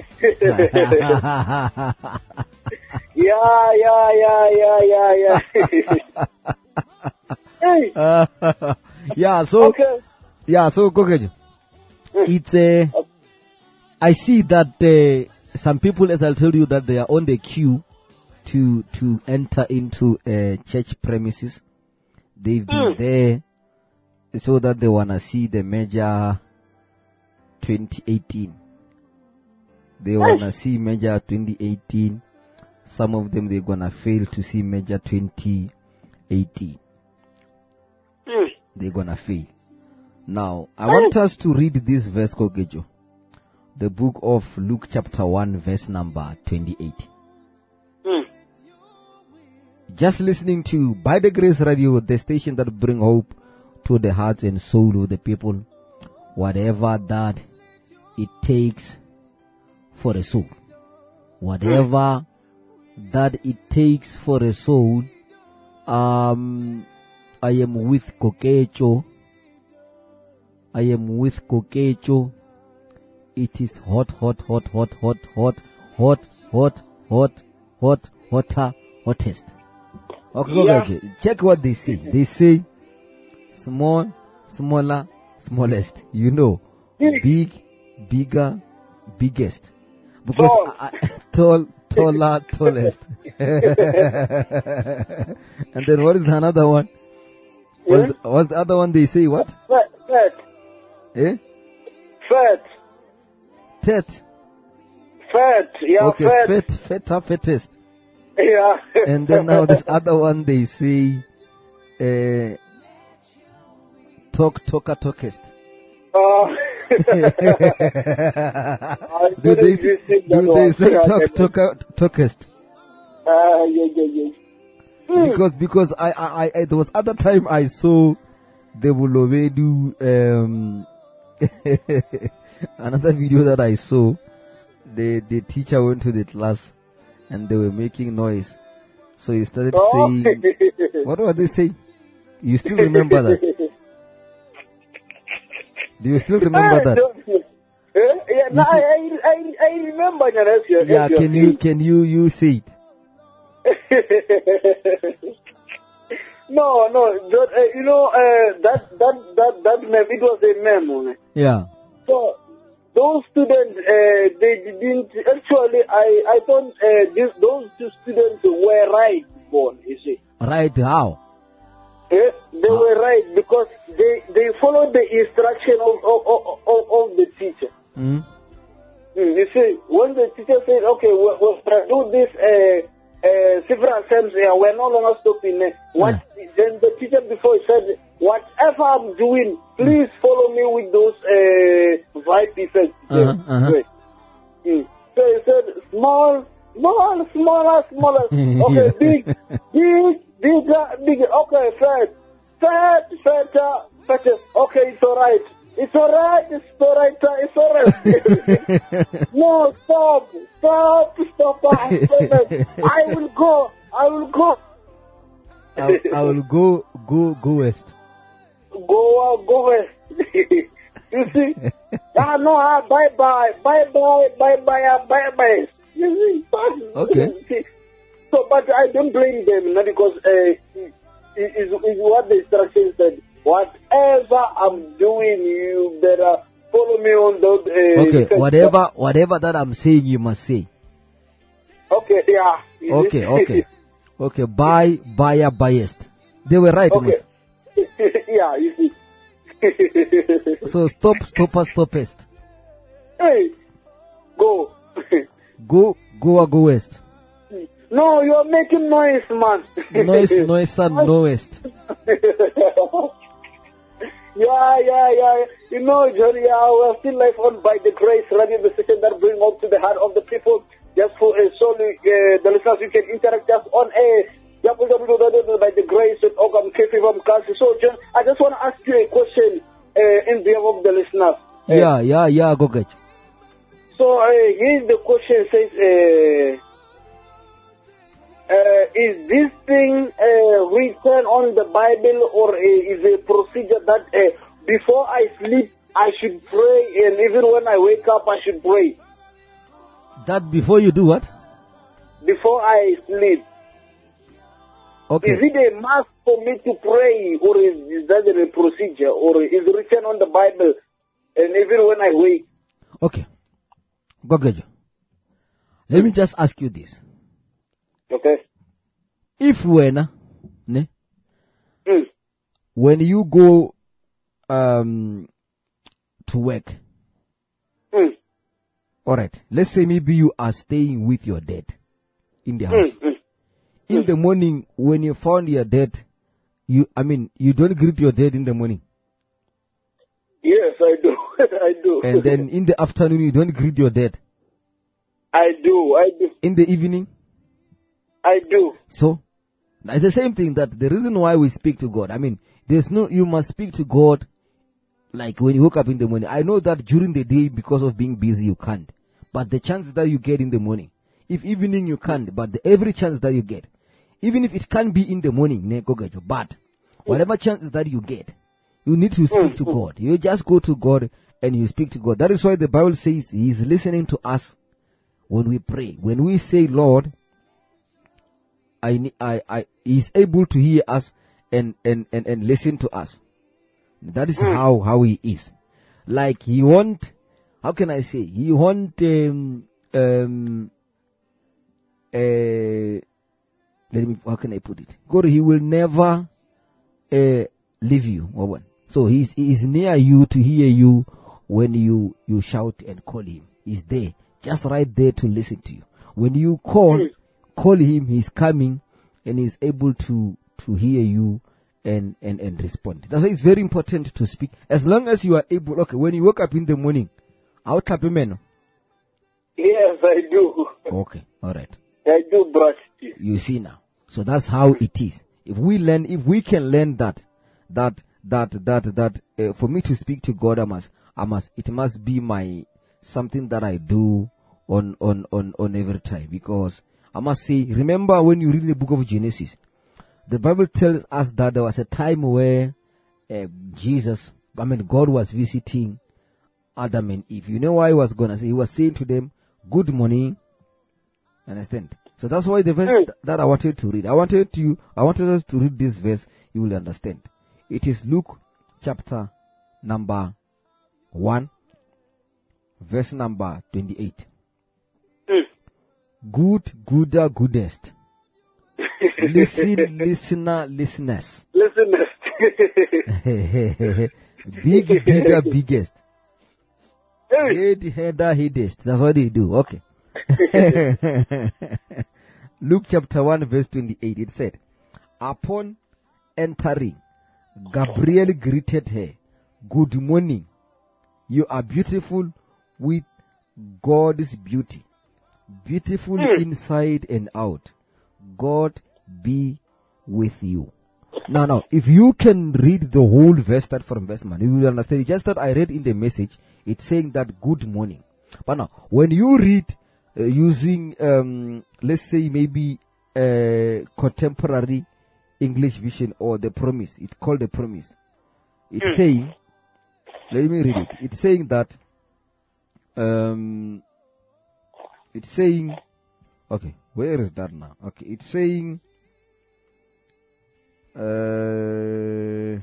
Yeah, yeah, yeah, yeah, yeah, yeah. Hey, yeah, so okay. yeah, so Kokecho. It's a. Uh, I see that uh, some people, as I'll tell you, that they are on the queue to to enter into uh, church premises. They've been Mm. there so that they wanna see the major twenty eighteen. They wanna see major twenty eighteen. Some of them they're gonna fail to see major twenty eighteen. Mm. They're gonna fail. Now, I want us to read this verse, Kokejo. The book of Luke chapter one, verse number twenty-eight. Mm. Just listening to By the Grace Radio, the station that bring hope to the hearts and soul of the people, whatever that it takes for a soul. Whatever that it takes for a soul. Um, I am with Kokecho. I am with Kokecho. It is hot, hot, hot, hot, hot, hot, hot, hot, hot, hot, hotter, hottest. Okay, Yeah. okay, okay. Check what they say. They say small, smaller, smallest. You know, big, bigger, biggest. Because Tall. I, I, tall, taller, tallest. And then what is the another one? What's, Yeah? the, what's the other one they say? What? Fat, fat, Eh? fat, Tet. fat, yeah, Okay, fat. fat, fatter, fattest. Yeah. And then now this other one they say, uh, talk, talker, talkest. Uh, I do they, couldn't resist that do they one. say talk, talker, talkest? Uh, yeah, yeah, yeah. Hmm. Because because I, I, I there was other time I saw the Bulovedu um another video that I saw. The the teacher went to the class and they were making noise. So he started Oh. saying, what were they saying? You still remember that? Do you still remember that? Eh? Yeah, no, I, I, I, I remember that. That's your, Yeah, that's your can you can you you say it? No, no, that, uh, you know, uh, that, that, that, that mem, it was a memo. Yeah. So, those students, uh, they didn't, actually, I, I thought uh, this, those two students were right born, you see. Right, how? Eh? They were right because they, they followed the instruction of, of, of, of, of the teacher. Mm? Mm, you see, when the teacher said, okay, we're, we're going to do this uh, uh, several times here, we're no longer stopping there. What, then the teacher before said, whatever I'm doing, please follow me with those uh, vibe effects. Uh-huh, uh-huh. Right. Mm. So he said, small, small, smaller, smaller. Okay, big, big, bigger, bigger. Okay, fat, fat, fatter, fatter. Okay, it's all right. It's all right, it's all right, it's all right. No, stop, stop, stop. I will go, I will go. I, I will go go go west. Go, uh, go away. You see? Ah, no, ah, bye bye, bye bye, bye bye, ah, bye bye. You see? Okay. You see? So, but I don't blame them, no, because uh, it, it, it's what the instruction said. Whatever I'm doing, you better follow me on those. Uh, Okay, whatever, whatever that I'm saying, you must say. Okay, yeah. Okay, okay, okay. Buy, buyer, biased. They were right. Okay. Yeah, you see. Must. So stop, stopper, stoppest. Hey, go. Go, go, go west. No, you're making noise, man. Noise, noise, and no west. Yeah, yeah, yeah. You know, Johnny, yeah, we're still live on By the Grace Radio, the station that brings hope to the heart of the people. Just for uh, solely uh, the listeners, you can interact just on air. w w w dot by the grace dot org. I'm K P from Kasi. So, John, I just want to ask you a question uh, in behalf of the listeners. Uh, Yeah, yeah, yeah, go get. So, uh, here's the question says, uh, uh, is this thing uh, written on the Bible, or uh, is a procedure that uh, before I sleep, I should pray, and even when I wake up, I should pray? That before you do what? Before I sleep. Okay. Is it a must for me to pray, or is, is that a procedure, or is it written on the Bible, and even when I wake? Okay. Go get you. Let me just ask you this. Okay. If when, ne, Mm. when you go um, to work, Mm. all right, let's say maybe you are staying with your dad in the house. Mm. Mm. In the morning, when you found your dad, you, I mean, you don't greet your dad in the morning. Yes, I do. I do. And then in the afternoon, you don't greet your dad. I do. I do. In the evening. I do. So, it's the same thing that the reason why we speak to God, I mean, there's no, you must speak to God like when you wake up in the morning. I know that during the day, because of being busy, you can't. But the chances that you get in the morning, if evening you can't, but the, every chance that you get, even if it can't be in the morning, ne, go get you, but whatever chances that you get, you need to speak to God. You just go to God and you speak to God. That is why the Bible says He is listening to us when we pray. When we say, Lord, I, I, I, He is able to hear us and, and, and, and listen to us. That is how, how He is. Like He won't, how can I say, He won't, um, um, uh, let me, how can I put it? God, He will never uh, leave you. So he's, he is near you to hear you when you, you shout and call Him. He's there, just right there to listen to you. When you call, call Him, He's coming and He's able to, to hear you and, and, and respond. That's why it's very important to speak. As long as you are able, okay, when you wake up in the morning, I'll tap a man. Yes, I do. Okay, alright. I do brush teeth. You see now. So that's how it is. If we learn, if we can learn that, that, that, that, that, uh, for me to speak to God, I must, I must, it must be my, something that I do on, on, on, on every time. Because I must say, remember when you read the book of Genesis, the Bible tells us that there was a time where uh, Jesus, I mean, God was visiting Adam and Eve. You know why He was going to say? He was saying to them, good morning. Understand? So that's why the verse th- that I wanted to read. I wanted to, I wanted us to read this verse. You will understand. It is Luke chapter number one, verse number twenty-eight. Mm. Good, gooder, goodest. Listen, listener, listeners. Listen. Big, bigger, biggest. Hey. Head, header, headest. That's what they do. Okay. Luke chapter one verse twenty-eight, it said, upon entering, Gabriel greeted her, good morning, you are beautiful with God's beauty, beautiful Mm. inside and out, God be with you. Now, now, if you can read the whole verse, start from verse one, you will understand. It's just that I read in the message, it's saying that good morning. But now, when you read uh, using, um, let's say maybe uh, contemporary English vision or the promise, it's called the promise. It's Mm. saying, let me read it. It's saying that, um, it's saying, okay, where is that now? Okay, it's saying, uh,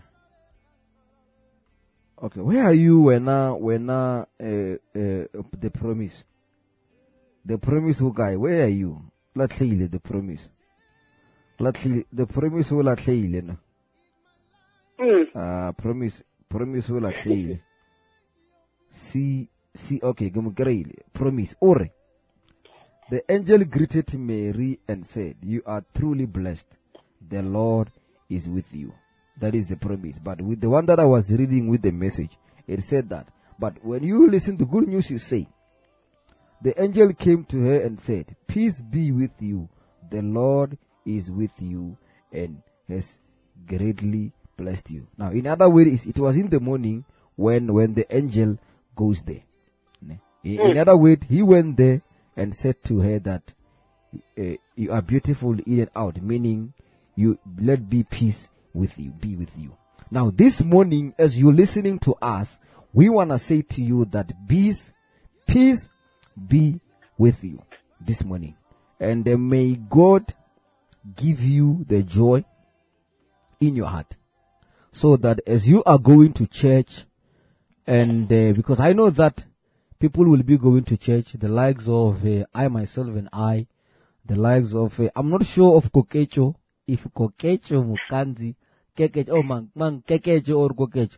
okay, where are you when now, when now, uh, uh, the promise? The promise who guy, where are you? Latlile, the promise. Latlile, the promise who latlile, no? Mm. Uh, promise, promise who latlile. See, see, okay, Gumugrele, promise, ore. The angel greeted Mary and said, you are truly blessed. The Lord is with you. That is the promise. But with the one that I was reading with the message, it said that. But when you listen to good news, you say, the angel came to her and said, peace be with you. The Lord is with you and has greatly blessed you. Now, in other words, it was in the morning when, when the angel goes there. In, in other words, he went there and said to her that uh, you are beautiful in and out, meaning you let be peace with you, be with you. Now, this morning, as you're listening to us, we want to say to you that peace, peace be with you this morning. And uh, may God give you the joy in your heart, so that as you are going to church, and uh, because I know that people will be going to church, the likes of uh, I myself and I, the likes of, uh, I'm not sure of Kokecho, if Kokecho, Mukanzi, Kekecho, oh man, man, Kekecho or Kokecho.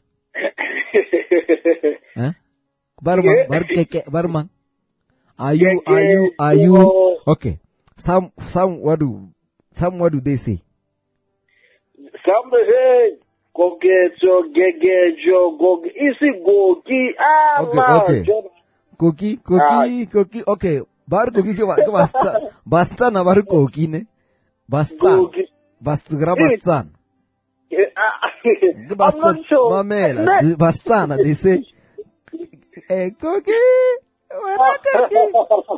Huh? Barman, bar Keke, Barman. Are you, are you, are you, okay. Some, some, what do, some, what do they say? Some say, Kokecho, Gegejo, Gog, isi Gogi, ah, Okay, okay. Koki, Koki, Koki, okay. Bar Koki ke basta, basta na bar Koki ne. Basta. Basta gra basta. I'm not sure. Mamela, basta na, they say, eh, Koki, wala Koki.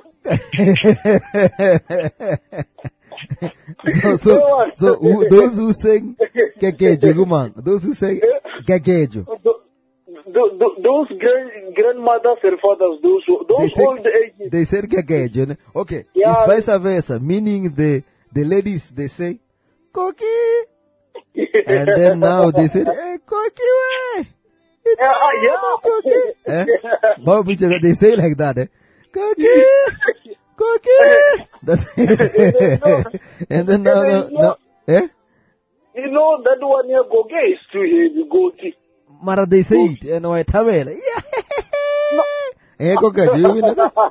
so, so, so, who, those who sing Kekejo, Guman, those who sing Kekejo. Those grand, grandmothers and fathers, those those they old ages. They said Kekejo. Okay, Yeah. it's vice versa, meaning the the ladies, they say Koki, and then now they said, hey, Koki, way. It's Yeah, uh, yeah. Koki. Eh? Bobby, they say like that, eh? Koki, Koki. That's and then now, now, now, eh? You know that one here, Goge is too heavy, Gogi. Mara, they say it, and I tell me, yeah. Eh, Koki, do you mean that?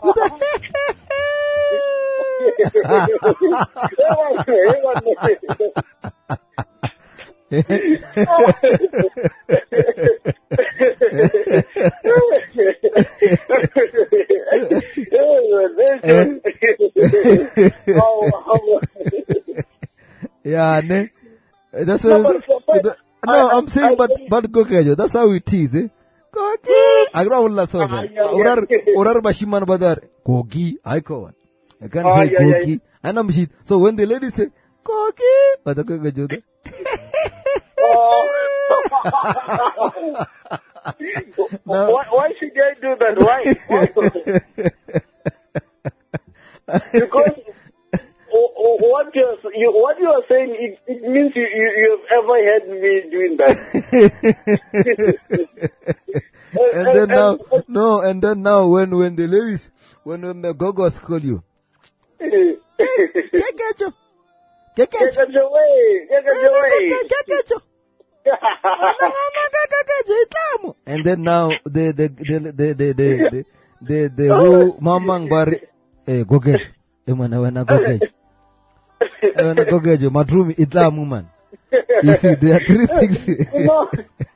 Yeah, ne? That's No, what. but- but- No, I- I'm saying, I- but I- but Kokejo, that's how it is, eh? Koki, agra ulla Ah, sobe. yeah, yeah. Orar orar bashiman badar. Koki, I call. I can't Ah, say yeah, yeah, Koki. And I'm shit. So when the lady say Koki, but the Kokejo. Oh. No. why, why should I do that? Why? Why? Because o- o- what you're, you, what you are saying, it, it means you, you, you have ever heard me doing that. and then now, no, and then now when when the ladies, when when the gogos call you, Kekejo, Get Kekejo, out your way! Get out your way! Kekejo. And then now the the the the the the the the who mamang bar eh gogej emana wana gogej wana gogej madrumi itlamu man. You see, there are three things. you know,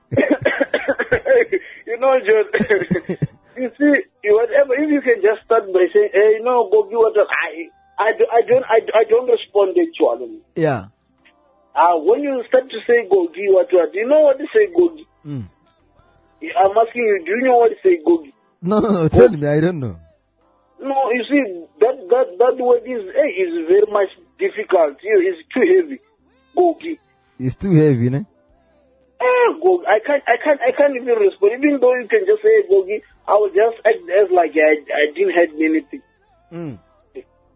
you know, John. You see, whatever. If you can just start by saying, "Hey, you know, Gogi, what?" I, I, do- I don't, I, I don't respond actually. Yeah. Uh, when you start to say Gogi, what, what? You know what to say Gogi? Mm. I'm asking you, do you know what to say Gogi? No, no, no. Tell me, I don't know. No, you see, that that that word is, hey, is very much difficult. You know, it's too heavy. Gogi. It's too heavy, ne? Eh, Gogi. I can't, I can't, I can't even respond. Even though you can just say Gogi, I will just act as like I, I didn't have anything. Mm.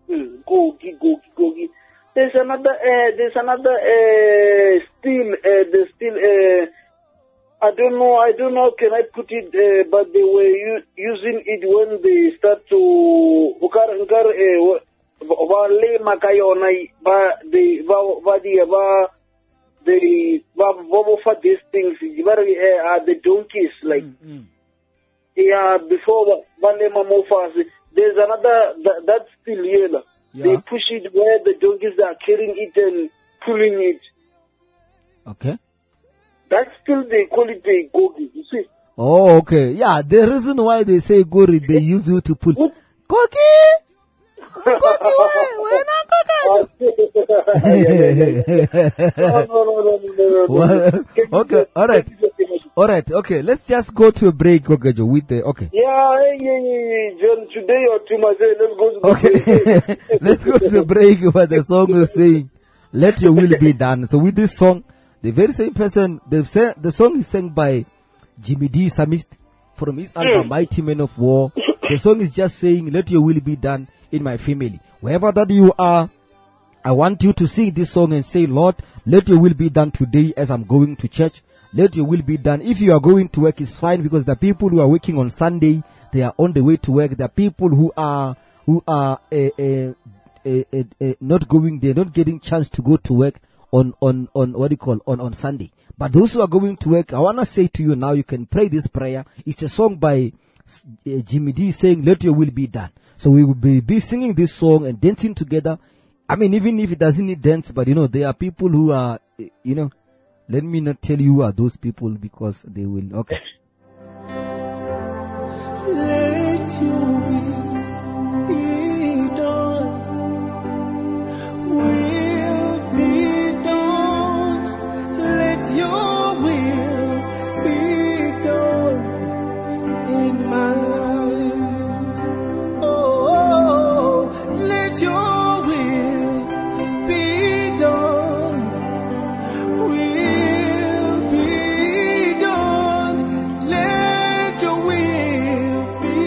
Mm, Gogi, Gogi, Gogi. There's another, uh, there's another, uh, still, uh, there's still, uh, I don't know, I don't know, can I put it, uh, but they were u- using it when they start to, ukar, ukar, uh, ba le makayona, ba, they, ba, ba, the, ba, they, ba, ba, for these things, very, uh, are the donkeys, like, Mm-hmm. yeah, before, ba, le mamofas, there's another, that, that's still here, Yeah. they push it where the donkeys are carrying it and pulling it. Okay. That's still they call it the gogi, you see. Oh, okay. Yeah, the reason why they say gori, they use you to pull. What? Koki! Koki, why? Why not Yeah, yeah, yeah, yeah. No, no, no, no, no, no, no, Well, no. Can you okay, just- alright. can you just imagine? Alright, okay. Let's just go to a break, Gogajo, with the, okay. Yeah, yeah, yeah, yeah, yeah. John, today or tomorrow, let's go to the Okay. Let's go to the break where the song is saying, let your will be done. So with this song, the very same person, the, sa- the song is sang by Jimmy D. Samist from his album Mighty Men of War. The song is just saying, let your will be done in my family. Wherever that you are, I want you to sing this song and say, Lord, let your will be done today as I'm going to church. Let your will be done. If you are going to work, it's fine, because the people who are working on Sunday, they are on the way to work. The people who are, who are, uh, uh, uh, uh, uh, not going, they're not getting chance to go to work on, on, on, what do you call, on, on Sunday. But those who are going to work, I want to say to you now, you can pray this prayer. It's a song by uh, Jimmy D saying, let your will be done. So we will be, be singing this song and dancing together. I mean, even if it doesn't need dance, but you know, there are people who are, uh, you know, let me not tell you who are those people, because they will, okay. Let your will be done. Will be done. Let your will be done in my life. Oh, let your will be done. Will be done. Let your will be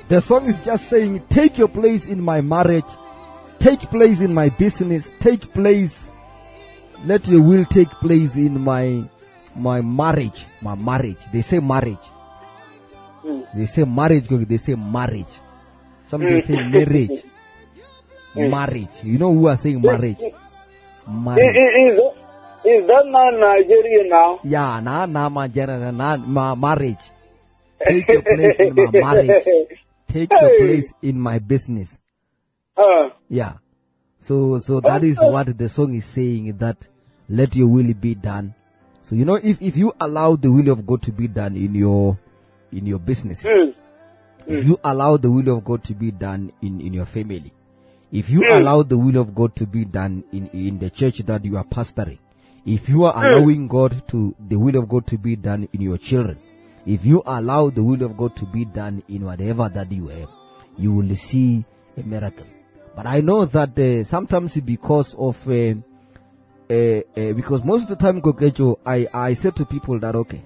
The song is just saying, take your place in my marriage, take place in my business, take place, let your will take place in my my marriage, my marriage. They say marriage. Mm. They say marriage, they say marriage. Some they say marriage. Marriage. You know who are saying marriage? Is, Marriage. is, is that not Nigerian now? Yeah, na na ma jana na ma marriage. Take your place in my marriage. Take your Hey. place in my business. Uh, Yeah. So so that is Okay. what the song is saying, that let your will be done. So you know, if, if you allow the will of God to be done in your in your business, mm, if you allow the will of God to be done in, in your family, if you Mm. allow the will of God to be done in, in the church that you are pastoring, if you are Mm. allowing God to the will of God to be done in your children, if you allow the will of God to be done in whatever that you have, you will see a miracle. But I know that uh, sometimes because of uh, uh, uh, because most of the time, Kokecho, I I said to people that, okay,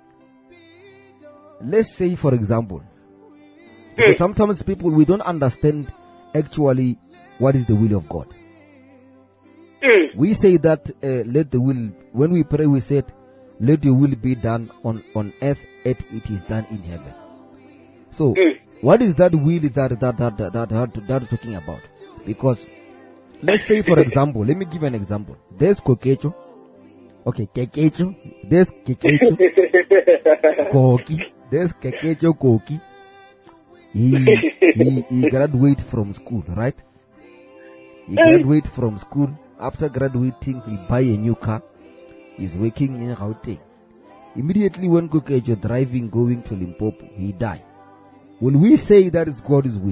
let's say for example, because Mm. sometimes people, we don't understand actually what is the will of God. mm, We say that uh, let the will, when we pray we said, let your will be done on, on earth as it is done in heaven. So Mm. what is that will that that that that that, that, that, that we're talking about? Because let's say for example, let me give an example. There's Kokecho. Okay, Kekecho. There's Kekecho. Koki. There's Kekecho Koki. He, he he graduate from school, right? He graduate from school. After graduating, he buy a new car. He's working in Gauteng. Immediately when Kokecho driving going to Limpopo, he die. Will we say that is God's will?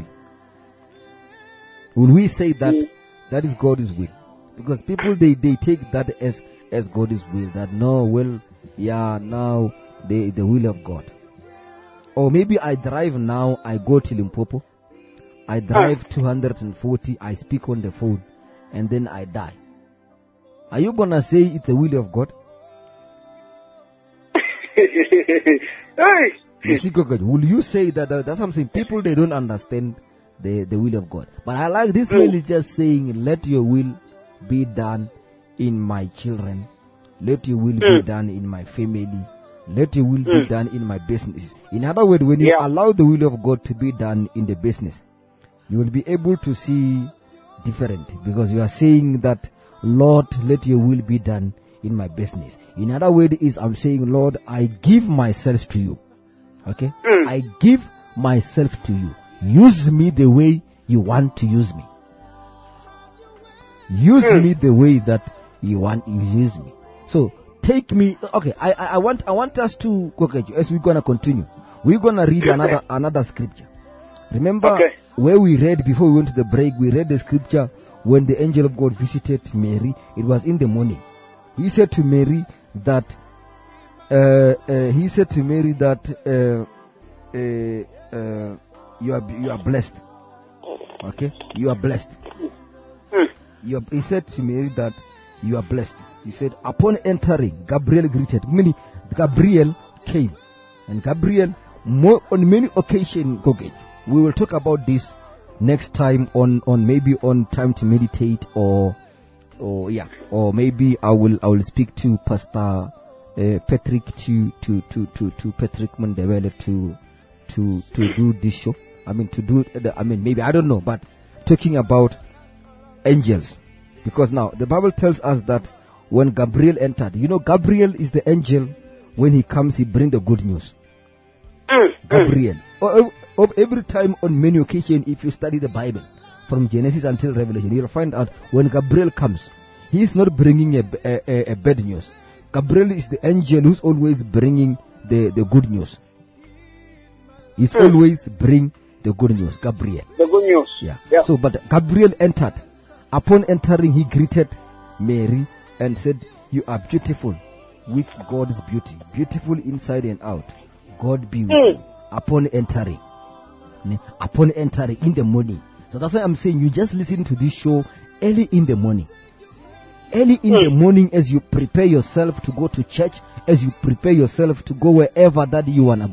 Will we say that Mm. that is God's will? Because people, they, they take that as as God's will. That no, well, yeah, now the the will of God. Or maybe I drive now, I go to Limpopo, I drive two hundred forty, I speak on the phone, and then I die. Are you gonna say it's the will of God? Hey. You see, Kokecho, will you say that? that that's something people, they don't understand the, the will of God. But I like this man is just saying, let your will be done in my children. Let your will be Mm. done in my family. Let your will be Mm. done in my business. In other words, when you Yeah. allow the will of God to be done in the business, you will be able to see different, because you are saying that, Lord, let your will be done in my business. In other words, is I'm saying, Lord, I give myself to you. Okay? Mm. I give myself to you. Use me the way you want to use me. Use Mm. me the way that you want you use me. So take me. Okay, I I, I want I want us to, Kokecho, as we're gonna continue, we're gonna read another another scripture. Remember Okay. where we read before we went to the break? We read the scripture when the angel of God visited Mary. It was in the morning. He said to Mary that uh, uh, he said to Mary that uh, uh, uh, you are you are blessed. Okay, you are blessed. Mm. You are, he said to Mary that you are blessed. He said, upon entering, Gabriel greeted. Meaning, Gabriel came, and Gabriel, more, on many occasions, Kokecho, we will talk about this next time on, on maybe on Time to Meditate, or or yeah, or maybe I will I will speak to Pastor uh, Patrick to to to to to Patrick Mandevele to to to do this show. I mean to do I mean maybe I don't know, but talking about angels, because now the Bible tells us that when Gabriel entered, you know, Gabriel is the angel. When he comes, he brings the good news. Mm. Gabriel. Or, or every time, on many occasions, if you study the Bible from Genesis until Revelation, you'll find out when Gabriel comes, he is not bringing a, a, a, a bad news. Gabriel is the angel who's always bringing the, the good news. He's Hmm. always bring the good news. Gabriel. The good news. Yeah. Yeah. So, but Gabriel entered. Upon entering, he greeted Mary and said, "You are beautiful with God's beauty, beautiful inside and out. God be with Mm. you." Upon entering, Ne- upon entering in the morning. So that's why I'm saying you just listen to this show early in the morning. Early in the Mm. morning, as you prepare yourself to go to church, as you prepare yourself to go wherever that you wanna go.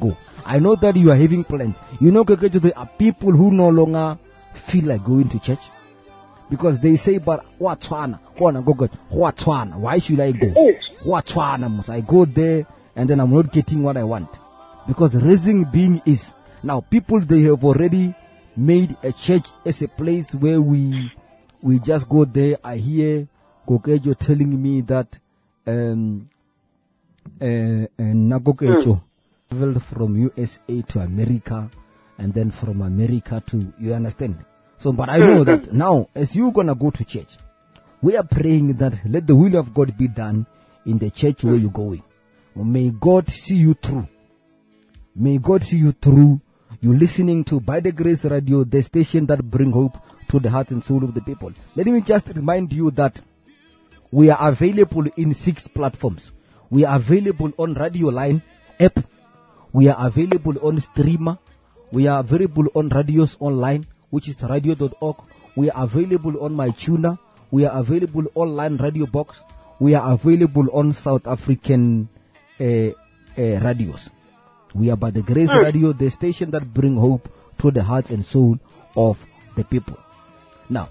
I know that you are having plans. You know, Kokecho, there are people who no longer feel like going to church. Because they say, but Huatwana, Huatwana, why should I go? Huatwana, must I go there and then I'm not getting what I want? Because raising being is, now people, they have already made a church as a place where we we just go there. I hear Kokecho telling me that um, uh, uh, Nagokecho traveled from U S A to America and then from America to, you understand? So, but I know that now, as you're going to go to church, we are praying that let the will of God be done in the church where you're going. May God see you through. May God see you through. You're listening to By the Grace Radio, the station that brings hope to the heart and soul of the people. Let me just remind you that we are available in six platforms. We are available on Radio Line app. We are available on Streamer. We are available on Radios Online, which is radio dot org. We are available on MyTuner. We are available online Radio Box. We are available on South African uh, uh, radios. We are By the Grace mm. Radio, the station that brings hope to the heart and soul of the people. Now,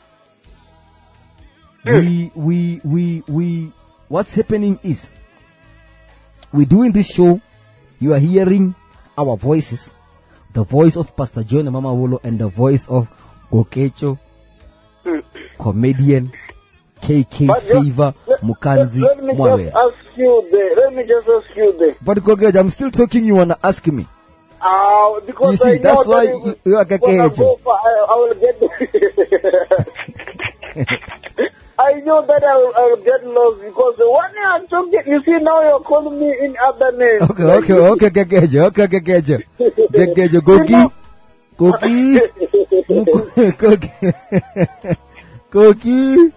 mm. we, we, we, we, what's happening is, we're doing this show, you are hearing our voices, the voice of Pastor John Mamawolo and the voice of Kokecho, mm. comedian, K K but Favor, let, Mukanzi, let, let me Mwawea. just ask you there. Let me just ask you there. But Kokecho, I'm still talking. You wanna ask me? Ah, uh, because you see, I know that's why that you, you are Kokecho. I, I will get. I know that I will, I will get lost because when I'm talking, you see now you're calling me in other names. Okay, okay, okay, Kokecho, okay, Kokecho, Kokecho, Koki, Koki, Koki, Koki.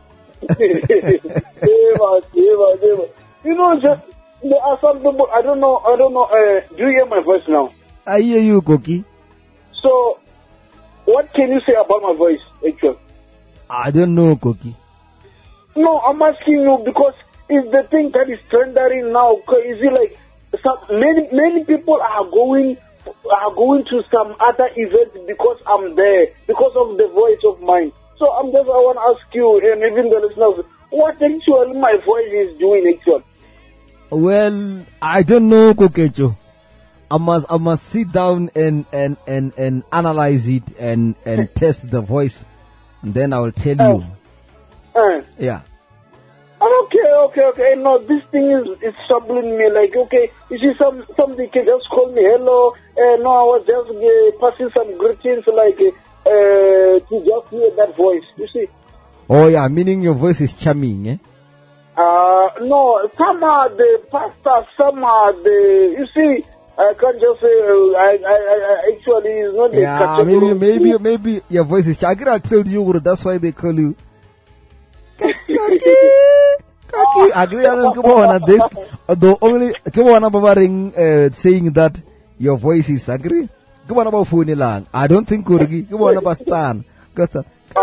You know, just, there are some people, I don't know, I don't know, uh, do you hear my voice now? I hear you, Koki. So, what can you say about my voice, actually? I don't know, Koki. No, I'm asking you because it's the thing that is trending now. Is it like, some, many, many people are going, are going to some other events because I'm there, because of the voice of mine. So I'm just, I want to ask you, and even the listeners, what actually my voice is doing actually? Well, I don't know, Kokecho. I must, I must sit down and, and, and, and analyze it and, and test the voice, and then I will tell uh, you. Uh, yeah. Okay, okay, okay. No, this thing is, it's troubling me. Like, okay, you see, some somebody can just call me hello. Uh, no, I was just uh, passing some greetings, like. Uh, Uh, to just hear that voice, you see. Oh yeah, meaning your voice is charming, eh? Uh, no, some are the pastors, some are the, you see, I can't just say, uh, I, I, I, actually, it's not the yeah, category. maybe, maybe, maybe your voice is charming. I told you, that's why they call you. Kaki, Kaki, agree on come on at this. Although only, come on about uh, saying that your voice is agree. Come on about phone lang. I don't think Kurgi. Come on about Stan. Okay,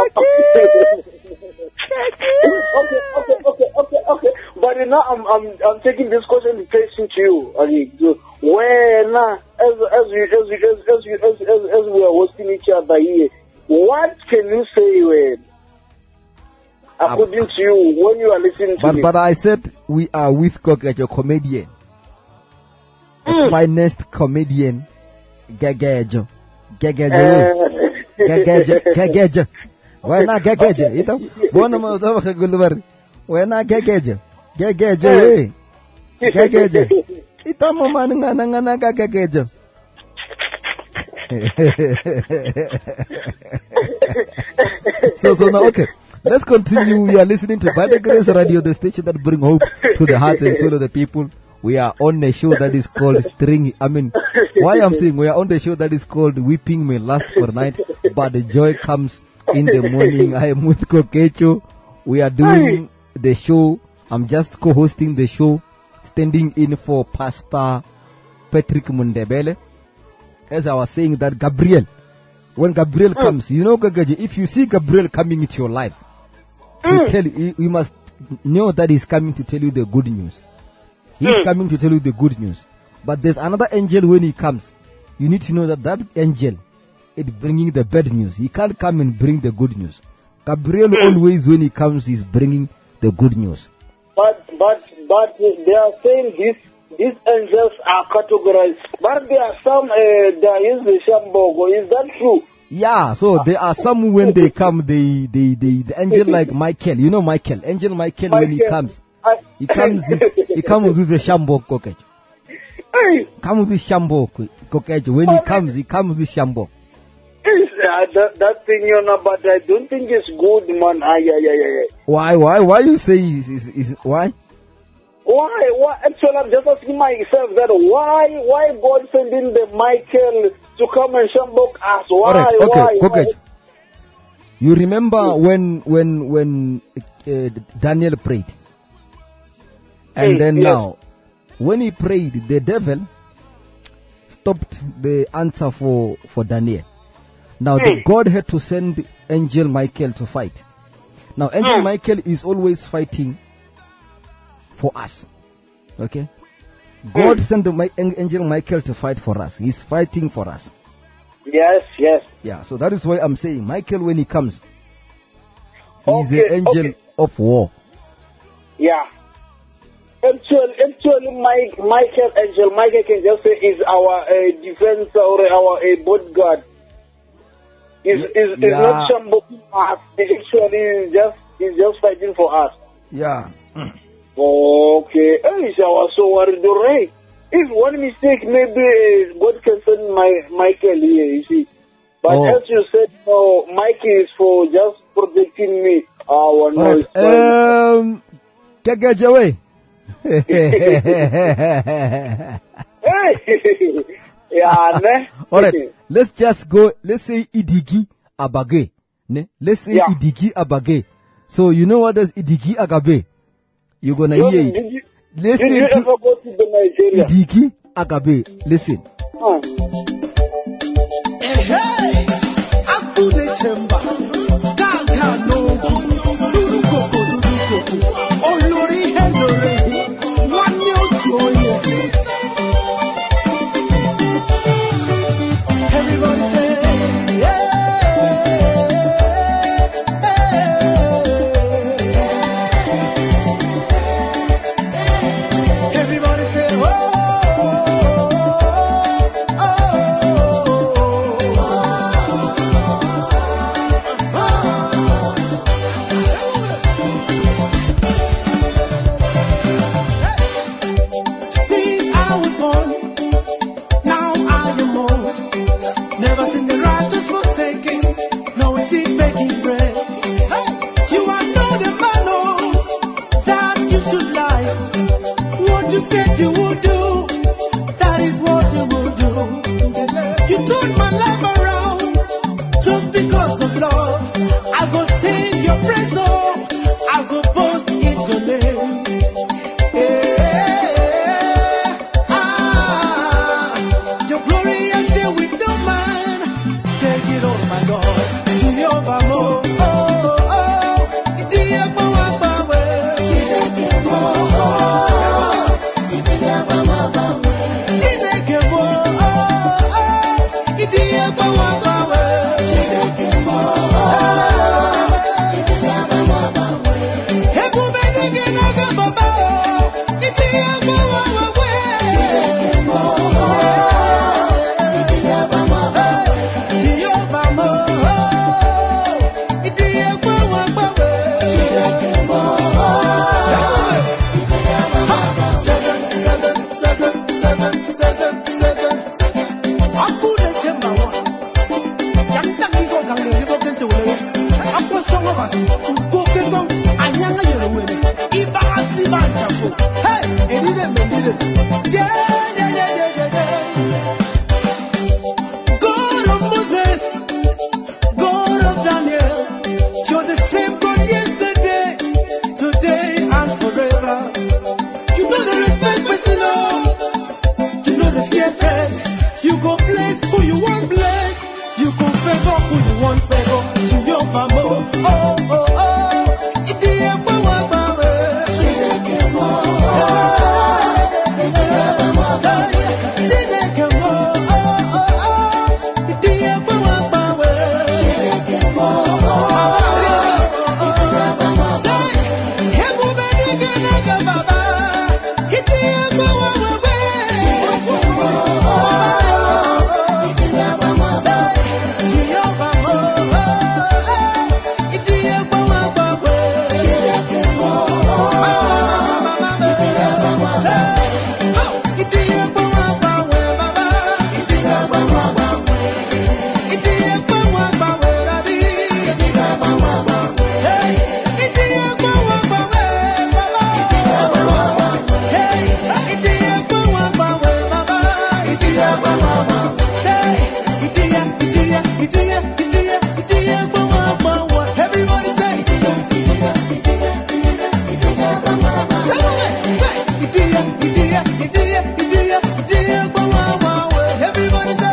okay, okay, okay, okay. But now I'm I'm I'm taking this question facing to you. Ali. When as as we as we as as we as, as, as we are hosting each other here, what can you say when according to you when you are listening to but, me? But I said we are with Kokecho, comedian, mm. the finest comedian. Gegejo, Gegejo, Gegejo, Gegejo. Why not Gegejo? Ito, buwan naman ito makagulubar. Why not Gegejo? Gegejo, eh. Gegejo. Ito mo man nga nga nga nga Gegejo. So, so now, okay. Let's continue. We are listening to By the Grace Radio, the station that brings hope to the heart and soul of the people. We are on a show that is called String. I mean, why I'm saying we are on the show that is called Weeping May Last for Night, but the joy comes in the morning. I am with Kokecho. We are doing the show. I'm just co-hosting the show, standing in for Pastor Patrick Mundebele. As I was saying that Gabriel, when Gabriel comes, you know, Kokecho, if you see Gabriel coming into your life, you, tell, you, you must know that he's coming to tell you the good news. He's mm. coming to tell you the good news. But there's another angel when he comes. you need to know that that angel is bringing the bad news. He can't come and bring the good news. Gabriel Mm. always, when he comes, is bringing the good news. But but but they are saying these these angels are categorized. But there are some uh, there is the Shambogo. Is that true? Yeah, so there are some when they come, they, they, they, the angel like Michael, you know Michael, angel Michael, when he Michael. comes, I- he comes, he comes with the Shambo cockage. Hey, Comes with Shambo cockage. When he comes, he comes with Shambo. is, uh, that, that thing, you know, but I don't think it's good, man. Ay, ay, ay, ay, ay. Why, why, why you say is, is, is why? Why? Why? Actually, I'm just asking myself that why? Why God sending the Michael to come and shambok us? Why? Alright, why? okay, why? okay. You remember when, when, when uh, Daniel prayed, and Mm, then yes. now, when he prayed, the devil stopped the answer for for Daniel. Now the Mm. God had to send angel Michael to fight. Now angel Mm. Michael is always fighting for us. Okay? God Mm. sent the Mi- an- angel Michael to fight for us. He's fighting for us. Yes, yes. Yeah, so that is why I'm saying Michael, when he comes, he's Okay, the angel okay. of war. Yeah. Actually, actually, Mike, Michael, Angel, Michael can just say is our uh, defense or our uh, bodyguard. Is is is Yeah. not shamboking us. He actually is just is just fighting for us. Yeah. Okay. Hey, I was so worried already. If one mistake, maybe uh, God can send my Michael here. You see. But Oh. as you said, no, Mike is for just protecting me. Oh, no, Alright. it's fine. Um, Kagajawe. Hey! Yeah, ne? Alright, let's just go. Let's say Idigi Abage. Ne? Let's say Yeah. Idigi Abage. So you know what does Idigi Agabe? You're gonna Did hear you, it. did you, Let's did say you to ever go to the Nigeria? Idigi Agabe. Listen. Huh. Hey, Akude Chemba, Gaga Noju, Dudu Koko, Dudu Koko, Olori Helore, Wanyo Joye. Everybody say, yeah, yeah. Everybody say, oh, since I was born, now I am old. Never seen the righteous forsaken, no seed begging bread. You are not a man, oh, that you should lie. What you said you would do, that is what you will do. You turned my life around just because of love. I go sing your praise, oh, I go boast in your name. Yeah, ah, your glory I share with no man. Take it all, my God. Jehovah, oh, oh, oh, it's the Abba, Abba, way. Everybody say,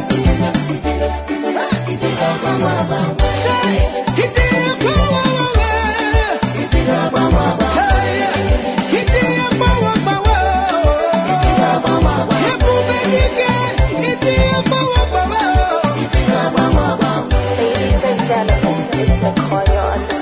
Ladies and gentlemen, it's the choir on the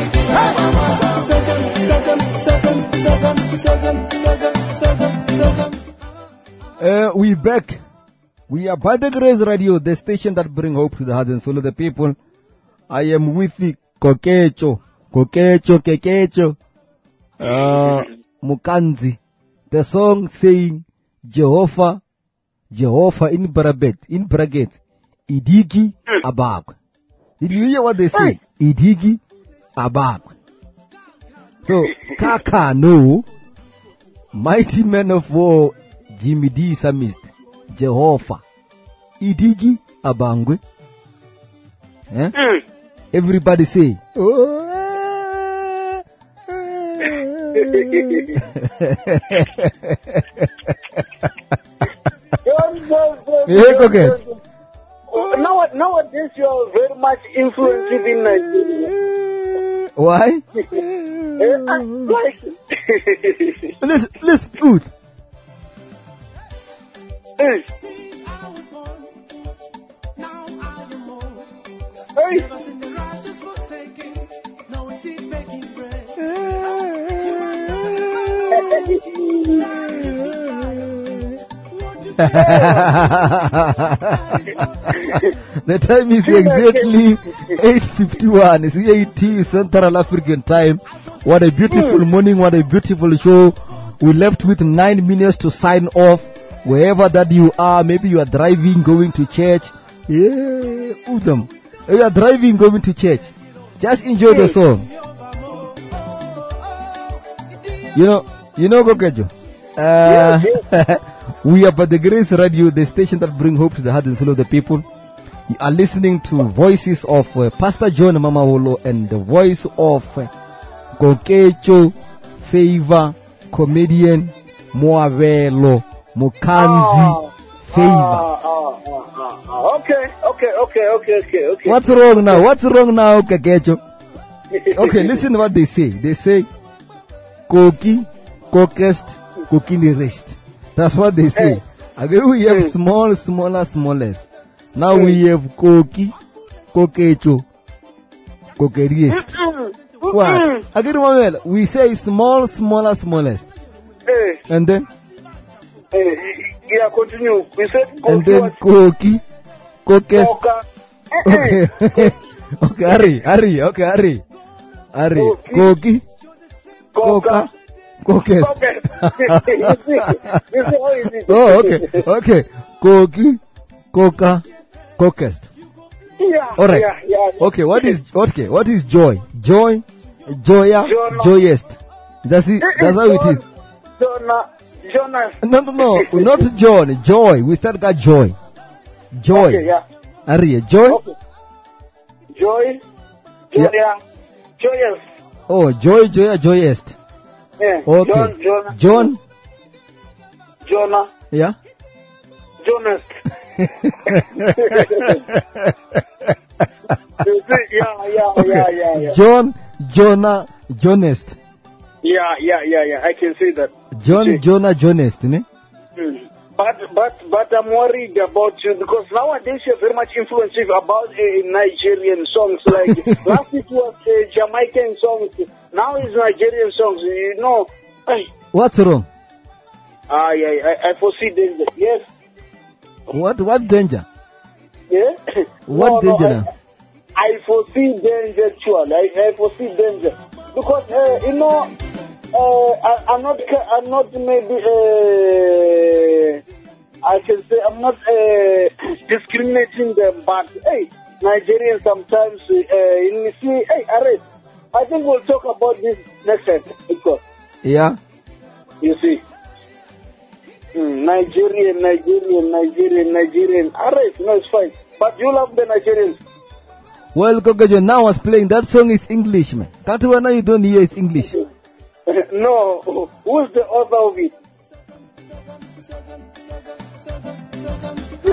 beat. Uh, we back. We are by the Grace Radio, the station that bring hope to the hearts and soul of the people. I am with the Kokecho, Kokecho, Kekecho, uh, Mukanzi. The song saying Jehovah, Jehovah in bracket, in bracket, Idigi Abag. Did you hear what they say? Idigi Abag. So, Kaka no, mighty man of war, Jimmy D. Samist, Jehovah, Idigi Abangwe. Eh? Mm. Everybody say, oh. Yeah, okay. Oh, now, nowadays you are very much influenced in Nigeria. Why? Eh, I like it. Listen, listen, good. Eh, eh. The time is exactly eight fifty-one. It's E A T Central African Time. What a beautiful morning, what a beautiful show. We left with nine minutes to sign off. Wherever that you are, maybe you are driving, going to church. Yeah, Udam. You are driving, going to church. Just enjoy the song. You know, you know, Gokejo. Uh, we are by the Grace Radio, the station that brings hope to the heart and soul of the people. You are listening to voices of uh, Pastor John Mamawolo and the voice of uh, Gokecho, Favor, comedian, Moavelo, Mukanzi, Ah, Favor. ah, ah, ah, ah. Okay, okay, okay, okay, okay, okay. What's wrong now? What's wrong now, Gokecho? Okay, listen to what they say. They say, Koki, Kokest, Kokini rest. That's what they say. Again, we have small, smaller, smallest. Now we have Koki, Kokecho, Kokeriest. What? Again, Manuel, we say small, smaller, smallest. Eh, And then, eh, yeah, continue. We said and Koki then was Koki, Kokest. Koka. Eh, Okay. eh. Okay, hurry, hurry, okay, hurry. Hurry. Koki, Koka, Kokest. Okay. You see, you see how it is. Oh, okay, okay. Koki, Koka, Kokest. Yeah, All right. yeah, yeah. Okay, what is okay? What is joy? Joy, joya, Jonah. joyest. That's it. That's how it is. Jonah, Jonas. No, no, no, not John. Joy. We start got joy. Joy. Okay, yeah. Hurry, joy. Okay. Joy, Yeah. Joya, Joyous. Oh, joy, joya, joyest. Yeah. Okay. John, Jonah. John. Jonah, Yeah. Jonas. You see, yeah, yeah, yeah, yeah, yeah. John, Jonah, Jonest. Yeah, yeah, yeah, yeah. I can see that. John, Okay. Jonah, Jonest. Ne? Mm. But but but I'm worried about you because nowadays you're very much influenced about uh, Nigerian songs. Like last it was uh, Jamaican songs. Now it's Nigerian songs. You know. Ay, What's wrong? ah, yeah, I, I foresee danger. Yes. What? What danger? Yeah. What No, no, danger? I, I foresee danger, actually. I, I foresee danger because uh, you know. Uh, I, I'm not. ca- I'm not maybe. Uh, I can say I'm not uh, discriminating them, but hey, Nigerians sometimes. Uh, you see, hey, arrest. I think we'll talk about this next time because Yeah. you see, mm, Nigerian, Nigerian, Nigerian, Nigerian. Arrest. No, it's fine. But you love the Nigerians. Well, Kokojo, now I was playing that song is English, man. Can't you now you don't hear it's English. No, who's the author of it?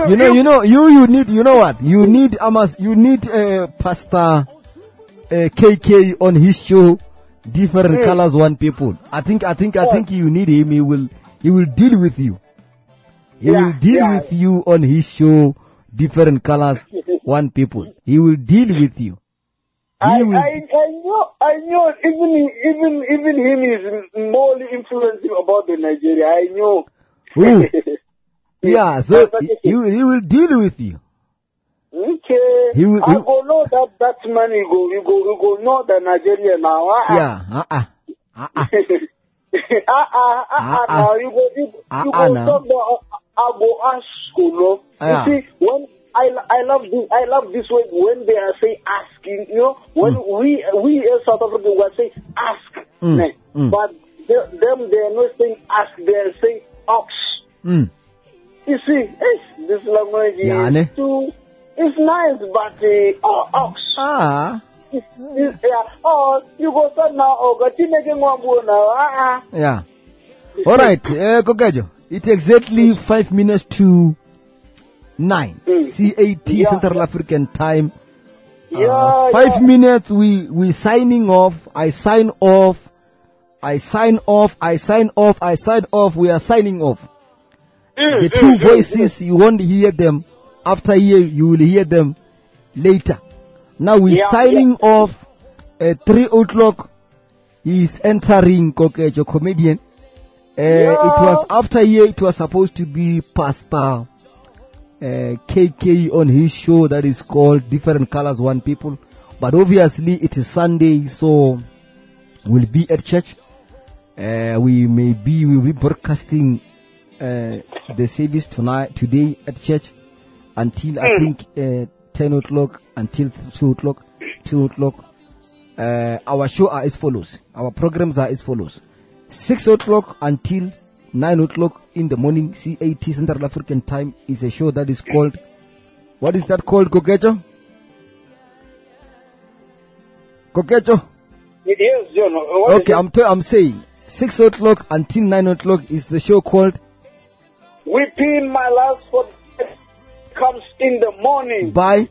You know, you know, you you need, you know what? You need Amos, you need uh, Pastor uh, K K on his show. Different Mm. colors, one people. I think, I think, I think you need him. He will, he will deal with you. He Yeah, will deal yeah. with you on his show. Different colors, one people. He will deal with you. I, He will. I, I know, I know, even, even, even him is more influencing about the Nigeria. I know. Ooh. Yeah, so But- he, he will, he will deal with you. Okay. He will- I he- go know that that man you go, you go, you go know the Nigeria now. Uh-uh. Yeah, uh-uh. Uh-uh. uh-uh, uh-uh, Uh-uh. now you go, you, Uh-uh you go now. talk the, I go ask you know. Yeah. You see, when I, I love this, I love this way when they are saying asking, you know, when we, we in South Africa, we are saying ask, Mm, ne. mm. but they, them, they are not saying ask, they are saying ox. Mm. You see, eh, this language Yeah, is ne? too, it's nice, but uh, oh, ox. Ah, It's, it's, yeah. Oh, you go start now, oh, but you make one more now. Ah, ah. yeah. All right, uh, Kokejo. It's exactly five minutes to nine. Mm. C A T Yeah. Central African time. Uh, Yeah, five yeah. minutes. We we signing off. I sign off. I sign off. I sign off. I sign off. We are signing off. Mm, The mm, two mm, voices, you won't hear them. After here, you will hear them later. Now we're Yeah, signing off at three o'clock. He's entering Kokejo comedian. Uh, It was after here, it was supposed to be Pastor uh, K K on his show that is called Different Colors, One People. But obviously it is Sunday, so we'll be at church. Uh, we may be, we'll be broadcasting uh, the service tonight, today at church until I think uh, ten o'clock, until two o'clock, two o'clock. Uh, our show are as follows. Our programs are as follows. six o'clock until nine o'clock in the morning, C A T Central African time, is a show that is called, what is that called, Kokejo? Kokejo? Yes, John. What Okay, is I'm, t- I'm saying six o'clock until nine o'clock is the show called it? Weeping my last for comes in the morning By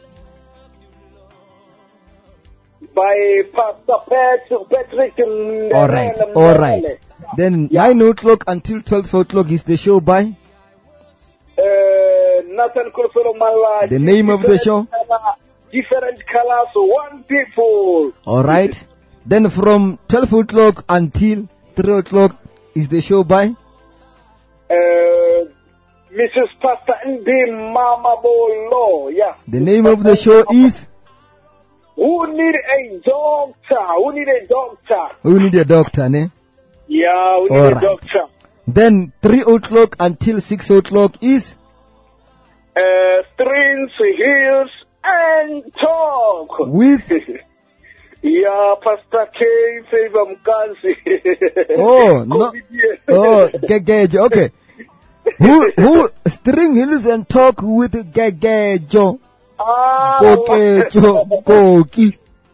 by Pastor Pat- Patrick. Ndebele Alright, Mbele. alright. Then Yeah. nine o'clock until twelve o'clock is the show by Uh, Nathan Kulfero Mala. The name of the different show? Color, different colors, one people. Alright. Then from twelve o'clock until three o'clock is the show by Uh, Missus Pastor Ndi Mama Bolo. Yeah. The name of the show is Who need a doctor? Who need a doctor? We Need a Doctor, ne? Yeah, we need Alright. a doctor. Then three o'clock until six o'clock is Uh, strings, heels, and talk. with Yeah, Pastor K, Favor Mkansi. Oh, no. Comedian. Oh, Gegejo. Okay. Who who string heels and talk with Gegejo? Ah, Kokejo, Koki,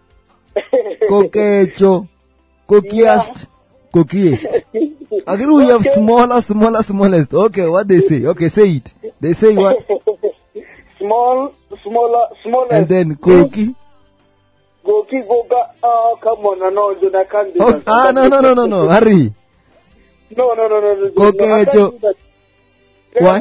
Kokejo, Kokiest, Kokiest. Again, we have Okay. smaller, smaller, smallest. Okay, what they say? Okay, say it. They say what? Small, smaller, smaller. And then Koki. Goki Goga. Oh, come on, no, no, I can't do Oh, that. ah, no, no, no, no, no. Hurry. No, no, no, no, no. Goke, no, I can't Jo- do that. Why?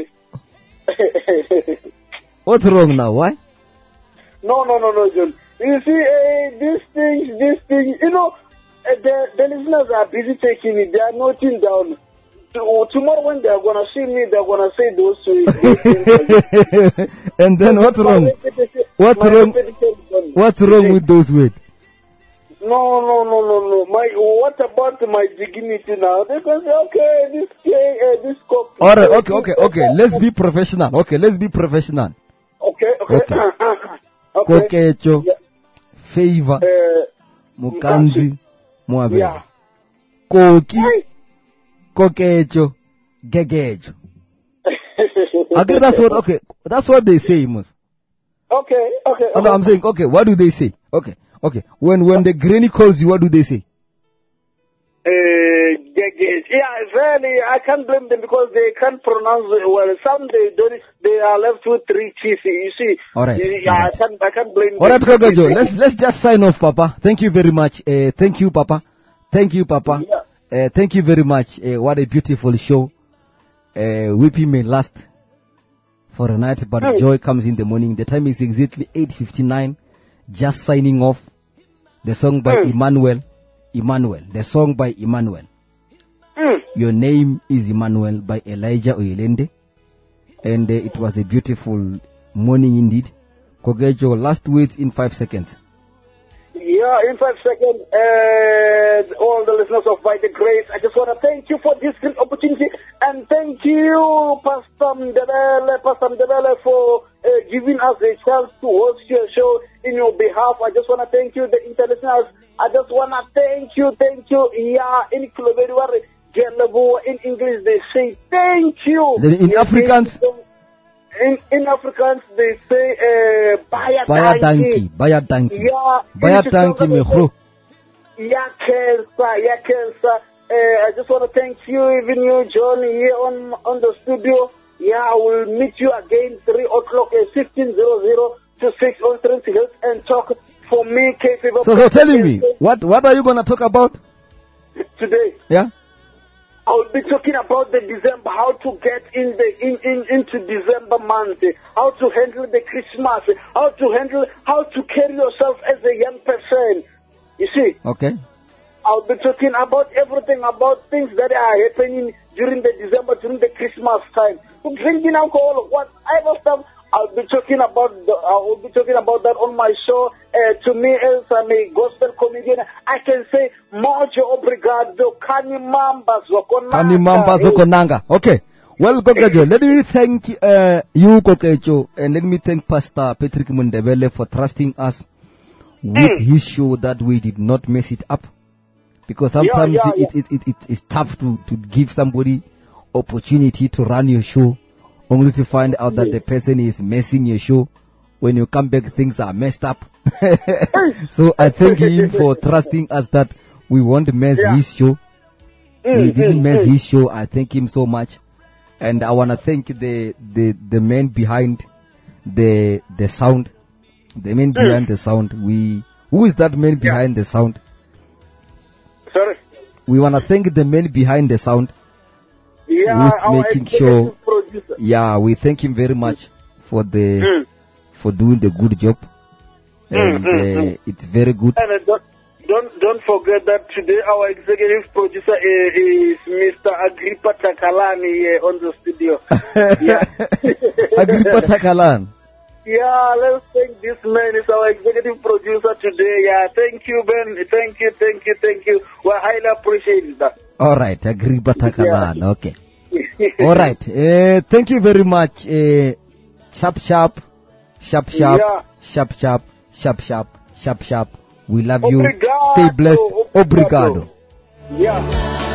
What's wrong now? Why? No, no, no, no, John. You see, uh, these things, these things, you know, uh, the, the listeners are busy taking it. They are noting down. To, tomorrow when they are going to see me, they are going to say those things. And then what's wrong? What's My wrong? repetition is gone. What's wrong with those words? No, no, no, no, no. My, what about my dignity now? They can say, okay, this K, uh, this cop. All right, okay, okay, okay. Let's be professional. Okay, let's be professional. Okay, okay. Okay. okay. Kokecho, Yeah. Favor, Uh, Mukanzi, Muabe. yeah. Koki, Kokecho, Gegejo. Okay, that's what, okay, that's what they say, Mus. okay, okay. Oh, no, I'm saying, okay, what do they say? Okay, okay. When when the granny calls you, what do they say? Uh, yeah, really, I can't blame them because they can't pronounce it well. Some they don't. They are left with three T's. You see. All right. Yeah, All I right. can't. I can't blame. All right, them. Kogajo. Let's let's just sign off, Papa. Thank you very much. Uh, thank you, Papa. Thank you, Papa. Yeah. Uh, thank you very much. Uh, what a beautiful show. Uh, weeping may last for a night, but Mm. joy comes in the morning. The time is exactly eight fifty-nine. Just signing off. The song by Mm. Emmanuel. Emmanuel. The song by Emmanuel. Mm. Your Name is Emmanuel by Elijah Oyelende. And uh, it was a beautiful morning indeed. Kogejo, last words in five seconds. Yeah, in five seconds, uh, all the listeners of By the Grace, I just want to thank you for this great opportunity, and thank you, Pastor Mdebele, Pastor Mdebele, for uh, giving us a chance to host your show in your behalf. I just want to thank you, the internationals. I just want to thank you, thank you. Yeah, in Kulobediware, in English they say thank you. Then in Yeah, Afrikaans? In, in Afrikaans they say uh, Baya Baya Danki. danki, baya danki. Yeah. Baya in danki Xitsonga, they mehlo. say, Yeah, Kelsa, yeah, Kelsa. Uh, I just want to thank you, even you, John, here on on the studio. Yeah, I will meet you again three o'clock at fifteen hundred to six on Trinity Hills and talk for me, K Favor. So, so telling me, what what are you gonna talk about? Today, Yeah. I will be talking about the December, how to get in the in, in into December month, eh, how to handle the Christmas, eh, how to handle, how to carry yourself as a young person. You see, Okay. I'll be talking about everything, about things that are happening during the December, during the Christmas time. Drinking alcohol, whatever stuff. I'll be talking about. The, I will be talking about that on my show. Uh, to me, as I'm a gospel comedian, I can say Mojo Obrigado, Kani Mamba Zokonanga. Kani Mamba Zokonanga. Okay. Well, Kokejo, let me thank uh, you, Kokejo, and let me thank Pastor Patrick Mundebele for trusting us with Mm. his show that we did not mess it up. Because sometimes yeah, it, it, it, it, it's tough to, to give somebody opportunity to run your show, only to find out that the person is messing your show. When you come back, things are messed up. So I thank him for trusting us that we won't mess Yeah. his show. We Mm, didn't mm, mess mm. his show. I thank him so much. And I want to thank the, the, the man behind the the sound. The man Mm. behind the sound. We Who is that man behind the sound? Sorry. We want to thank the man behind the sound. Yeah, Who's our making executive sure- producer. Yeah, we thank him very much for the Mm. for doing the good job. And Mm, mm, uh, it's very good. And uh, don't, don't don't forget that today our executive producer uh, is Mister Agrippa Takalani here on the studio. Yeah. Agrippa Takalan. Yeah, let's thank this man. Is our executive producer today. Yeah, thank you, Ben. Thank you, thank you, thank you. We highly appreciate that. All right, Agrippa Takalan. Okay. All right. Uh, thank you very much. Uh, sharp, sharp, sharp, sharp, Yeah. sharp, sharp, sharp, sharp, sharp, sharp. We love Obrigado, you. Stay blessed. obrigado. Obrigado. Yeah.